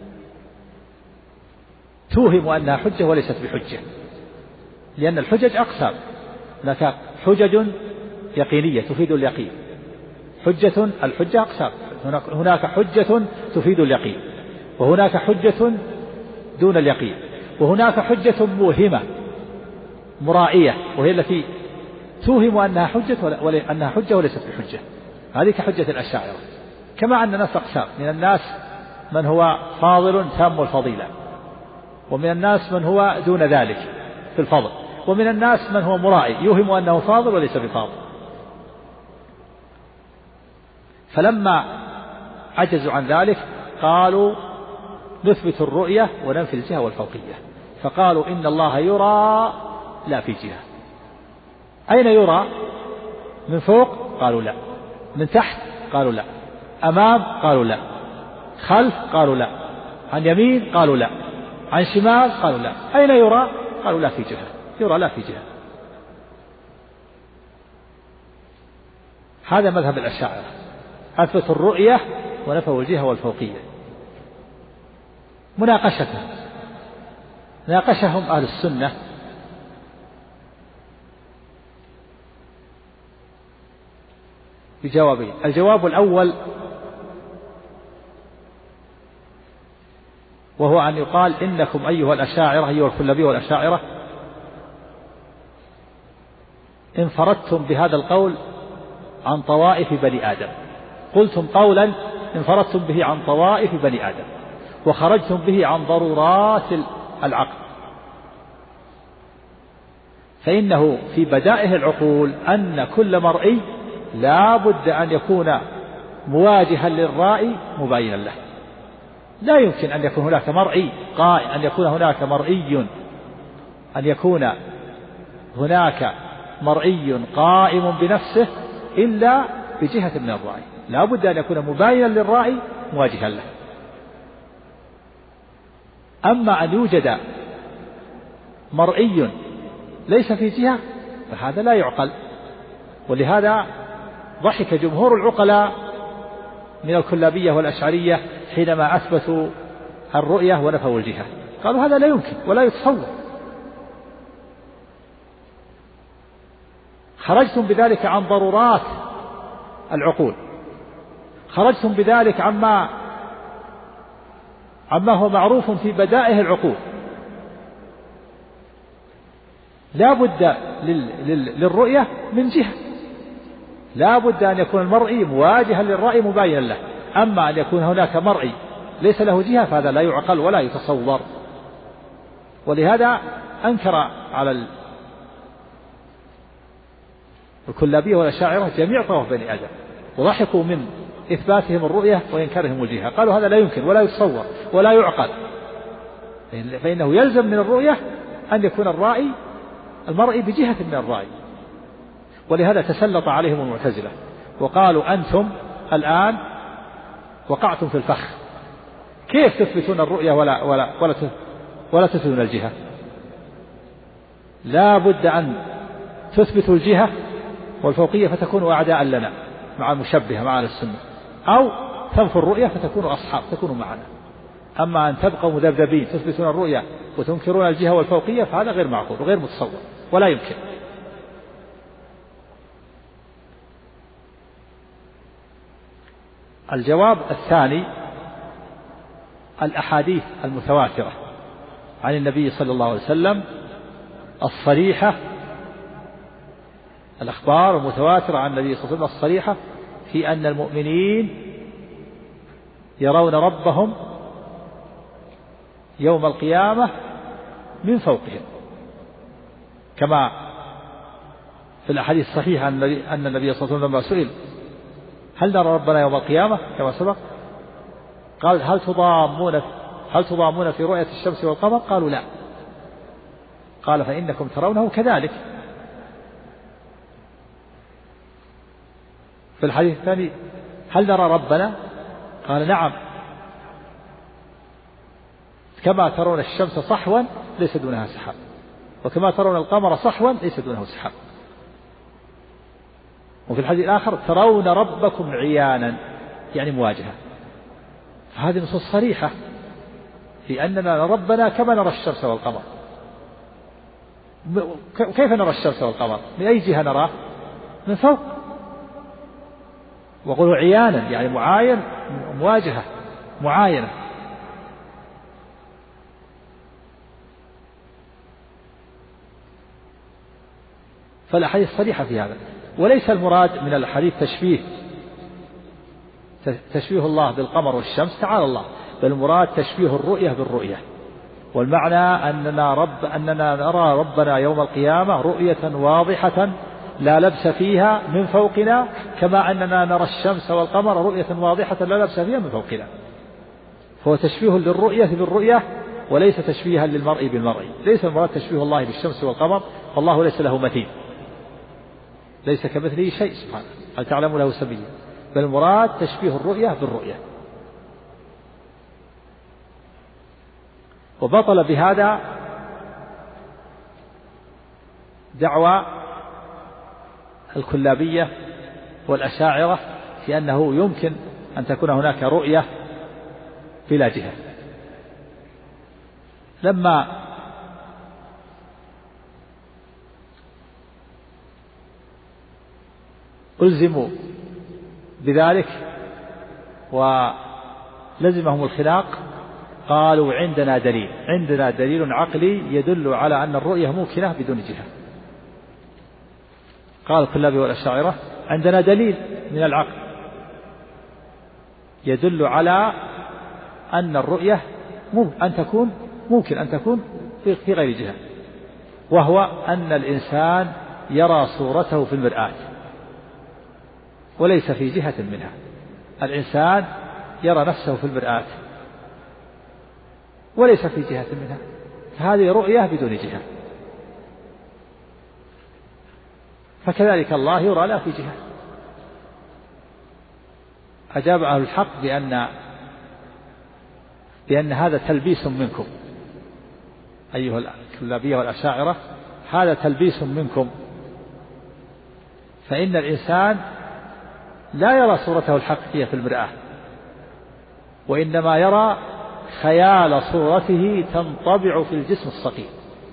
[SPEAKER 1] توهم أنها حجة وليست بحجة، لأن الحجج أقسام، هناك حجج يقينية تفيد اليقين، حجة الحجة أقسام، هناك حجة تفيد اليقين، وهناك حجة دون اليقين، وهناك حجة موهمة مرائية، وهي التي توهم أنها حجة ولا أنها حجة وليست بحجة، هذه كحجة الأشاعرة. كما أن الناس أقسام، من الناس من هو فاضل تام الفضيلة، ومن الناس من هو دون ذلك في الفضل، ومن الناس من هو مرائي يوهم أنه فاضل وليس بفاضل. فلما عجزوا عن ذلك قالوا نثبت الرؤية وننفي الجهة والفوقية، فقالوا إن الله يرى لا في جهة. أين يرى؟ من فوق؟ قالوا لا. من تحت؟ قالوا لا. أمام؟ قالوا لا. خلف؟ قالوا لا. عن يمين؟ قالوا لا. عن شمال؟ قالوا لا. أين يرى؟ قالوا لا في جهة، يرى لا في جهة. هذا مذهب الأشاعرة، أثبتوا الرؤية ونفوا الجهة والفوقية. مناقشة ناقشهم أهل السنة بجوابين. الجواب الأول وهو أن يقال إنكم أيها الأشاعرة، أيها الكلابية والأشاعرة، انفردتم بهذا القول عن طوائف بني آدم، قلتم قولا انفردتم به عن طوائف بني آدم، وخرجتم به عن ضرورات العقل، فإنه في بدائه العقول أن كل مرئي لا بد أن يكون مواجها للرائي مباينا له. لا يمكن أن يكون هناك مرئي قائم، أن يكون هناك مرئي أن يكون هناك مرئي قائم بنفسه إلا بجهة من الرائي، لا بد أن يكون مباينا للرائي مواجها له. أما أن يوجد مرئي ليس في جهة فهذا لا يعقل. ولهذا ضحك جمهور العقلاء من الكلابية والأشعرية حينما أثبتوا الرؤية ونفوا الجهة، قالوا هذا لا يمكن ولا يتصور. خرجتم بذلك عن ضرورات العقول، خرجتم بذلك عما عما هو معروف في بدائه العقول. لا بد للرؤية من جهة، لا بد أن يكون المرئي مواجها للرأي مباينا له. أما أن يكون هناك مرئي ليس له جهة فهذا لا يعقل ولا يتصور. ولهذا أنكر على الكلابية والأشاعرة جميع طوائف بني آدم، وضحكوا من إثباتهم الرؤية وإنكارهم الجهة، قالوا هذا لا يمكن ولا يتصور ولا يعقل. فإنه يلزم من الرؤية أن يكون الرائي المرئي بجهة من الرائي. ولهذا تسلط عليهم المعتزلة وقالوا أنتم الآن وقعتم في الفخ، كيف تثبتون الرؤية ولا ولا ولا ولا تثبتون الجهة؟ لا بد أن تثبتوا الجهة والفوقية فتكونوا أعداء لنا مع المشبهة مع السنة، أو تنفوا الرؤية فتكونوا أصحاب تكونوا معنا. أما أن تبقوا مذبذبين تثبتون الرؤية وتنكرون الجهة والفوقية فهذا غير معقول وغير متصور ولا يمكن. الجواب الثاني الأحاديث المتواترة عن النبي صلى الله عليه وسلم الصريحة، الأخبار المتواترة عن النبي صلى الله عليه وسلم الصريحة في أن المؤمنين يرون ربهم يوم القيامة من فوقهم، كما في الأحاديث الصحيحة أن النبي صلى الله عليه وسلم لما سئل هل نرى ربنا يوم القيامة كما سبق قال هل تضامون هل تضامون في رؤية الشمس والقمر؟ قالوا لا. قال فإنكم ترونه كذلك. في الحديث الثاني هل نرى ربنا؟ قال نعم، كما ترون الشمس صحوا ليس دونها سحاب، وكما ترون القمر صحوا ليس دونه سحاب. وفي الحديث الآخر ترون ربكم عيانا يعني مواجهة. فهذه نصوص صريحة في أننا نرى ربنا كما نرى الشمس والقمر. كيف نرى الشمس والقمر؟ من أي جهة نراه؟ من فوق. وقولوا عيانا يعني معاين، مواجهة معاينة. فالأحاديث صريحة في هذا. وليس المراد من الحديث تشبيه تشبيه الله بالقمر والشمس تعالى الله، بل المراد تشبيه الرؤية بالرؤية. والمعنى أننا رب أننا نرى ربنا يوم القيامة رؤية واضحة لا لبس فيها من فوقنا، كما أننا نرى الشمس والقمر رؤية واضحة لا لبس فيها من فوقنا. فهو تشبيه للرؤية بالرؤية وليس تشبيها للمرء بالمرء. ليس المراد تشبيه الله بالشمس والقمر، فالله ليس له مثيل، ليس كمثله شيء سبحانه، هل تعلم له سبيلا؟ بل المراد تشبيه الرؤية بالرؤية. وبطل بهذا دعوى الكلابية والأشاعرة في أنه يمكن أن تكون هناك رؤية بلا جهة. لما ألزموا بذلك ولزمهم الخلاق قالوا عندنا دليل عندنا دليل عقلي يدل على أن الرؤية ممكنة بدون جهة. قال الكلابي والأشاعرة عندنا دليل من العقل يدل على أن الرؤية ممكن أن تكون ممكن أن تكون في غير جهة، وهو أن الإنسان يرى صورته في المرآة وليس في جهة منها. الإنسان يرى نفسه في المرآة وليس في جهة منها، فهذه رؤية بدون جهة. فكذلك الله يرى لا في جهة. أجاب أهل الحق بأن بأن هذا تلبيس منكم أيها الكلابية والأشاعرة، هذا تلبيس منكم، فإن الإنسان لا يرى صورته الحقيقية في المرآة، وإنما يرى خيال صورته تنطبع في الجسم الصقيل.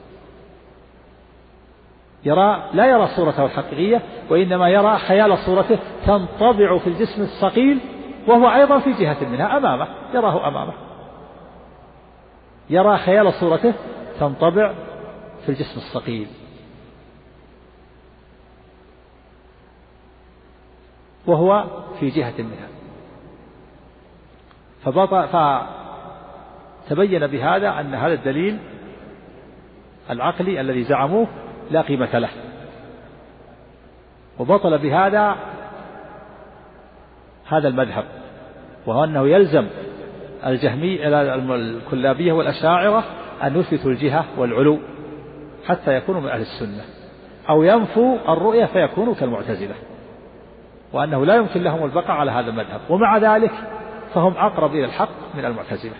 [SPEAKER 1] يرى لا يرى صورته الحقيقية، وإنما يرى خيال صورته تنطبع في الجسم الصقيل، وهو أيضا في جهة منها أمامه، يراه أمامه، يرى خيال صورته تنطبع في الجسم الصقيل، وهو في جهة منها. فتبين بهذا أن هذا الدليل العقلي الذي زعموه لا قيمة له. وبطل بهذا هذا المذهب، وهو أنه يلزم الجهمي الكلابية والأشاعرة أن يثبتوا الجهة والعلو حتى يكونوا من أهل السنة، أو ينفوا الرؤية فيكونوا كالمعتزلة، وأنه لا يمكن لهم البقاء على هذا المذهب، ومع ذلك فهم أقرب إلى الحق من المعتزلة،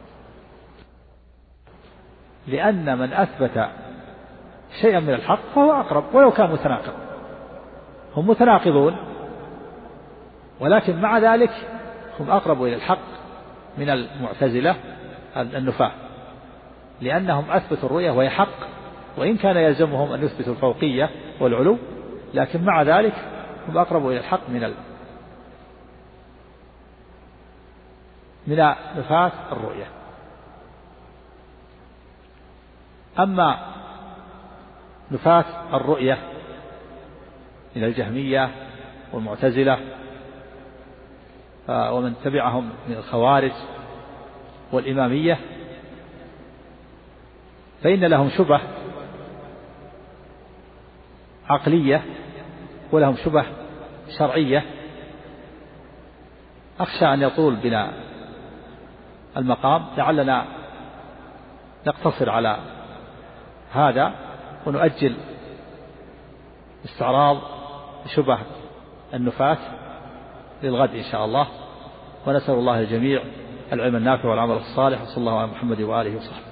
[SPEAKER 1] لأن من أثبت شيئا من الحق فهو أقرب ولو كان متناقض. هم متناقضون ولكن مع ذلك هم أقرب إلى الحق من المعتزلة النفاة، لأنهم أثبتوا الرؤية وهي حق، وإن كان يلزمهم أن يثبتوا الفوقية والعلو، لكن مع ذلك هم أقرب إلى الحق من ال... من نفاة الرؤية. أما نفاة الرؤية من الجهمية والمعتزلة ومن تبعهم من الخوارج والإمامية فإن لهم شبه عقلية ولهم شبه شرعية. أخشى أن يطول بنا المقام، لعلنا نقتصر على هذا ونؤجل استعراض شبه النفاة للغد إن شاء الله، ونسأل الله الجميع العلم النافع والعمل الصالح، وصلى الله على محمد وآله وصحبه.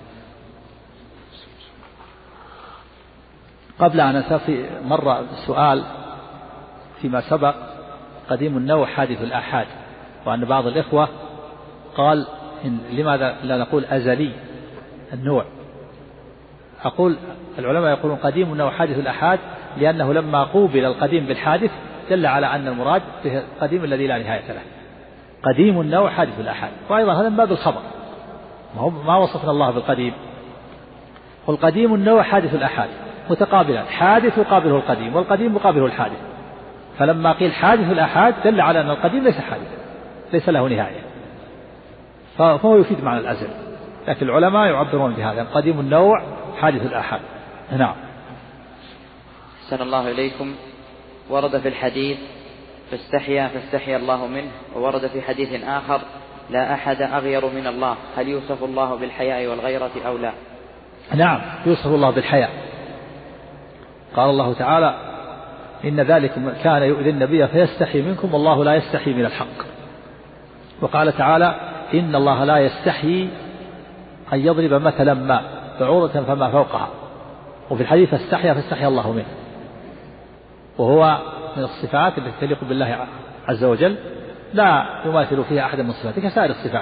[SPEAKER 1] قبل أن أنسى مرة سؤال فيما سبق، قديم النوع حادث الآحاد، وأن بعض الإخوة قال إن لماذا لا نقول أزلي النوع؟ أقول العلماء يقولون قديم النوع حادث الآحاد لأنه لما قوبل القديم بالحادث دل على أن المراد به القديم الذي لا نهاية له. قديم النوع حادث الآحاد، وأيضا هذا من باب الخبر، ما وصفنا الله بالقديم. والقديم النوع حادث الآحاد متقابلا، حادث يقابله القديم والقديم مقابله الحادث، فلما قيل حادث الآحاد دل على أن القديم ليس حادث، ليس له نهاية، فهو يفيد معنى الأزل. لكن العلماء يعبرون بهذا قديم النوع حادث الآحاد. نعم.
[SPEAKER 2] أحسن الله إليكم. ورد في الحديث فاستحيا فاستحيا الله منه، وورد في حديث آخر لا أحد أغير من الله، هل يوصف الله بالحياء والغيرة أو لا؟
[SPEAKER 1] نعم، يوصف الله بالحياء. قال الله تعالى إن ذلك كان يؤذي النبي فيستحي منكم والله لا يستحي من الحق. وقال تعالى إن الله لا يستحي أن يضرب مثلا ما بعوضة فما فوقها. وفي الحديث فاستحيا فاستحيا الله منه، وهو من الصفات التي تليق بالله عز وجل، لا يماثل فيها أحد من صفاته كسائر الصفات،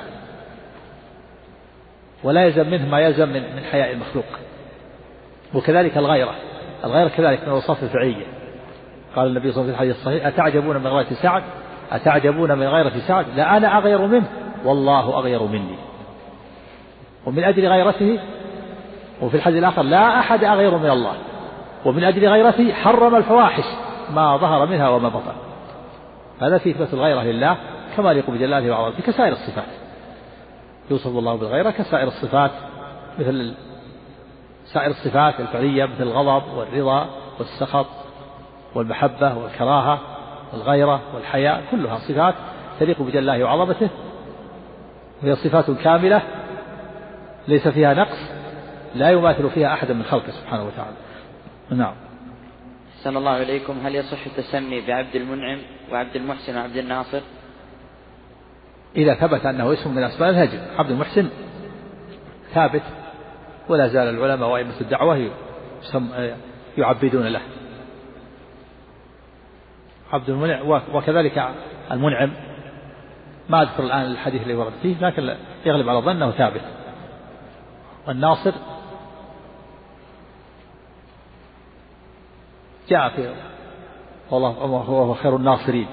[SPEAKER 1] ولا يلزم منه ما يلزم من من حياء المخلوق. وكذلك الغيرة، الغيرة كذلك من الأوصاف الفعلية. قال النبي صلى الله عليه وسلم في الحديث الصحيح أتعجبون من غيرة سعد أتعجبون من غيرة سعد لا أنا أغير منه والله أغير مني. ومن أجل غيرته، وفي الحديث الآخر لا أحد أغير من الله، ومن أجل غيرته حرم الفواحش ما ظهر منها وما بطن. هذا في إثبات الغيرة لله كما يليق بجلاله وعظمته كسائر الصفات. يوصف الله بالغيرة كسائر الصفات، مثل سائر الصفات الفعلية مثل الغضب والرضا والسخط والمحبة والكراهة والغيرة والحياء، كلها صفات تليق بجلاله وعظمته، وهي صفات كاملة ليس فيها نقص، لا يماثل فيها أحد من خلقه سبحانه وتعالى. نعم.
[SPEAKER 2] أحسن الله إليكم. هل يصح التسمي بعبد المنعم وعبد المحسن وعبد الناصر؟
[SPEAKER 1] إذا ثبت أنه اسم من أسماء الهجر. عبد المحسن ثابت ولا زال العلماء وأئمة الدعوة يعبدون له. عبد المنعم وكذلك المنعم، ما أذكر الآن الحديث اللي ورد فيه، لكن يغلب على ظنه ثابت. والناصر جاء في والله هو خير الناصرين،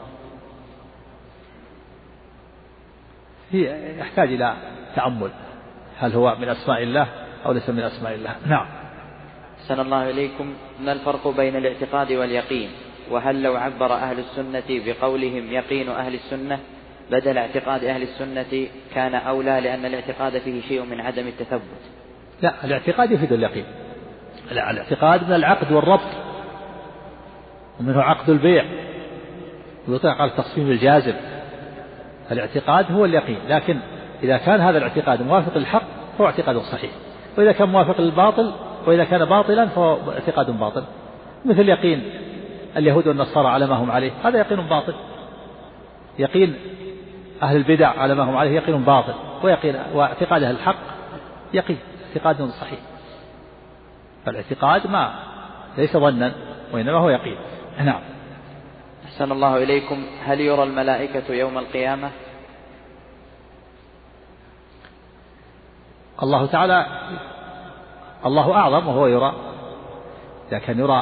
[SPEAKER 1] يحتاج إلى تأمل هل هو من أسماء الله أو ليس من أسماء الله. نعم.
[SPEAKER 2] أحسن الله إليكم. ما الفرق بين الاعتقاد واليقين؟ وهل لو عبر أهل السنة بقولهم يقين أهل السنة بدل اعتقاد أهل السنة كان أولى، لأن الاعتقاد فيه شيء من عدم التثبت؟
[SPEAKER 1] لا، الاعتقاد يفيد اليقين. الاعتقاد من العقد والربط، ومنه عقد البيع، ويطلق على التصميم الجازم. الاعتقاد هو اليقين، لكن إذا كان هذا الاعتقاد موافق للحق فهو اعتقاد صحيح. وإذا كان موافق للباطل، وإذا كان باطلا فهو اعتقاد باطل، مثل يقين اليهود والنصارى على ما هم عليه، هذا يقين باطل. يقين أهل البدع على ما هم عليه يقين باطل، ويقين واعتقاد أهل الحق يقين اعتقاد صحيح. فالاعتقاد ما ليس ظنا وإنما هو يقين. نعم.
[SPEAKER 2] أحسن الله إليكم. هل يرى الملائكة يوم القيامة؟
[SPEAKER 1] الله تعالى الله أعظم وهو يرى، لكن يرى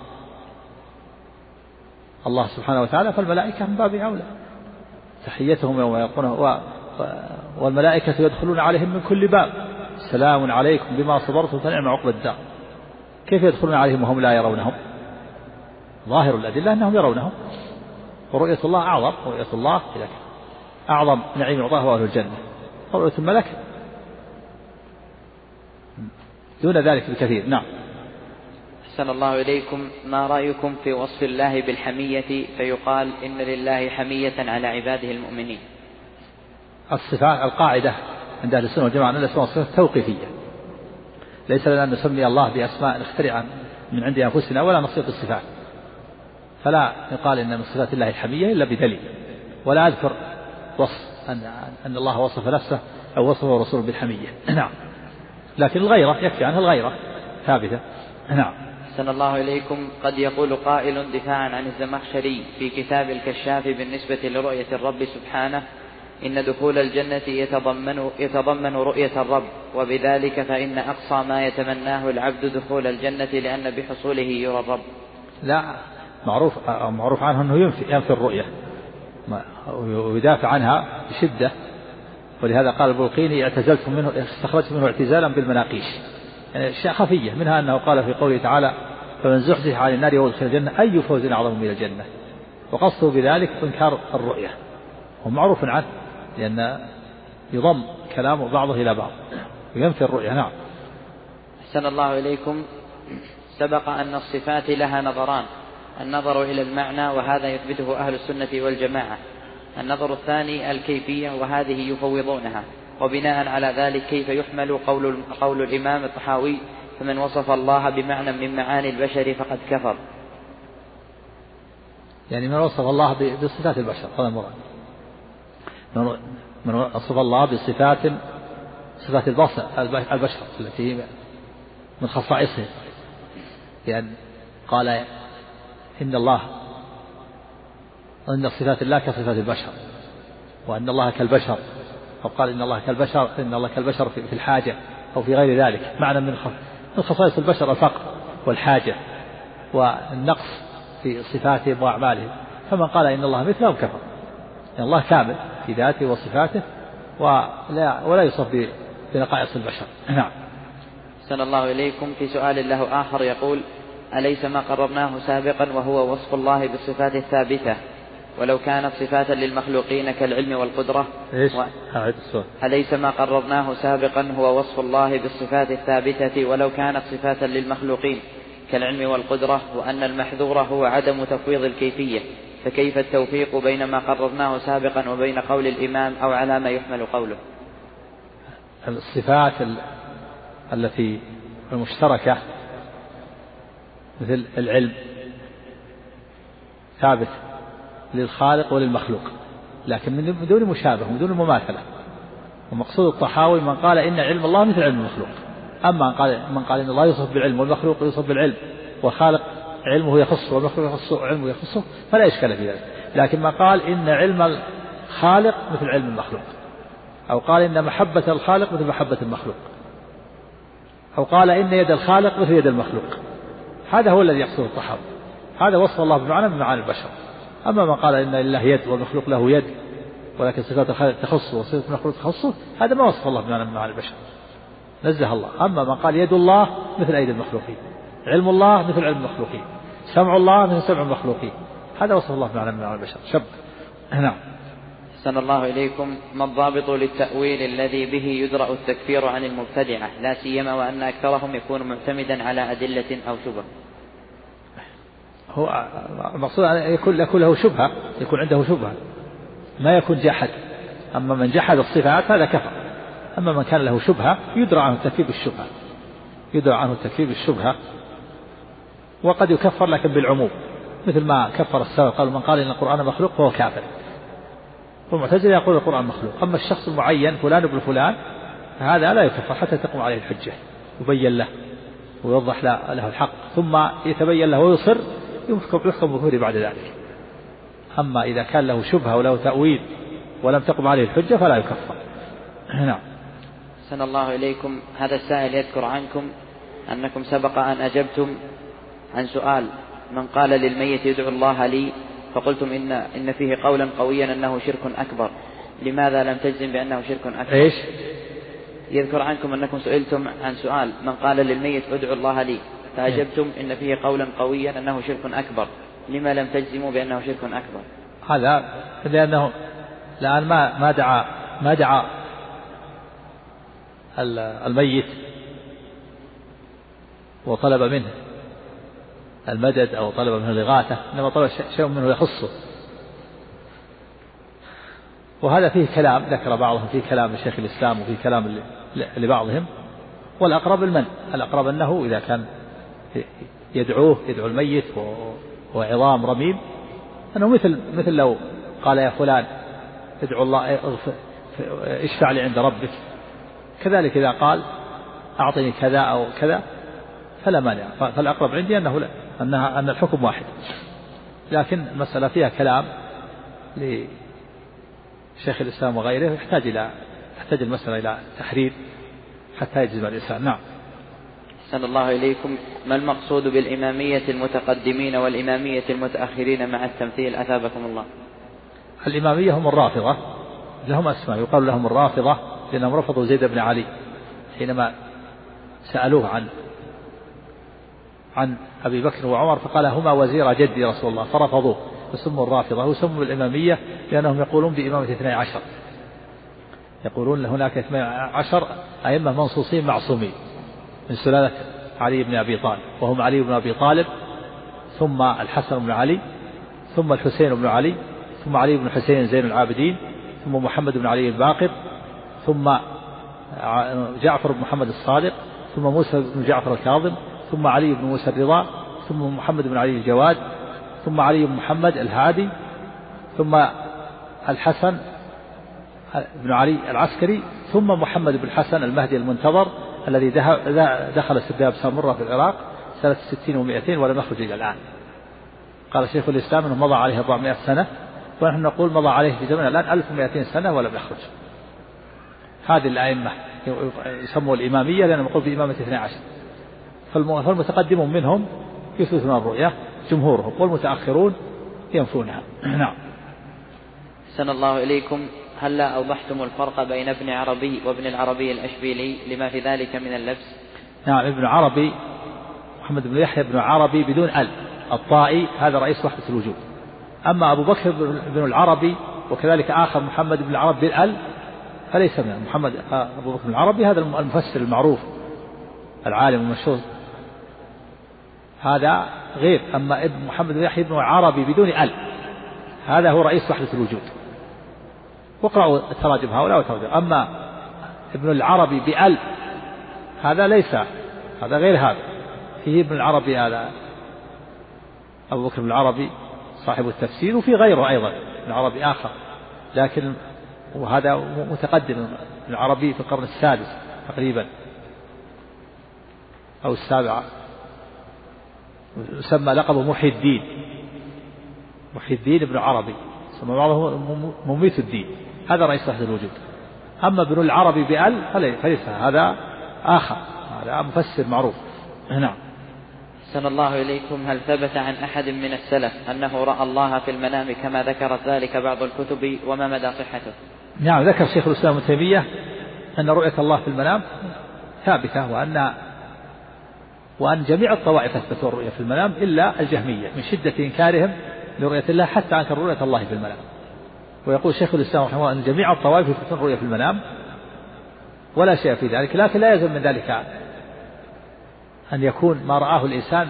[SPEAKER 1] الله سبحانه وتعالى فالملائكة من باب أولى. تحيتهم يوم يلقونه والملائكة يدخلون عليهم من كل باب سلام عليكم بما صبرتم فنعم عقبى الدار. كيف يدخلون عليهم وهم لا يرونهم؟ ظاهر الأدلة أنهم يرونهم، ورؤية الله أعظم، رؤية الله أعظم نعيم يعطاه أهل الجنة، رؤية الملك دون ذلك بكثير. نعم.
[SPEAKER 2] أحسن الله إليكم. ما رأيكم في وصف الله بالحمية فيقال إن لله حمية على عباده المؤمنين؟
[SPEAKER 1] الصفات القاعدة عند أهل السنة والجماعة أن الأسماء والصفات توقيفية، ليس لنا أن نسمي الله بأسماء نخترع من عند أنفسنا ولا نصيغ الصفات، فلا يقال إن من صفات الله الحمية إلا بدليل، ولا أذكر وصف أن, أن الله وصف نفسه أو وصفه رسوله بالحمية. نعم. لكن الغيرة يكفي عنها الغيرة ثابتة. نعم.
[SPEAKER 2] أحسن الله إليكم. قد يقول قائل دفاعا عن الزمخشري في كتاب الكشاف بالنسبة لرؤية الرب سبحانه إن دخول الجنة يتضمن, يتضمن رؤية الرب، وبذلك فإن أقصى ما يتمناه العبد دخول الجنة لأن بحصوله يرى الرب.
[SPEAKER 1] لا، معروف معروف عنه أنه ينفي, ينفي الرؤية ويدافع عنها بشدة، ولهذا قال البلقيني اعتزلت منه استخرجت منه اعتزالا بالمناقيش، يعني أشياء خفية، منها أنه قال في قوله تعالى فمن زحزح عن النار وادخل الجنة أي فوز أعظم من الجنة، وقصده بذلك إنكار الرؤية، ومعروف عنه لأن يضم كلام بعضه إلى بعض وينفي الرؤية. نعم.
[SPEAKER 2] أحسن الله إليكم. سبق أن الصفات لها نظران، النظر إلى المعنى وهذا يثبته أهل السنة والجماعة، النظر الثاني الكيفية وهذه يفوضونها، وبناء على ذلك كيف يحمل قول, قول الإمام الطحاوي فمن وصف الله بمعنى من معاني البشر فقد كفر؟
[SPEAKER 1] يعني من وصف الله بصفات البشر، هذا المراد. من وصف الله بصفات صفات البشر التي من خصائصه، يعني قال إن الله أن صفات الله كصفات البشر، وأن الله كالبشر، أو قال إن الله كالبشر إن الله كالبشر في الحاجة أو في غير ذلك، معنى من خصائص البشر الفقر والحاجة والنقص في صفاتهم وأعمالهم، فمن قال إن الله مثله كفر، إن الله كامل في ذاته وصفاته ولا ولا يوصف بنقائص البشر. نعم.
[SPEAKER 2] أحسن الله إليكم. في سؤال له آخر يقول أليس ما قررناه سابقا وهو وصف الله بالصفات الثابتة ولو كانت صفاتا للمخلوقين كالعلم والقدرة؟
[SPEAKER 1] إيش؟
[SPEAKER 2] و... أليس ما قررناه سابقا هو وصف الله بالصفات الثابتة ولو كانت صفاتا للمخلوقين كالعلم والقدرة، وأن المحذور هو عدم تفويض الكيفية، فكيف التوفيق بين ما قررناه سابقا وبين قول الإمام، أو على ما يحمل قوله؟
[SPEAKER 1] الصفات التي المشتركة مثل العلم ثابت للخالق وللمخلوق، لكن من دون مشابه من دون مماثلة. ومقصود الطحاوي من قال إن علم الله مثل علم المخلوق، أما من قال, من قال إن الله يوصف بالعلم والمخلوق يوصف بالعلم، وخالق علمه يخصه والمخلوق يخصه علمه يخصه، فلا إشكال في ذلك. لكن ما قال إن علم الخالق مثل علم المخلوق، أو قال إن محبة الخالق مثل محبة المخلوق، أو قال إن يد الخالق مثل يد المخلوق، هذا هو الذي يقصده الطحاوي، هذا وصف الله بمعنى من معاني البشر. أما من قال إن لله يد والمخلوق له يد ولكن صفات الخالق تخصه وصفات المخلوق تخصه، هذا ما وصف الله بمعنى من معاني البشر، نزه الله. أما من قال يد الله مثل أيدي المخلوقين، علم الله مثل علم المخلوقين، سمع الله مثل سمع المخلوقين، هذا وصف الله بمعنى من معاني البشر. شب. نعم.
[SPEAKER 2] أحسن الله إليكم. ما الضابط للتأويل الذي به يدرأ التكفير عن المبتدعة، لا سيما وأن أكثرهم يكون معتمدا على أدلة أو شبه؟
[SPEAKER 1] هو المقصود أن يكون له شبهة، يكون عنده شبهة، ما يكون جحد. أما من جحد الصفات هذا كفر، أما من كان له شبهة يدرأ عنه التكفير بالشبهة. يدعى عنه التكفير بالشبهة، وقد يكفر لكن بالعموم، مثل ما كفر السابق قالوا من قال إن القرآن مخلوق فهو كافر، والمعتزلة يقول القرآن مخلوق. أما الشخص المعين فلان ابن فلان هذا لا يكفر حتى تقوم عليه الحجة، يبين له ويوضح له الحق ثم يتبين له ويصر يحكم بكفره بعد ذلك. أما إذا كان له شبهة وله تأويل ولم تقم عليه الحجة فلا يكفر. نعم.
[SPEAKER 2] أحسن الله إليكم. هذا السائل يذكر عنكم أنكم سبق أن أجبتم عن سؤال من قال للميت يدعو الله لي، فقلتم إن, إن فيه قولا قويا أنه شرك أكبر، لماذا لم تجزم بأنه شرك أكبر؟
[SPEAKER 1] إيش؟
[SPEAKER 2] يذكر عنكم أنكم سئلتم عن سؤال من قال للميت ادعو الله لي، فأجبتم إن فيه قولا قويا أنه شرك أكبر، لما لم تجزموا بأنه شرك أكبر؟
[SPEAKER 1] هذا لأنه الآن ما ما دعا ما دعا الميت وطلب منه المدد أو طلب منه الإغاثة، إنما طلب شيء منه يخصه. وهذا فيه كلام ذكر بعضهم، فيه كلام لشيخ الإسلام وفيه كلام لبعضهم، والأقرب المنع. الأقرب أنه إذا كان يدعوه يدعو الميت وعظام رميم أنه مثل مثل لو قال يا فلان ادعو الله اشفع لي عند ربك، كذلك إذا قال أعطني كذا أو كذا فلا مانع. فالأقرب عندي أنه لا، أنها أن الحكم واحد، لكن المسألة فيها كلام لشيخ الإسلام وغيره، يحتاج إلى يحتاج المسألة إلى تحرير حتى يجزم الإنسان. نعم.
[SPEAKER 2] أحسن الله إليكم. ما المقصود بالإمامية المتقدمين والإمامية المتأخرين مع التمثيل أثابكم الله؟
[SPEAKER 1] الإمامية هم الرافضة، لهم أسماء يقال لهم الرافضة لأنهم رفضوا زيد بن علي حينما سألوه عن عن أبي بكر وعمر فقال هما وزير جدي رسول الله، فرفضوه فسموا الرافضة. وسموا بالإمامية لأنهم يقولون بإمامة اثني عشر، يقولون هناك اثني عشر أئمة منصوصين معصومين من سلالة علي بن أبي طالب، وهم علي بن أبي طالب ثم الحسن بن علي ثم الحسين بن علي ثم علي بن حسين زين العابدين ثم محمد بن علي الباقر ثم جعفر بن محمد الصادق ثم موسى بن جعفر الكاظم ثم علي بن موسى الرضا ثم محمد بن علي الجواد ثم علي بن محمد الهادي ثم الحسن بن علي العسكري ثم محمد بن الحسن المهدي المنتظر الذي دخل سرداب سامرة في العراق سنة ستين ومئتين ولم يخرج إلى الآن. قال شيخ الإسلام أنه مضى عليه أربعمائة سنة، ونحن نقول مضى عليه في زمننا الآن ألف ومئتين سنة ولم يخرج. هذه الأئمة يسموا الإمامية لأنهم يقول بإمامة اثني عشر، فالمتقدمون منهم يثبتون الرؤية جمهورهم، والمتأخرون ينفونها. نعم.
[SPEAKER 2] أحسن الله إليكم. هل لا أوضحتم الفرق بين ابن عربي وابن العربي الأشبيلي لما في ذلك من اللبس؟
[SPEAKER 1] نعم. ابن عربي محمد بن يحيى بن عربي بدون ال الطائي، هذا رئيس وحدة الوجود. أما أبو بكر بن العربي وكذلك آخر محمد بن العربي بالال فليس منه. محمد أبو بكر بن العربي هذا المفسر المعروف العالم المشهور، هذا غير. أما ابن محمد بن يحيى بن عربي بدون ال هذا هو رئيس وحدة الوجود. واقرأوا التراجم هؤلاء وتراجم. أما ابن العربي بال هذا ليس، هذا غير هذا. فيه ابن العربي هذا أبو بكر بن العربي صاحب التفسير، وفي غيره أيضا ابن عربي آخر، لكن وهذا متقدم ابن العربي في القرن السادس تقريبا أو السابع، يسمى لقبه محي الدين، محي الدين ابن عربي، يسمى بعضه مميت الدين، هذا رئيس وحدة الوجود. أما ابن العربي بأل فليس، هذا آخر، هذا مفسر معروف. نعم.
[SPEAKER 2] أحسن الله إليكم. هل ثبت عن أحد من السلف أنه رأى الله في المنام كما ذكرت ذلك بعض الكتب، وما مدى صحته؟
[SPEAKER 1] نعم. ذكر شيخ الإسلام ابن تيمية أن رؤية الله في المنام ثابتة، وأن وأن جميع الطوائف أثبتوا الرؤية في المنام إلا الجهمية من شدة إنكارهم لرؤية الله حتى أنكر رؤية الله في المنام. ويقول شيخ الإسلام رحمه الله أن جميع الطوائف يثبتون الرؤية في المنام ولا شيء في ذلك، لكن لا يلزم من ذلك أن يكون ما رآه الإنسان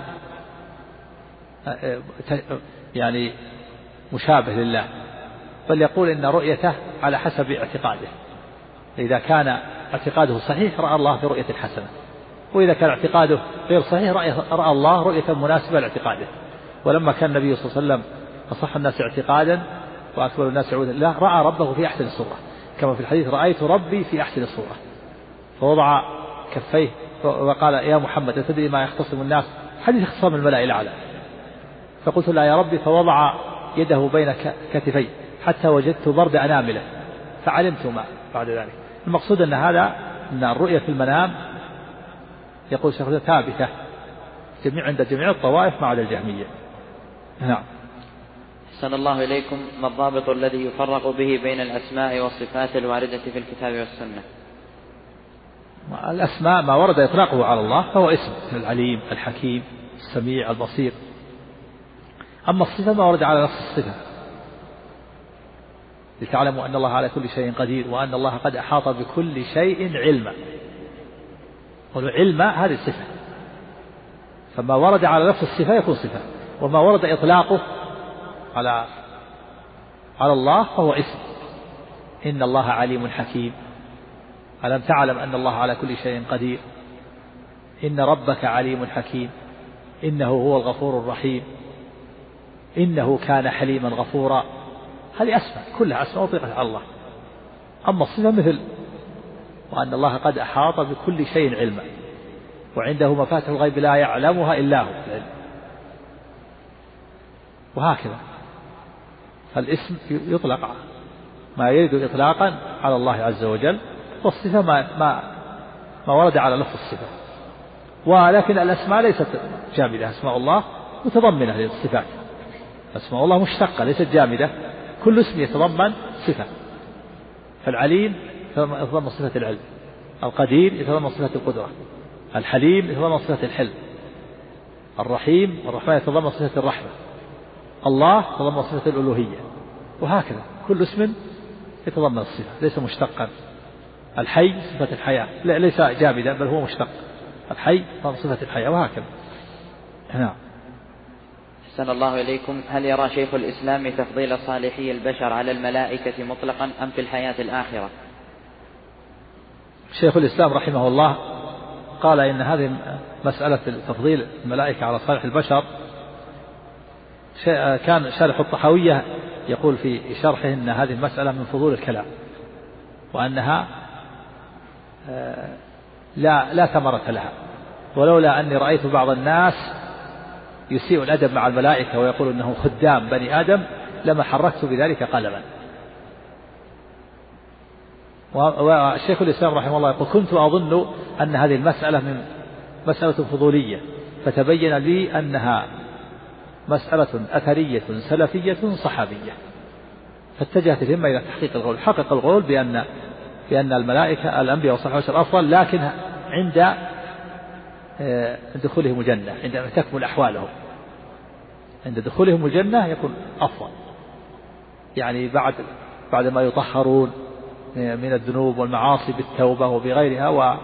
[SPEAKER 1] يعني مشابه لله، بل يقول إن رؤيته على حسب اعتقاده. إذا كان اعتقاده صحيح رأى الله في رؤية حسنة، وإذا كان اعتقاده غير صحيح رأى, رأى الله رؤية مناسبة لاعتقاده. ولما كان النبي صلى الله عليه وسلم أصح الناس اعتقادا وأكبر الناس عودا لا رأى ربه في أحسن الصورة، كما في الحديث رأيت ربي في أحسن الصورة. فوضع كفيه وقال يا محمد أتدري ما يختصم الناس، حديث اختصام الملأ الأعلى. فقلت لا يا ربي، فوضع يده بين كتفي حتى وجدت برد أنامله فعلمت ما بعد ذلك. المقصود أن هذا أن الرؤية في المنام يقول شيخ ثابتة جميع عند جميع الطوائف ما عدا الجهمية. نعم.
[SPEAKER 2] أحسن الله إليكم، ما الضابط الذي يفرق به بين الأسماء والصفات الواردة في الكتاب والسنة؟
[SPEAKER 1] الأسماء ما ورد إطلاقه على الله فهو اسم، العليم، الحكيم، السميع، البصير. أما الصفة ما ورد على نفس الصفة، لتعلموا أن الله على كل شيء قدير وأن الله قد أحاط بكل شيء علما. والعلم هذه الصفة، فما ورد على نفس الصفة يكون صفة، وما ورد إطلاقه على على الله فهو اسم. إن الله عليم حكيم، ألم تعلم أن الله على كل شيء قدير، إن ربك عليم حكيم، إنه هو الغفور الرحيم، إنه كان حليما غفورا. هذه أسماء كلها أسماء أطلقت على الله. أما الصفة مثل وأن الله قد أحاط بكل شيء علما وعنده مفاتيح الغيب لا يعلمها إلا هو، وهكذا. فالاسم يطلق ما يريد إطلاقا على الله عز وجل، والصفة ما, ما, ما ورد على لفظ الصفة. ولكن الأسماء ليست جامدة، أسماء الله متضمنة للصفات، أسماء الله مشتقة ليست جامدة، كل اسم يتضمن صفة. فالعليم يتضمن صفة العلم، القدير يتضمن صفة القدرة، الحليم يتضمن صفة الحلم، الرحيم الرحمن يتضمن صفة الرحمة، الله يتضمن صفة الألوهية، وهكذا كل اسم يتضمن الصفة ليس مشتقا. الحي صفة الحياة لا ليس جامدا بل هو مشتق، الحي يتضمن صفة الحياة، وهكذا. نعم.
[SPEAKER 2] أحسن الله إليكم، هل يرى شيخ الإسلام تفضيل صالحي البشر على الملائكة مطلقا أم في الحياة الآخرة؟
[SPEAKER 1] شيخ الإسلام رحمه الله قال إن هذه مسألة تفضيل الملائكة على صالح البشر كان شارح الطحاوية يقول في شرحه إن هذه المسألة من فضول الكلام، وأنها لا لا ثمرة لها، ولولا أني رأيت بعض الناس يسيء الأدب مع الملائكة ويقول إنهم خدام بني آدم لما حركت بذلك قلما. والشيخ الإسلام رحمه الله يقول كنت أظن أن هذه المسألة من مسألة فضولية، فتبين لي أنها مسألة أثرية سلفية صحابية، فاتجهت الهمة إلى تحقيق القول. حقق القول بأن بأن الملائكة الأنبياء والصالحين أفضل، لكن عند دخولهم الجنة، عندما تكمل أحوالهم عند دخولهم الجنة يكون أفضل، يعني بعد بعد ما يطهرون من الذنوب والمعاصي بالتوبة وبغيرها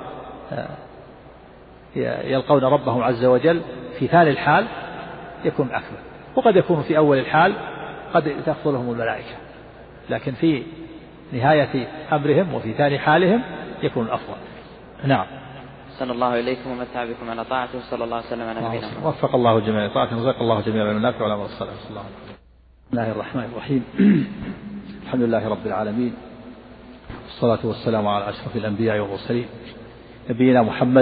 [SPEAKER 1] ويلقون ربهم عز وجل في ثاني الحال يكون أكمل. وقد يكون في أول الحال قد تفضلهم الملائكة، لكن في نهاية أمرهم وفي ثاني حالهم يكون الأفضل. نعم.
[SPEAKER 2] صلى الله إليكم ومتع بكم على طاعته صلى الله عليه وسلم على نبينا محمد.
[SPEAKER 1] وفق الله الجميع لطاعته وزق الله جميعا من النافع وعلى الصلاة والسلام.
[SPEAKER 4] بسم الله الرحمن الرحيم. الحمد لله رب العالمين، والصلاة والسلام على أشرف الأنبياء والمرسلين نبينا محمد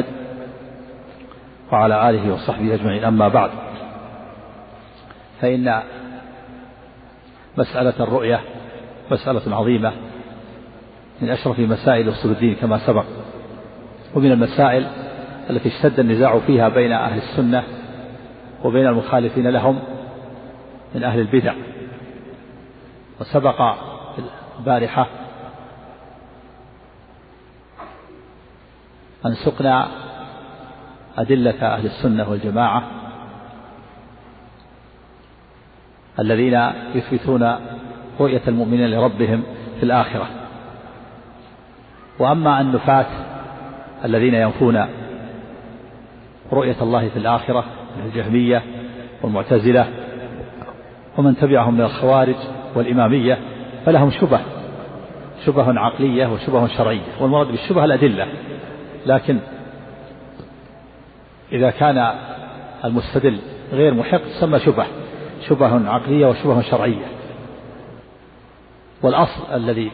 [SPEAKER 4] وعلى آله وصحبه أجمعين. أما بعد، فإن مسألة الرؤية مسألة عظيمة من أشرف مسائل أصول الدين كما سبق، ومن المسائل التي اشتد النزاع فيها بين أهل السنة وبين المخالفين لهم من أهل البدع. وسبق البارحة أن سقنا أدلة أهل السنة والجماعة الذين يثبتون رؤية المؤمنين لربهم في الآخرة. وأما النفاة الذين ينفون رؤية الله في الآخرة من الجهمية والمعتزلة ومن تبعهم من الخوارج والإمامية فلهم شبه شبه عقلية وشبه شرعية، والمراد بالشبه الأدلة، لكن
[SPEAKER 1] إذا كان المستدل غير محق تسمى شبه شبه عقلية وشبه شرعية. والأصل الذي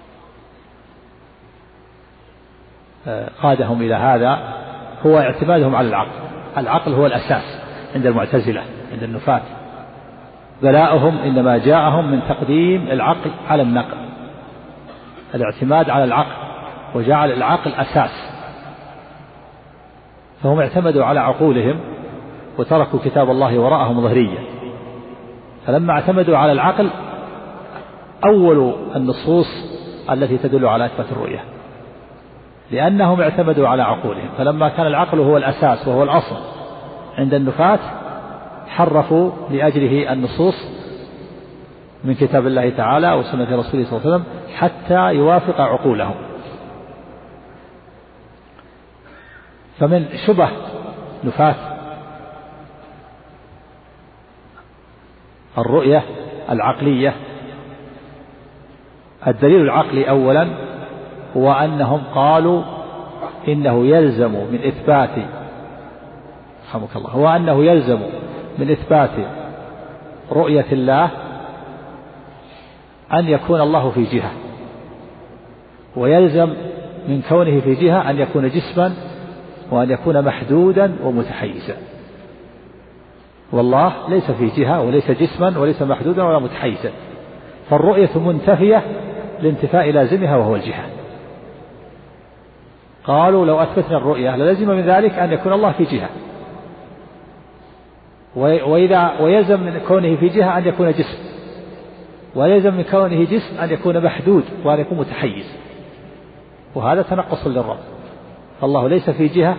[SPEAKER 1] قادهم إلى هذا هو اعتمادهم على العقل. العقل هو الأساس عند المعتزلة عند النفاة. بلاؤهم إنما جاءهم من تقديم العقل على النقل، الاعتماد على العقل وجعل العقل أساس، فهم اعتمدوا على عقولهم وتركوا كتاب الله وراءهم ظهريا. فلما اعتمدوا على العقل أولوا النصوص التي تدل على إثبات الرؤية، لأنهم اعتمدوا على عقولهم. فلما كان العقل هو الأساس وهو الأصل عند النفاة حرفوا لأجله النصوص من كتاب الله تعالى وسنة رسوله صلى الله عليه وسلم حتى يوافق عقولهم. فمن شبه نفاة الرؤية العقلية الدليل العقلي أولا هو أنهم قالوا إنه يلزم من إثبات رحمك الله هو أنه يلزم من إثبات رؤية الله أن يكون الله في جهة، ويلزم من كونه في جهة أن يكون جسما وأن يكون محدودا ومتحيزا. والله ليس في جهة وليس جسما وليس محدودا ولا متحيزا، فالرؤية منتفية لانتفاء لازمها وهو الجهة. قالوا لو أثبتنا الرؤية للزم من ذلك أن يكون الله في جهة، وإذا ويلزم من كونه في جهة أن يكون جسم، ويلزم من كونه جسم أن يكون محدود وأن يكون متحيز، وهذا تنقص للرب. الله ليس في جهة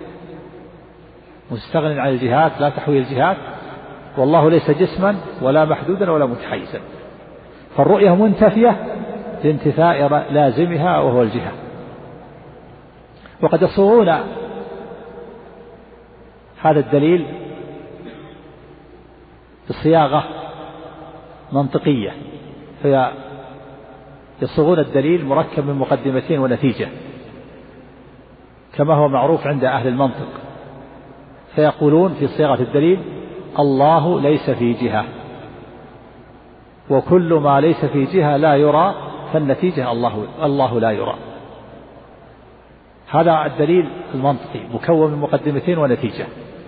[SPEAKER 1] مستغن عن الجهات لا تحوي الجهات، والله ليس جسما ولا محدودا ولا متحيزا، فالرؤية منتفية لانتفاء لازمها وهو الجهة. وقد يصورون هذا الدليل بصياغة منطقية، فيصوغون الدليل مركب من مقدمتين ونتيجة كما هو معروف عند أهل المنطق، فيقولون في صياغة الدليل الله ليس في جهة، وكل ما ليس في جهة لا يرى، فالنتيجة الله, الله لا يرى. هذا الدليل المنطقي مكون من مقدمتين ونتيجة،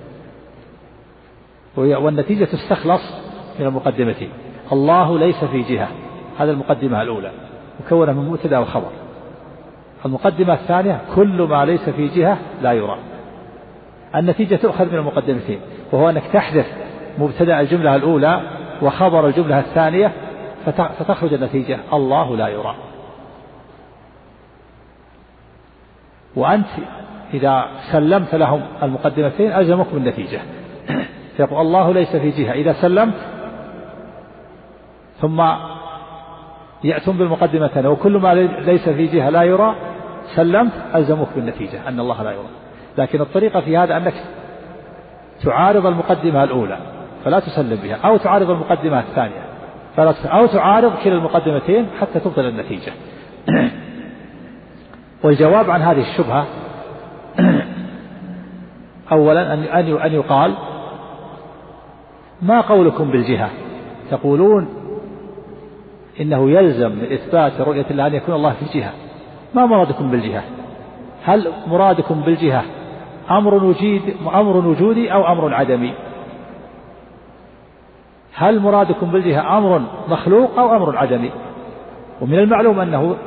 [SPEAKER 1] والنتيجة تستخلص من المقدمتين. الله ليس في جهة، هذا المقدمة الأولى مكونة من مبتدأ وخبر. المقدمة الثانية كل ما ليس في جهة لا يرى. النتيجة تؤخذ من المقدمتين، وهو أنك تحذف مبتدأ الجملة الأولى وخبر الجملة الثانية فتخرج النتيجة الله لا يرى. وأنت إذا سلمت لهم المقدمتين ألزمك بالنتيجة. فيقول الله ليس في جهة، إذا سلمت ثم يأتون بالمقدمتين وكل ما ليس في جهة لا يرى، سلمت ألزمك بالنتيجة أن الله لا يرى. لكن الطريقة في هذا أنك تعارض المقدمة الأولى فلا تسلم بها، أو تعارض المقدمة الثانية فلا تسلم، أو تعارض كلا المقدمتين حتى تبطل النتيجة. والجواب عن هذه الشبهة أولا أن يقال ما قولكم بالجهة؟ تقولون إنه يلزم من إثبات رؤية الله أن يكون الله في جهة، ما مرادكم بالجهة؟ هل مرادكم بالجهة أمر وجود أمر وجودي أو أمر عدمي؟ هل مرادكم بالجهة أمر مخلوق أو أمر عدمي؟ ومن المعلوم أنه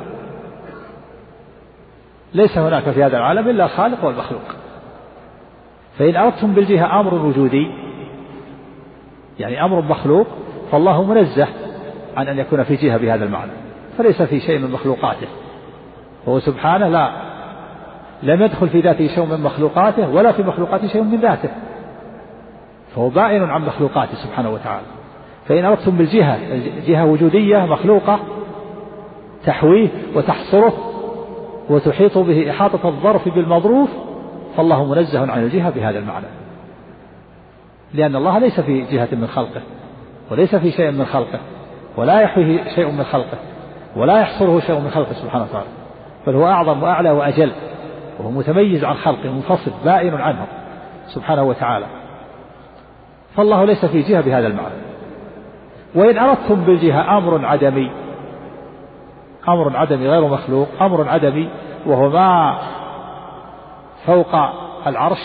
[SPEAKER 1] ليس هناك في هذا العالم إلا الخالق والمخلوق، فإن أردتم بالجهة أمر وجودي يعني أمر مخلوق، فالله منزه عن أن يكون في جهة بهذا المعنى، فليس في شيء من مخلوقاته، وهو سبحانه لا لم يدخل في ذاته شيء من مخلوقاته ولا في مخلوقاته شيء من ذاته، فهو بائن عن مخلوقاته سبحانه وتعالى. فإن أردتم بالجهة جهة وجودية مخلوقة تحويه وتحصره وتحيط به إحاطة الظرف بالمظروف، فالله منزه عن الجهة بهذا المعنى، لأن الله ليس في جهة من خلقه وليس في شيء من خلقه ولا يحويه شيء من خلقه ولا يحصره شيء من خلقه سبحانه وتعالى، بل هو أعظم وأعلى وأجل، وهو متميز عن خلقه منفصل بائن عنهم سبحانه وتعالى، فالله ليس في جهة بهذا المعنى. وإن أردتم بالجهة أمر عدمي، أمر عدمي غير مخلوق، أمر عدمي وهو ما فوق العرش،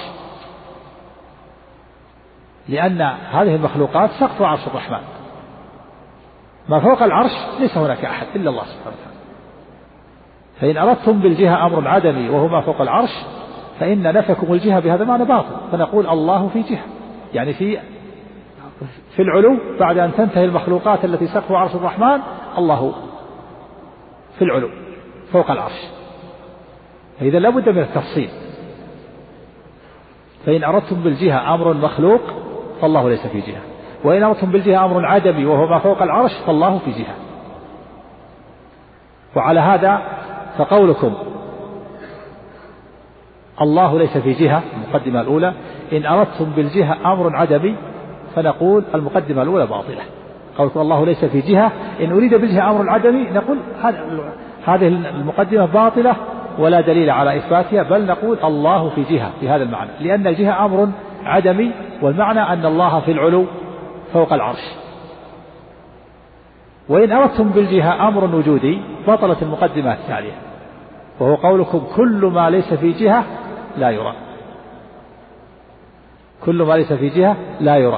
[SPEAKER 1] لأن هذه المخلوقات سقف عرش الرحمن، ما فوق العرش ليس هناك أحد إلا الله سبحانه وتعالى. فإن أردتم بالجهة أمر عدمي وهو ما فوق العرش فإن نفيكم الجهة بهذا المعنى باطل، فنقول الله في جهة، يعني في في العلو بعد أن تنتهي المخلوقات التي سقف عرش الرحمن، الله في العلو فوق العرش. فإذا لابد من التفصيل. فإن أردتم بالجهة أمر مخلوق فالله ليس في جهة، وإن أردتم بالجهة أمر عدمي وهو ما فوق العرش فالله في جهة. وعلى هذا فقولكم الله ليس في جهة، المقدمة الأولى، إن أردتم بالجهة أمر عدمي فنقول المقدمة الأولى باطلة. قولكم الله ليس في جهة إن أريد بالجهة أمر عدمي نقول هذه المقدمة باطلة ولا دليل على إثباتها، بل نقول الله في جهة في هذا المعنى، لأن الجهة أمر عدمي والمعنى أن الله في العلو فوق العرش. وإن أردتم بالجهة أمر وجودي بطلت المقدمة التالية، وهو قولكم كل ما ليس في جهة لا يرى، كل ما ليس في جهة لا يرى،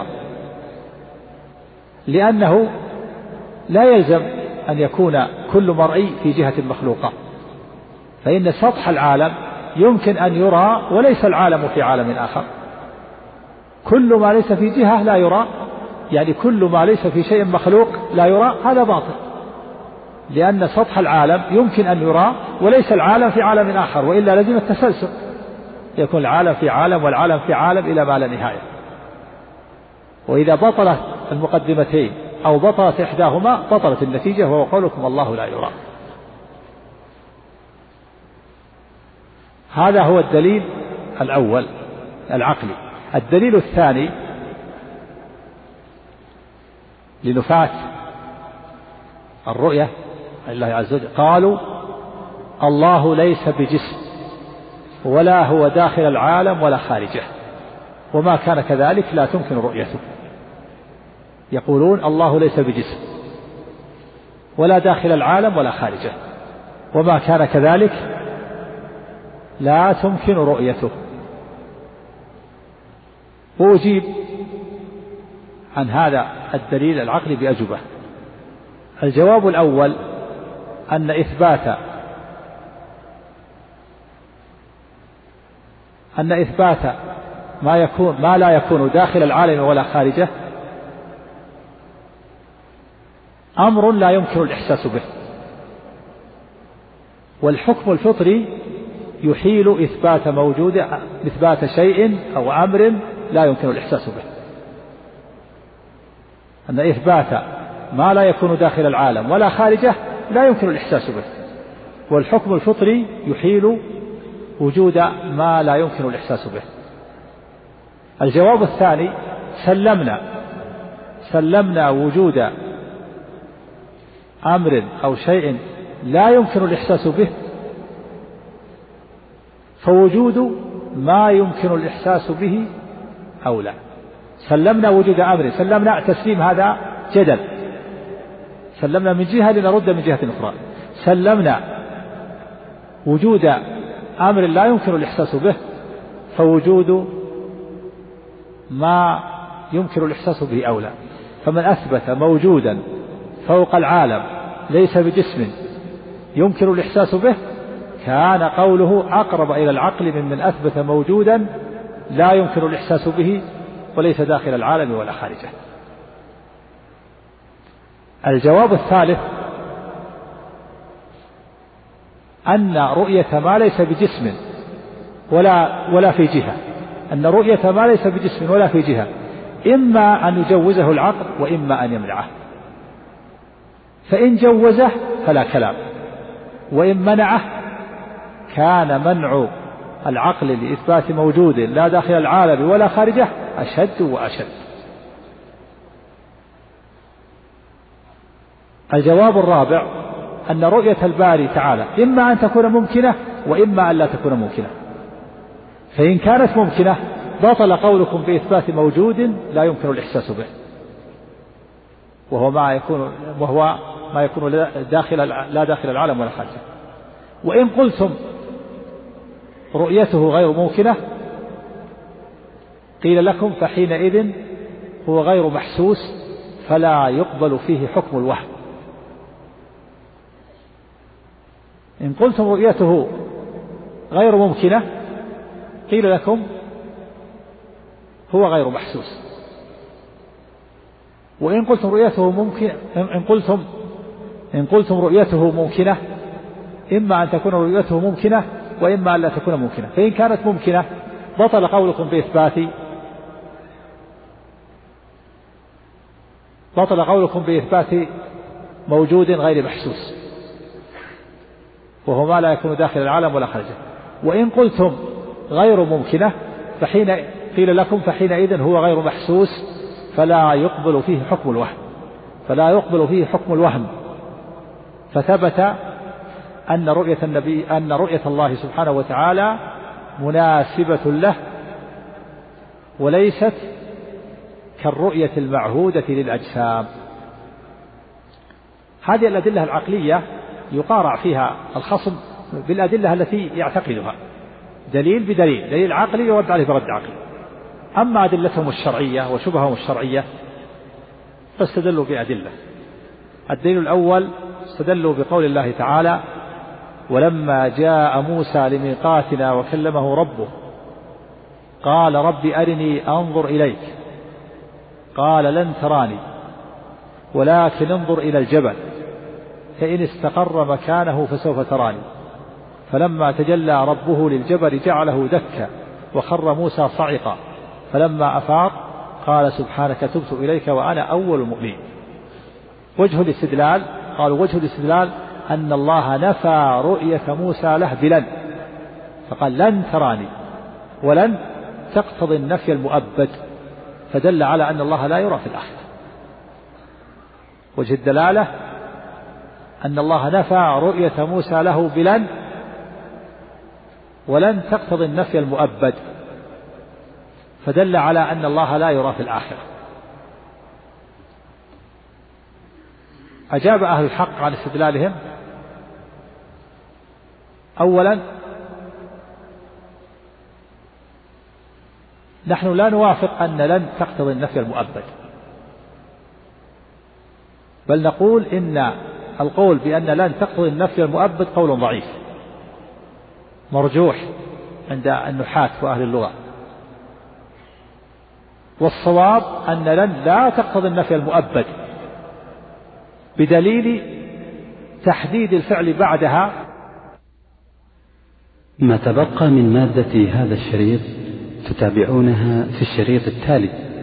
[SPEAKER 1] لأنه لا يلزم أن يكون كل مرئي في جهة المخلوقات، فإن سطح العالم يمكن أن يرى وليس العالم في عالم آخر. كل ما ليس في جهة لا يرى، يعني كل ما ليس في شيء مخلوق لا يرى، هذا باطل، لأن سطح العالم يمكن أن يرى وليس العالم في عالم آخر، وإلا لزم التسلسل، يكون العالم في عالم والعالم في عالم إلى ما لا نهاية. وإذا بطلت المقدمتين أو بطلت إحداهما بطلت النتيجة، وهو قولكم الله لا يرى. هذا هو الدليل الأول العقلي. الدليل الثاني لنفاة الرؤية لله عز وجل، قالوا الله ليس بجسم ولا هو داخل العالم ولا خارجه، وما كان كذلك لا تمكن رؤيته. يقولون الله ليس بجسم ولا داخل العالم ولا خارجه، وما كان كذلك لا تمكن رؤيته. وأجيب عن هذا الدليل العقلي بأجوبة. الجواب الأول أن إثبات أن إثبات ما يكون ما لا يكون داخل العالم ولا خارجه أمر لا يمكن الإحساس به، والحكم الفطري يحيل إثبات موجود إثبات شيء أو أمر لا يمكن الإحساس به. أن إثبات ما لا يكون داخل العالم ولا خارجه لا يمكن الإحساس به، والحكم الفطري يحيل وجود ما لا يمكن الإحساس به. الجواب الثاني سلمنا سلمنا وجود أمر أو شيء لا يمكن الإحساس به، فوجود ما يمكن الإحساس به أولى. سلمنا وجود أمر، سلمنا تسليم هذا جدل، سلمنا من جهة لنرد من جهة أخرى. سلمنا وجود أمر لا يمكن الإحساس به، فوجود ما يمكن الإحساس به أولى. فمن أثبت موجودا فوق العالم ليس بجسم يمكن الإحساس به كان قوله أقرب إلى العقل من من أثبت موجودا لا يمكن الإحساس به وليس داخل العالم ولا خارجه. الجواب الثالث أن رؤية ما ليس بجسم ولا ولا في جهة، أن رؤية ما ليس بجسم ولا في جهة إما أن يجوزه العقل وإما أن يمنعه. فإن جوزه فلا كلام، وإن منعه كان منع العقل لإثبات موجود لا داخل العالم ولا خارجه أشد وأشد. الجواب الرابع أن رؤية الباري تعالى إما أن تكون ممكنة وإما أن لا تكون ممكنة. فإن كانت ممكنة بطل قولكم بإثبات موجود لا يمكن الإحساس به، وهو ما يكون وهو ما يكون داخل لا داخل العالم ولا خارجه. وإن قلتم رؤيته غير ممكنة قيل لكم فحينئذ هو غير محسوس فلا يقبل فيه حكم الوهم. إن قلتم رؤيته غير ممكنة قيل لكم هو غير محسوس. وإن قلتم رؤيته ممكن إن قلتم إن قلتم رؤيته ممكنة إما أن تكون رؤيته ممكنة وإما أن لا تكون ممكنة. فإن كانت ممكنة بطل قولكم بإثبات بطل قولكم بإثبات موجود غير محسوس، وهو ما لا يكون داخل العالم ولا خارجه. وإن قلتم غير ممكنة فحين قيل لكم فحينئذ هو غير محسوس فلا يقبل فيه حكم الوهم فلا يقبل فيه حكم الوهم. فثبت أن رؤية النبي أن رؤية الله سبحانه وتعالى مناسبة له وليست كالرؤية المعهودة للأجسام. هذه الأدلة العقلية يقارع فيها الخصم بالأدلة التي يعتقدها، دليل بدليل، دليل عقلي يرد عليه برد عقلي. أما أدلتهم الشرعية وشبههم الشرعية فاستدلوا بأدلة. الدليل الأول استدلوا بقول الله تعالى: ولما جاء موسى لميقاتنا وكلمه ربه قال رب أرني أنظر إليك قال لن تراني ولكن انظر إلى الجبل فإن استقر مكانه فسوف تراني فلما تجلى ربه للجبل جعله دكا وخر موسى صعقا فلما أفاق قال سبحانك تبت إليك وأنا أول المؤمنين. وجه الاستدلال قالوا وجه الاستدلال أن الله نفى رؤية موسى له بلن، فقال لن تراني، ولن تقتضي النفي المؤبد، فدل على أن الله لا يرى في الآخرة. وجه الدلالة أن الله نفى رؤية موسى له بلن ولن تقتضي النفي المؤبد، فدل على أن الله لا يرى في الآخرة. أجاب أهل الحق عن استدلالهم: أولا نحن لا نوافق أن لن تقتضي النفي المؤبد، بل نقول إن القول بأن لن تقتضي النفي المؤبد قول ضعيف مرجوح عند النحاة وأهل اللغة، والصواب أن لن لا تقتضي النفي المؤبد بدليل تحديد الفعل بعدها.
[SPEAKER 3] ما تبقى من مادة هذا الشريط تتابعونها في الشريط التالي.